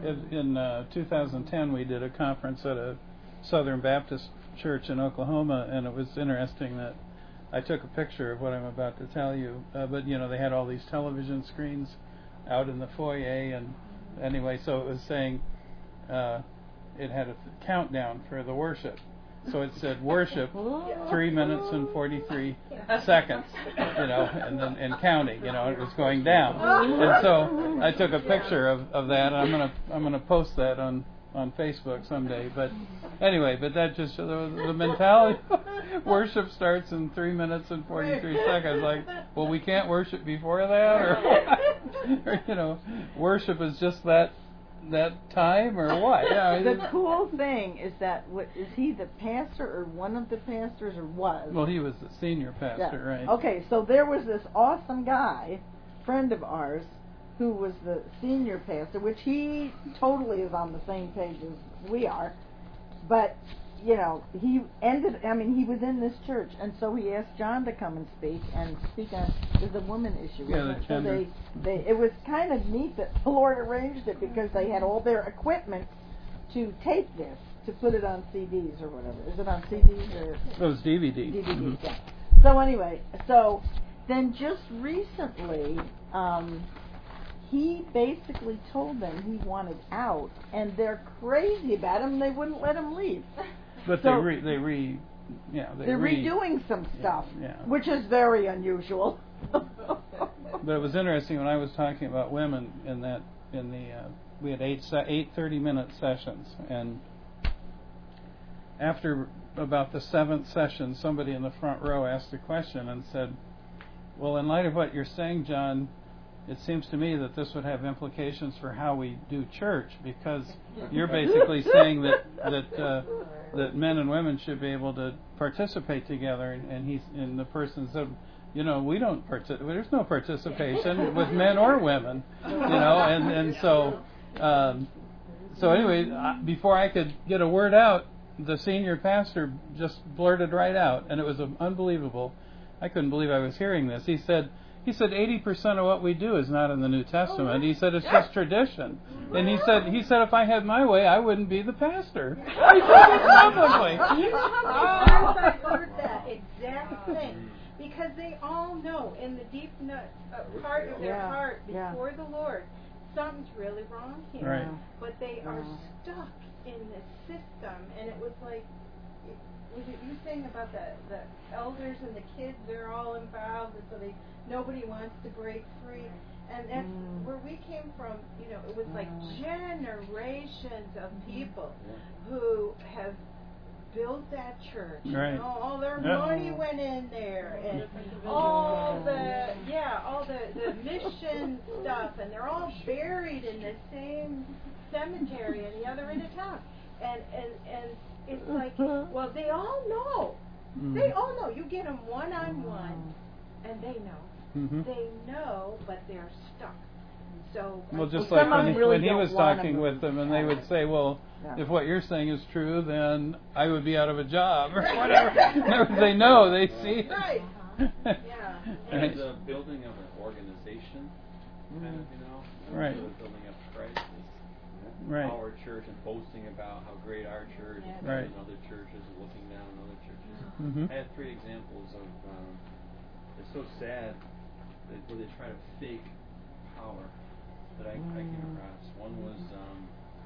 in, in uh, two thousand ten, we did a conference at a Southern Baptist church in Oklahoma, and it was interesting that I took a picture of what I'm about to tell you. Uh, but you know, they had all these television screens out in the foyer, and anyway, so it was saying uh, it had a th- countdown for the worship. So it said worship three minutes and forty-three seconds, you know, and then and counting, you know, it was going down. And so I took a picture of, of that, and I'm gonna I'm gonna post that on, on Facebook someday. But anyway, but that just the, the mentality. Worship starts in three minutes and forty-three seconds. Like, well, we can't worship before that, or what? Or, you know, worship is just that. That time or what? Yeah, the cool thing is that what is he the pastor or one of the pastors or was? Well, he was the senior pastor, yeah. right? Okay, so there was this awesome guy, friend of ours, who was the senior pastor, which he totally is on the same page as we are, but you know, he ended, I mean, he was in this church, and so he asked John to come and speak, and speak on the woman issue. Yeah, the so they, they, it was kind of neat that the Lord arranged it, because they had all their equipment to tape this, to put it on C Ds or whatever. Is it on C Ds or? It was D V D. D V Ds, mm-hmm. yeah. So anyway, so then just recently, um, he basically told them he wanted out, and they're crazy about him, and they wouldn't let him leave. But so they re, they re, yeah, they they're re, redoing some stuff, yeah, yeah. which is very unusual. But it was interesting when I was talking about women in that in the uh, we had eight eight thirty minute sessions, and after about the seventh session, somebody in the front row asked a question and said, "Well, in light of what you're saying, John, it seems to me that this would have implications for how we do church, because you're basically saying that that uh, that men and women should be able to participate together." And, and he's and the person said, "You know, we don't partic- there's no participation with men or women, you know." And and so um, so anyway, uh, before I could get a word out, the senior pastor just blurted right out, and it was um, unbelievable. I couldn't believe I was hearing this. He said. He said eighty percent of what we do is not in the New Testament. He said it's just tradition. And he said he said if I had my way, I wouldn't be the pastor. He said it publicly. You know how many times I've heard that exact thing? Because they all know in the deep nut, uh, part of their yeah, heart before yeah. the Lord, something's really wrong here. Right. But they yeah. are stuck in this system, and it was like, was it you saying about the the elders and the kids? They're all involved, and so they nobody wants to break free. And that's mm. where we came from. You know, it was like mm. generations of people who have built that church. Right. You know, all their yeah. money went in there, and all the yeah, all the the mission stuff, and they're all buried in the same cemetery in the other end of town. And and and it's like, well, they all know. Mm. They all know. You get them one on one, and they know. Mm-hmm. They know, but they're stuck. So well, just well, like when, he, really when he was talking move. with them, and they would say, "Well, yeah. if what you're saying is true, then I would be out of a job or whatever." They know, they see it. Right. Yeah. And the building of an organization, mm. kind of, you know, right. the building of Christ is right. our church, and boasting about how great our church is, right. and other churches, and looking down on other churches. Mm-hmm. I had three examples of. Um, it's so sad that where they try to fake power that I, mm. I came across. One was um,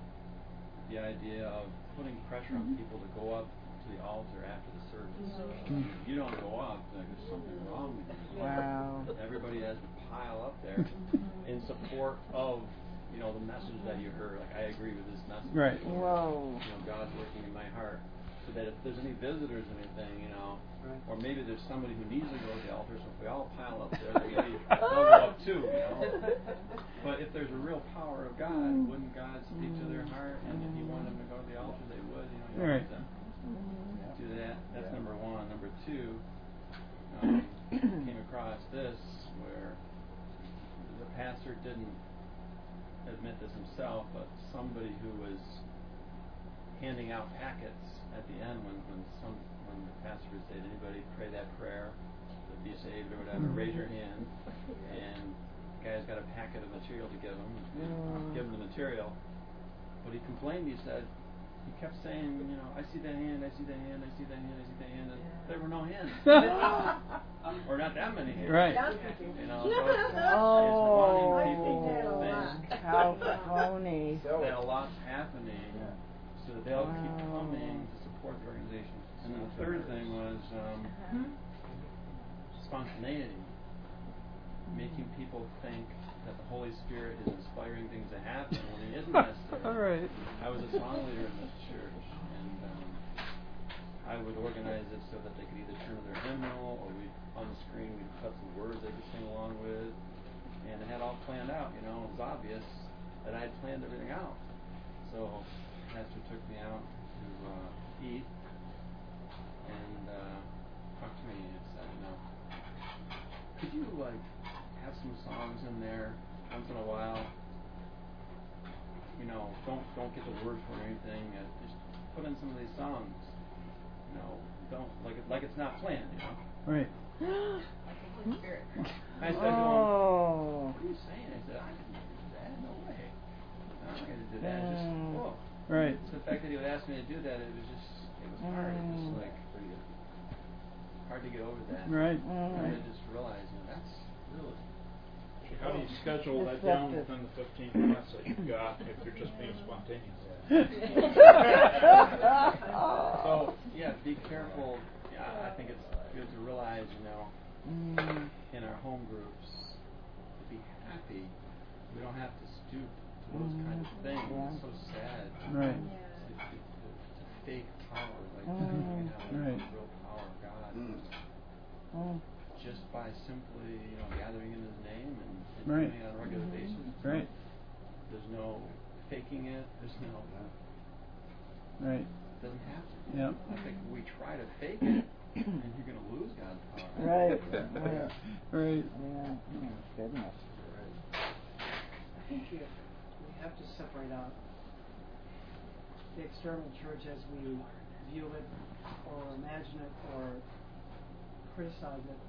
the idea of putting pressure on people to go up to the altar after the service. Mm. If you don't go up, like, there's something wrong with you. Wow. Everybody has to pile up there in support of, you know, the message that you heard. Like, I agree with this message. Right. Or, Whoa. you know, God's working in my heart. So that if there's any visitors or anything, you know, right. or maybe there's somebody who needs to go to the altar, so if we all pile up there, then maybe they'll go up too, you know. But if there's a real power of God, wouldn't God speak to their heart? And if you want them to go to the altar, they would, you know, you right. want them to do that. That's yeah. number one. Number two, um, came across this where the pastor didn't admit this himself, but somebody who was handing out packets at the end when, when some when the pastor would say to anybody, pray that prayer to be saved or whatever, mm-hmm. raise your hand, and the guy's got a packet of material to give him, mm. give him the material, but he complained. He said he kept saying, you know, I see the hand, I see the hand, I see the hand, I see the hand, and there were no hands, or not that many hands. Right. You know, so it's, Oh, it's wanting people to think how phony. that a lot's happening, so that they'll keep Wow. coming to support the organization. And then the third thing was um, spontaneity, making people think that the Holy Spirit is inspiring things to happen when it isn't necessary. All right. I was a song leader in this church, and um, I would organize it so that they could either turn to their hymnal, or we on the screen we'd cut some words they could sing along with, and it had all planned out. You know, it was obvious that I had planned everything out. So, Pastor took me out to uh, eat, and uh, talked to me and said, you know, could you like have some songs in there once in a while? You know, don't don't get the words for anything. Uh, just put in some of these songs. You know, don't like it like it's not planned. You know. Right. Holy Spirit. I started Oh. going, what are you saying? I said, I didn't do that. No way. I'm not going to do that. It's just, whoa. Right. So the fact that he would ask me to do that, it was just, it was hard. It was like hard to get over that. Right. And I just realized, you know, that's really. How do you schedule that down within the fifteen minutes that you've got if you're just being spontaneous? So, yeah, be careful. Yeah, I think it's good to realize, you know, Mm. in our home groups, to be happy, we don't have to stoop to those Mm. kind of things. Yeah. It's so sad. Right. To, to, to, to fake power, like Mm. thinking you have Right. the real power of God. Mm. Just by simply, you know, gathering in His name and, and Right. doing it on a regular basis. Right. There's no faking it. There's no. Right. It doesn't have to. Yep. I think we try to fake it, and you're going to lose God's power. Right. Right. Right. Yeah. Oh, goodness. I think you, we have to separate out the external church as we view it, or imagine it, or criticize it,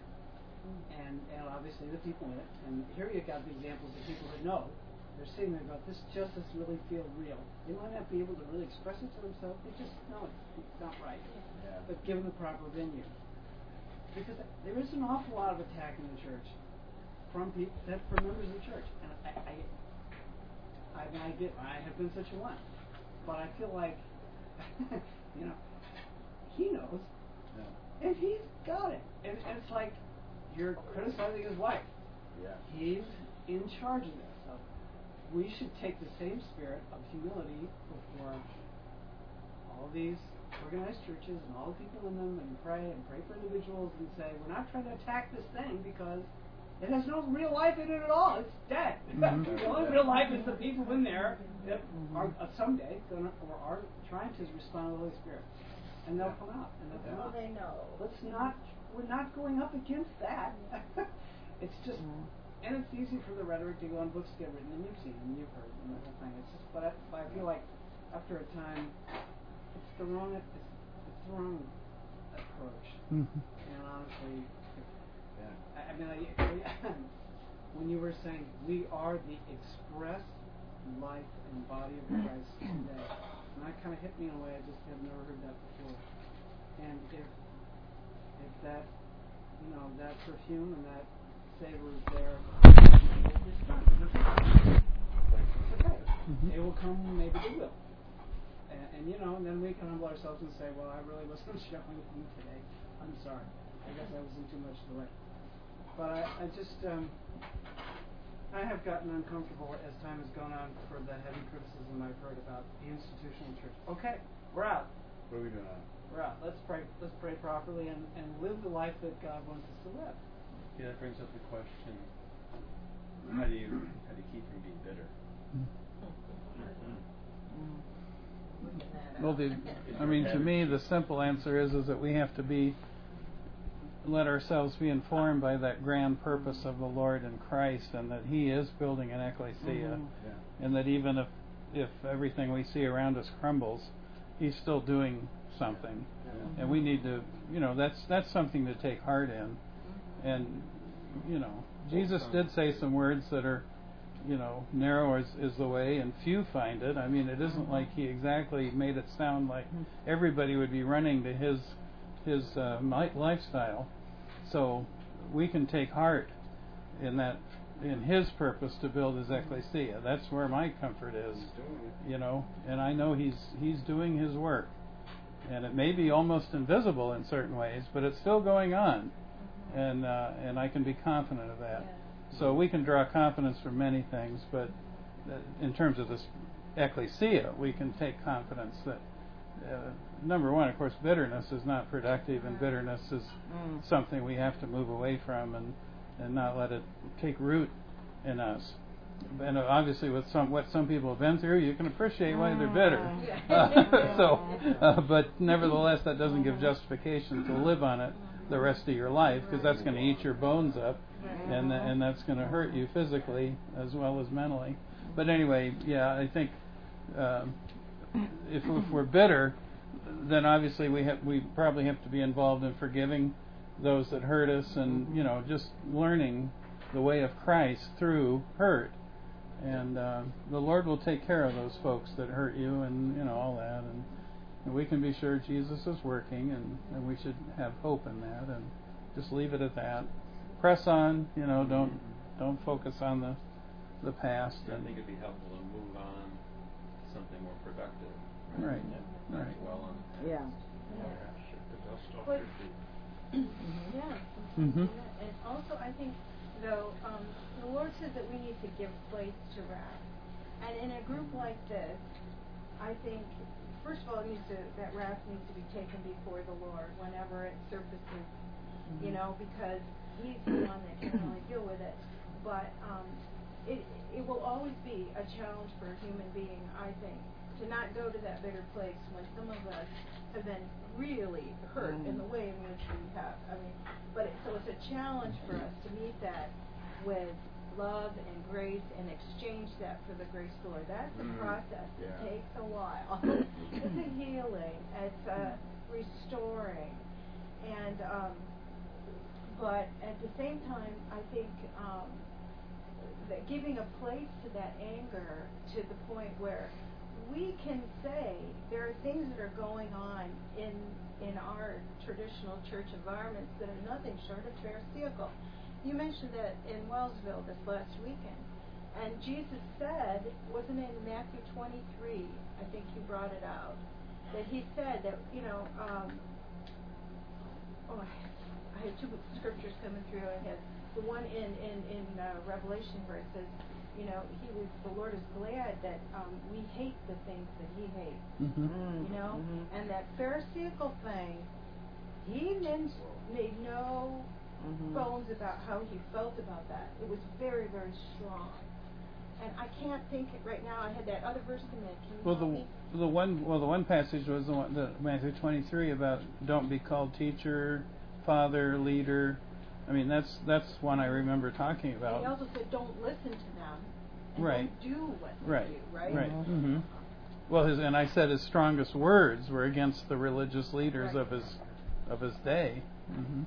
and and obviously the people in it. And here you've got the examples of people that know. They're sitting there about this justice really feel real. They might not be able to really express it to themselves. They just know it. It's not right. Yeah. But given the proper venue, because there is an awful lot of attack in the church from people, that from members of the church, and I, I, I, mean, I get, I have been such a one, but I feel like, you know, he knows, Yeah. and he's got it, and, and it's like you're criticizing his wife. Yeah. He's in charge of this. So we should take the same spirit of humility before all these organized churches and all the people in them, and pray and pray for individuals and say, we're not trying to attack this thing because it has no real life in it at all. It's dead. Mm-hmm. The only real life is the people in there that are uh, someday going to, or are trying to respond to the Holy Spirit. And they'll come out. And they'll come Well, out. they know. Let's not, we're not going up against that. It's just, and it's easy for the rhetoric to go on, books get written, and you've seen and you've heard and the whole thing. It's just, but I, but I feel like after a time, it's the wrong, it's, it's the wrong approach. Mhm. And honestly, Yeah. I, I mean, I, when you were saying we are the express life and body of Christ today, and that kind of hit me in a way I just have never heard that before. And if if that, you know, that perfume and that savor is there, it's not. It's okay. Mhm. They will come, maybe they will. And, and you know, and then we can humble ourselves and say, well, I really wasn't showing with you today. I'm sorry. I guess I was in too much of the way. But I, I just, um, I have gotten uncomfortable as time has gone on for the heavy criticism I've heard about the institutional church. Okay, we're out. What are we doing now? We're out. Let's pray. Let's pray properly and, and live the life that God wants us to live. Yeah, that brings up the question: How do you how do you keep from being bitter? Well, the, I mean, to me, the simple answer is is that we have to be let ourselves be informed by that grand purpose of the Lord in Christ, and that He is building an ecclesia, Mm-hmm. Yeah. and that even if if everything we see around us crumbles, He's still doing something, Yeah. and we need to, you know, that's that's something to take heart in, and you know, Jesus did say some words that are you know, narrow is, is the way, and few find it. I mean, it isn't like he exactly made it sound like everybody would be running to his his uh, mi- lifestyle. So we can take heart in that, in his purpose to build his ecclesia. That's where my comfort is, you know. And I know he's he's doing his work, and it may be almost invisible in certain ways, but it's still going on, and uh, and I can be confident of that. So we can draw confidence from many things, but uh, in terms of this ecclesia, we can take confidence that, uh, number one, of course, bitterness is not productive, and bitterness is Mm. something we have to move away from and, and not let it take root in us. And uh, obviously, with some what some people have been through, you can appreciate why they're bitter. Uh, so, uh, but nevertheless, that doesn't give justification to live on it the rest of your life, because that's going to eat your bones up, and and that's going to hurt you physically as well as mentally. But anyway, yeah, I think um, if, if we're bitter, then obviously we have we probably have to be involved in forgiving those that hurt us, and you know, just learning the way of Christ through hurt. And uh, the Lord will take care of those folks that hurt you, and you know, all that, and, and we can be sure Jesus is working, and, and we should have hope in that, and just leave it at that. Press on, you know, don't don't focus on the the past. Yeah, I And think it'd be helpful to move on to something more productive. Right. Yeah. Right. Well on. Yeah. Shake the dust off But- your feet. Yeah. Mhm. Yeah. And also, I think, though, um, the Lord says that we need to give place to wrath. And in a group like this, I think, first of all, it needs to, that wrath needs to be taken before the Lord whenever it surfaces, you know, because He's the one that can really deal with it. But um, it it will always be a challenge for a human being, I think, to not go to that bitter place when some of us have been really hurt in the way in which we have. I mean, but it, so it's a challenge for us to meet that with love and grace and exchange that for the grace of the Lord. That's a Mm, process. It yeah. takes a while. It's a healing. It's a restoring. And um, but at the same time, I think um, that giving a place to that anger to the point where we can say there are things that are going on in in our traditional church environments that are nothing short of pharisaical. You mentioned that in Wellsville this last weekend, and Jesus said, wasn't it in Matthew twenty-three? I think you brought it out, that he said that, you know, um, oh, I have two scriptures coming through. I had the one in in in uh, Revelation where it says, you know, he was the Lord is glad that um, we hate the things that He hates. Mhm. You know, Mhm. and that Pharisaical thing, He didn't made no Mhm. bones about how He felt about that. It was very very strong. And I can't think it right now. I had that other verse in there. Can you Well, help the me? the one well the one passage was the one, the Matthew twenty-three, about don't be called teacher, father, leader. I mean, that's that's one I remember talking And about. He also said, don't listen to them. And Right. Don't do what they Right. do. Right. Right. hmm Well, his and I said his strongest words were against the religious leaders Right. of his of his day. hmm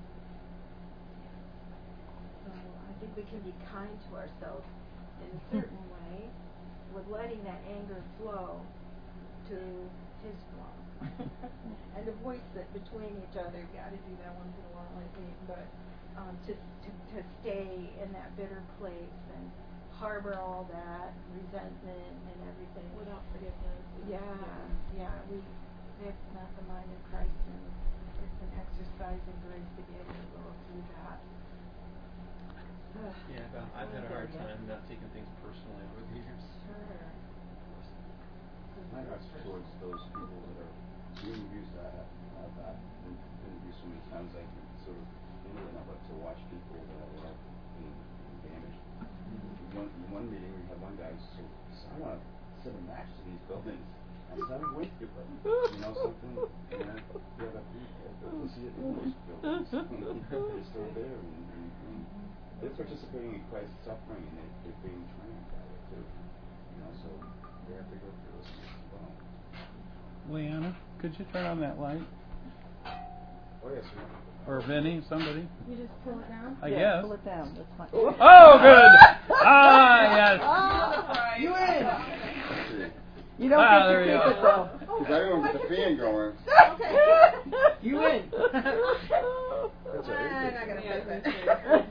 So I think we can be kind to ourselves in a certain way with letting that anger flow to His flow. And to voice it between each other. You've got to do that once in a while, I think. But um, to, to, to stay in that bitter place and harbor all that resentment and everything. Without forgiveness. Yeah, yeah. We That's not the mind of Christ, and it's an exercise in grace to be able to go through that. Yeah, but I've had a hard time not taking things personally over the years. Sure. My heart's towards those people that are being abused. I have, I've had been been abused so many times I can sort of handle it now, but to watch people that I love being damaged. In one, in one meeting, we had one guy who said, I want to send a match to these buildings. I said, I'm with you, but you know something, you know, the other people, you see it in those buildings. They're still there, and, and, and they're participating in Christ's suffering, and they, they're being trained by it too. You know, so they have to go through this as well. Leanna, could you turn on that light? Oh, yes, sir. Or Vinny, somebody. You just pull it down? I yeah, guess. pull it down. That's fine. Oh, good. Ah, yes. You win. Let's see. You don't Ah, get there to we keep go. it though. Because I don't get the fan going. You win. That's I'm right. not gonna Yeah, fix me it.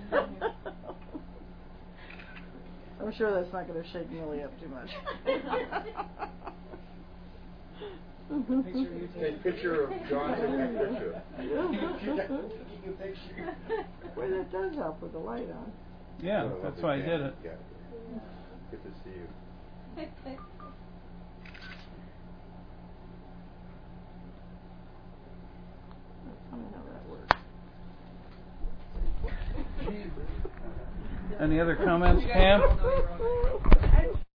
I'm sure that's not going to shake Millie up too much. Take picture of John, take that picture. Boy, that does help with the light on. Yeah, What a that's lovely why I fan. did it. Yeah. Good to see you. Tell me how that works. Any other comments, Pam?